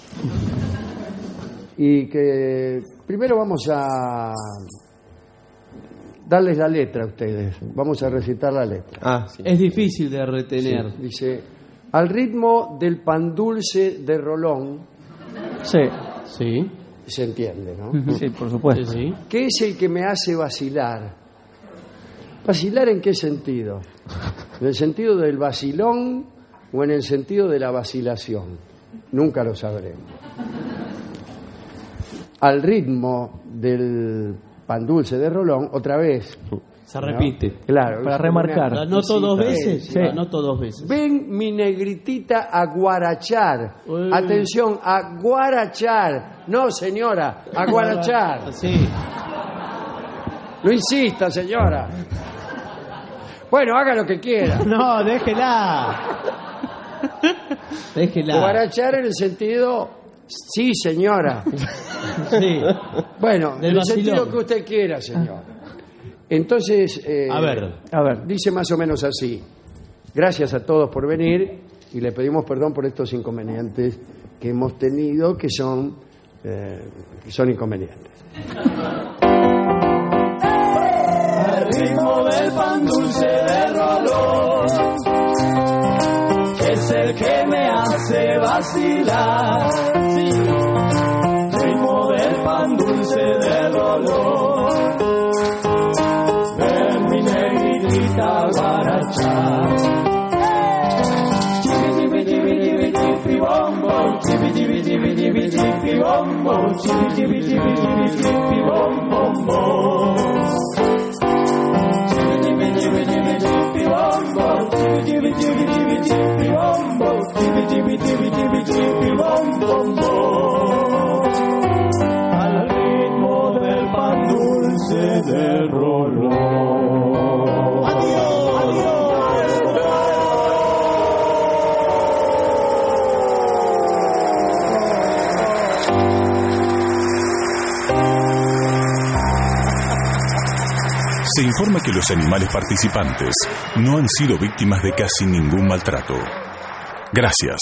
Y que primero vamos a darles la letra a ustedes. Vamos a recitar la letra. Sí. Es difícil de retener. Sí, dice, al ritmo del pan dulce de Rolón. Sí. Se entiende, ¿no? Sí, por supuesto. Sí. ¿Qué es el que me hace vacilar? ¿Vacilar en qué sentido? ¿En el sentido del vacilón o en el sentido de la vacilación? Nunca lo sabremos. Al ritmo del pan dulce de Rolón, otra vez. Se repite. Claro. Para remarcar. ¿La noto dos veces? Sí. La noto dos veces. Ven mi negritita a guarachar. Atención, a guarachar. No, señora, a guarachar. Sí. No insista, señora. Bueno, haga lo que quiera. No, déjela. Déjela. Guarachar en el sentido... Sí, señora. Sí. Bueno, Del en el vacilón. sentido que usted quiera, señora. Entonces, A ver. dice más o menos así. Gracias a todos por venir y le pedimos perdón por estos inconvenientes que hemos tenido, que son inconvenientes. Al ritmo del pan dulce de Rolón, es el que me hace vacilar. Sí. Ritmo del pan dulce de Rolón, ven mi negrita a guarachar. chibi chibi chibi chibi bom bom, chibi chibi chibi chibi chibi bom bom bom. Chibi chibi chibi chibi chibi bom bom, chibi chibi chibi chibi chibi bom bom, chibi chibi chibi chibi chibi bom bom bom. Al ritmo del pan dulce del rolón. Adiós, adiós. Se informa que los animales participantes no han sido víctimas de casi ningún maltrato. Gracias.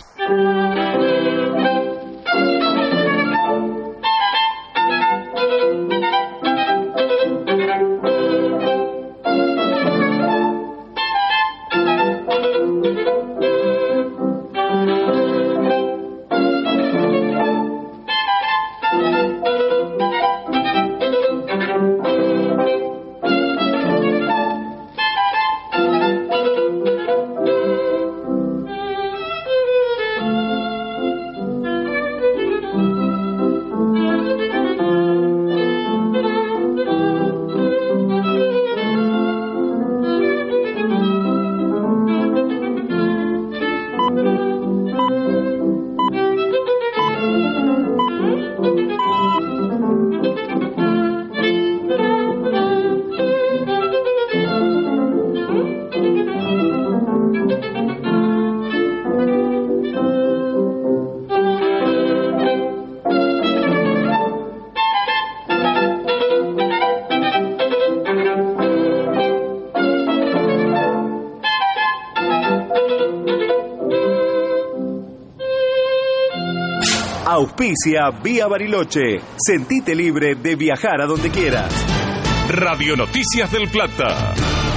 Auspicia Vía Bariloche. Sentite libre de viajar a donde quieras. Radio Noticias del Plata.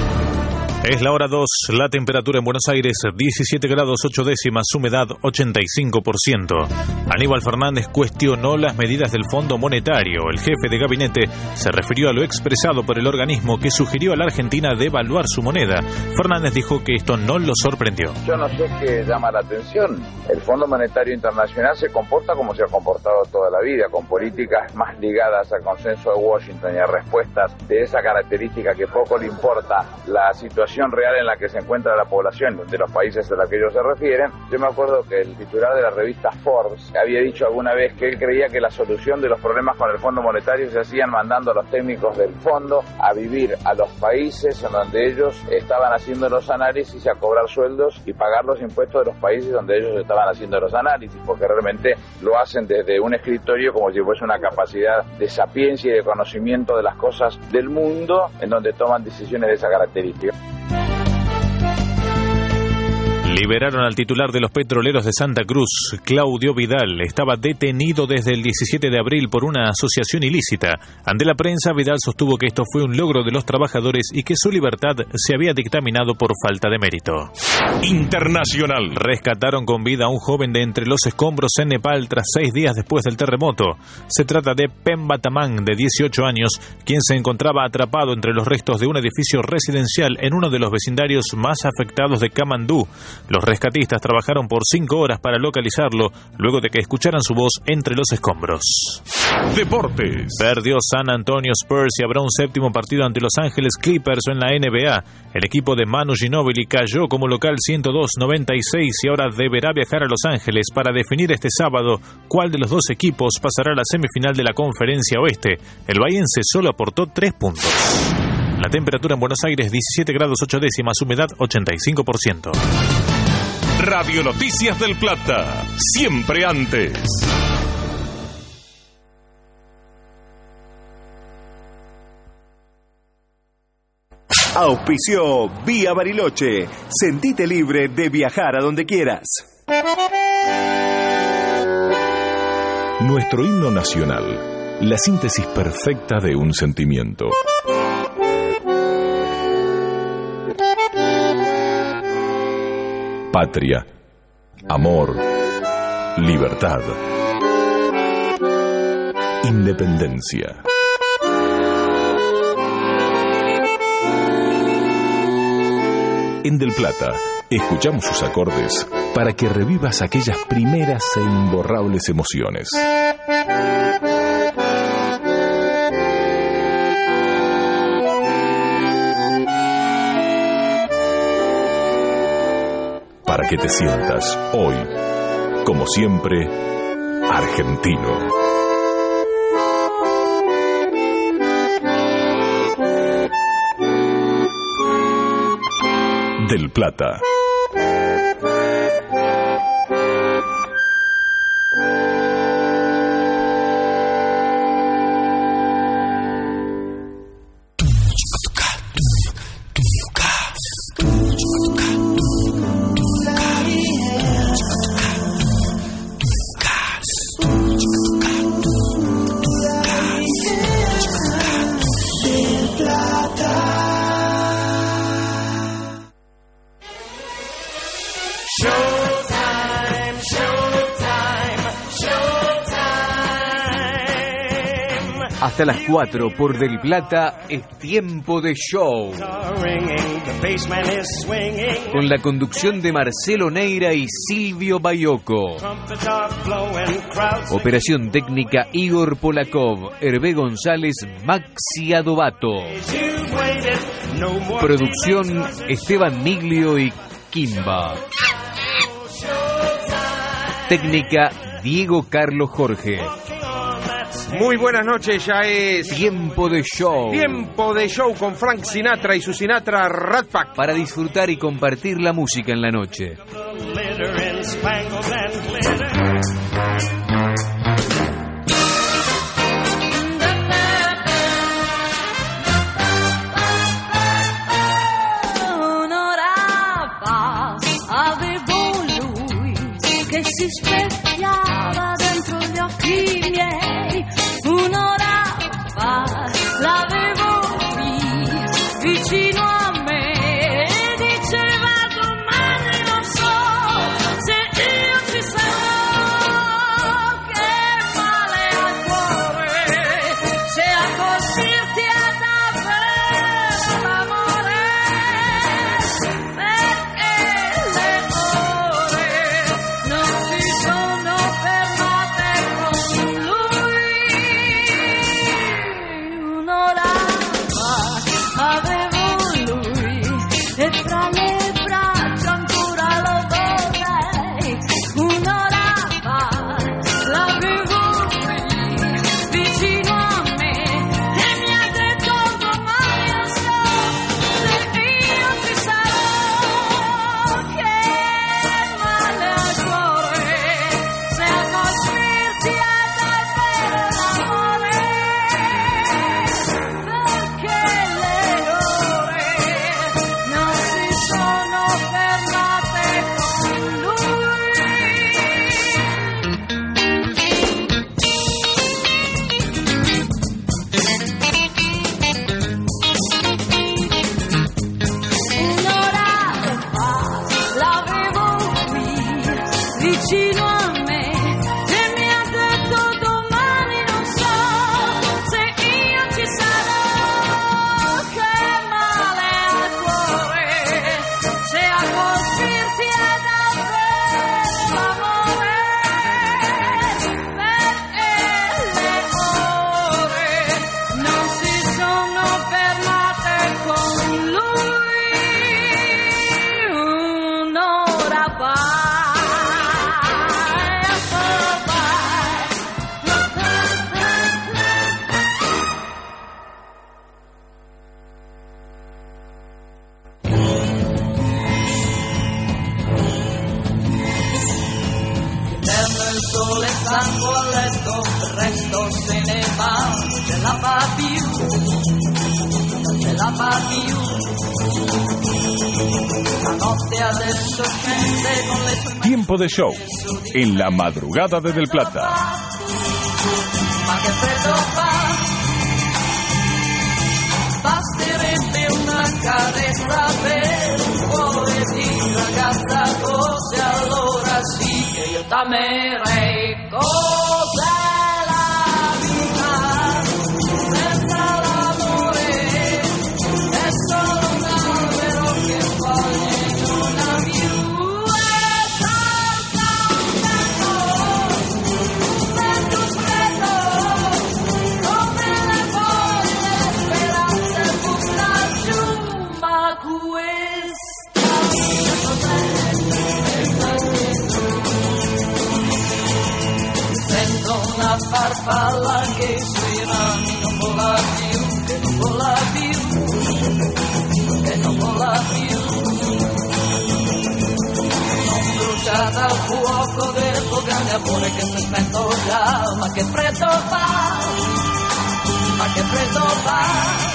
Es la hora 2, la temperatura en Buenos Aires 17 grados 8 décimas, humedad 85%. Aníbal Fernández cuestionó las medidas del Fondo Monetario. El jefe de gabinete se refirió a lo expresado por el organismo que sugirió a la Argentina devaluar su moneda. Fernández dijo que esto no lo sorprendió. Yo no sé qué llama la atención. El Fondo Monetario Internacional se comporta como se ha comportado toda la vida, con políticas más ligadas al consenso de Washington y a respuestas de esa característica que poco le importa la situación real en la que se encuentra la población de los países a los que ellos se refieren. Yo me acuerdo que el titular de la revista Forbes había dicho alguna vez que él creía que la solución de los problemas con el Fondo Monetario se hacían mandando a los técnicos del fondo a vivir a los países en donde ellos estaban haciendo los análisis y a cobrar sueldos y pagar los impuestos de los países donde ellos estaban haciendo los análisis, porque realmente lo hacen desde un escritorio como si fuese una capacidad de sapiencia y de conocimiento de las cosas del mundo en donde toman decisiones de esa característica. Liberaron al titular de los petroleros de Santa Cruz, Claudio Vidal. Estaba detenido desde el 17 de abril por una asociación ilícita. Ante la prensa, Vidal sostuvo que esto fue un logro de los trabajadores y que su libertad se había dictaminado por falta de mérito. Internacional. Rescataron con vida a un joven de entre los escombros en Nepal tras 6 días después del terremoto. Se trata de Pemba Tamang, de 18 años, quien se encontraba atrapado entre los restos de un edificio residencial en uno de los vecindarios más afectados de Kamandú. Los rescatistas trabajaron por 5 horas para localizarlo, luego de que escucharan su voz entre los escombros. Deportes. Perdió San Antonio Spurs y habrá un 7º partido ante Los Ángeles Clippers en la NBA. El equipo de Manu Ginóbili cayó como local 102-96 y ahora deberá viajar a Los Ángeles para definir este sábado cuál de los dos equipos pasará a la semifinal de la Conferencia Oeste. El bahiense solo aportó 3 puntos. La temperatura en Buenos Aires 17 grados 8 décimas, humedad 85%. Radio Noticias del Plata, siempre antes. Auspició Vía Bariloche. Sentite libre de viajar a donde quieras. Nuestro himno nacional, la síntesis perfecta de un sentimiento. Patria, amor, libertad, independencia. En Del Plata, escuchamos sus acordes para que revivas aquellas primeras e imborrables emociones. Para que te sientas hoy, como siempre, argentino. Del Plata. Hasta las 4 por Del Plata es tiempo de show. Con la conducción de Marcelo Neira y Silvio Bayoco. Operación técnica Igor Polakov, Hervé González, Maxi Adobato. Producción Esteban Miglio y Kimba. Técnica Diego Carlos Jorge. Muy buenas noches, ya es Tiempo de Show. Tiempo de Show con Frank Sinatra y su Sinatra Rat Pack. Para disfrutar y compartir la música en la noche. Un'ora fa avevo lui che si specchiava dentro gli occhi miei. Un'ora fa l'avevo qui vicino a me e diceva domani non so se io ci sarò. Che male al cuore se a colpirti è davvero l'amore, perché le ore non si sono fermate con lui. Un'ora fa avevo lui e tra le braccia ancora lo vorrei. Un'ora fa l'avevo qui vicino a me e mi ha detto domani non so se io ci sarò. Che male al cuore se a colpirti è davvero l'amore, perché le ore non si sono fermate con lui. Un'ora fa l'avevo qui vicino a me e mi ha detto domani non so se io ci sarò. Che male al cuore se a colpirti è davvero l'amore, perché le ore non si sono fermate con lui. Un'ora fa. Eterno il sole stanco a letto, il resto se ne va, non ce la fa più, non ce la fa più. La notte adesso scende con le sue Tiempo de Show, en la madrugada de Del Plata. ma che freddo fa. Basterebbe una carezza per un cuore di ragazza, forse allora sì che io t'amerei. Cos'è la vita senza l'amore? È solo un albero che foglie non ha più età. farfalla che sui rami non vola più, che non vola più, che non vola più. Non bruciata al fuoco del tuo grande amore che si è spento già, ma che freddo fa, ma che freddo fa.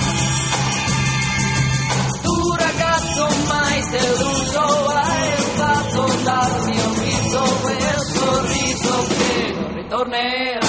Tu ragazzo mai deluso hai fatto dal mio viso quel sorriso che non ritornerà.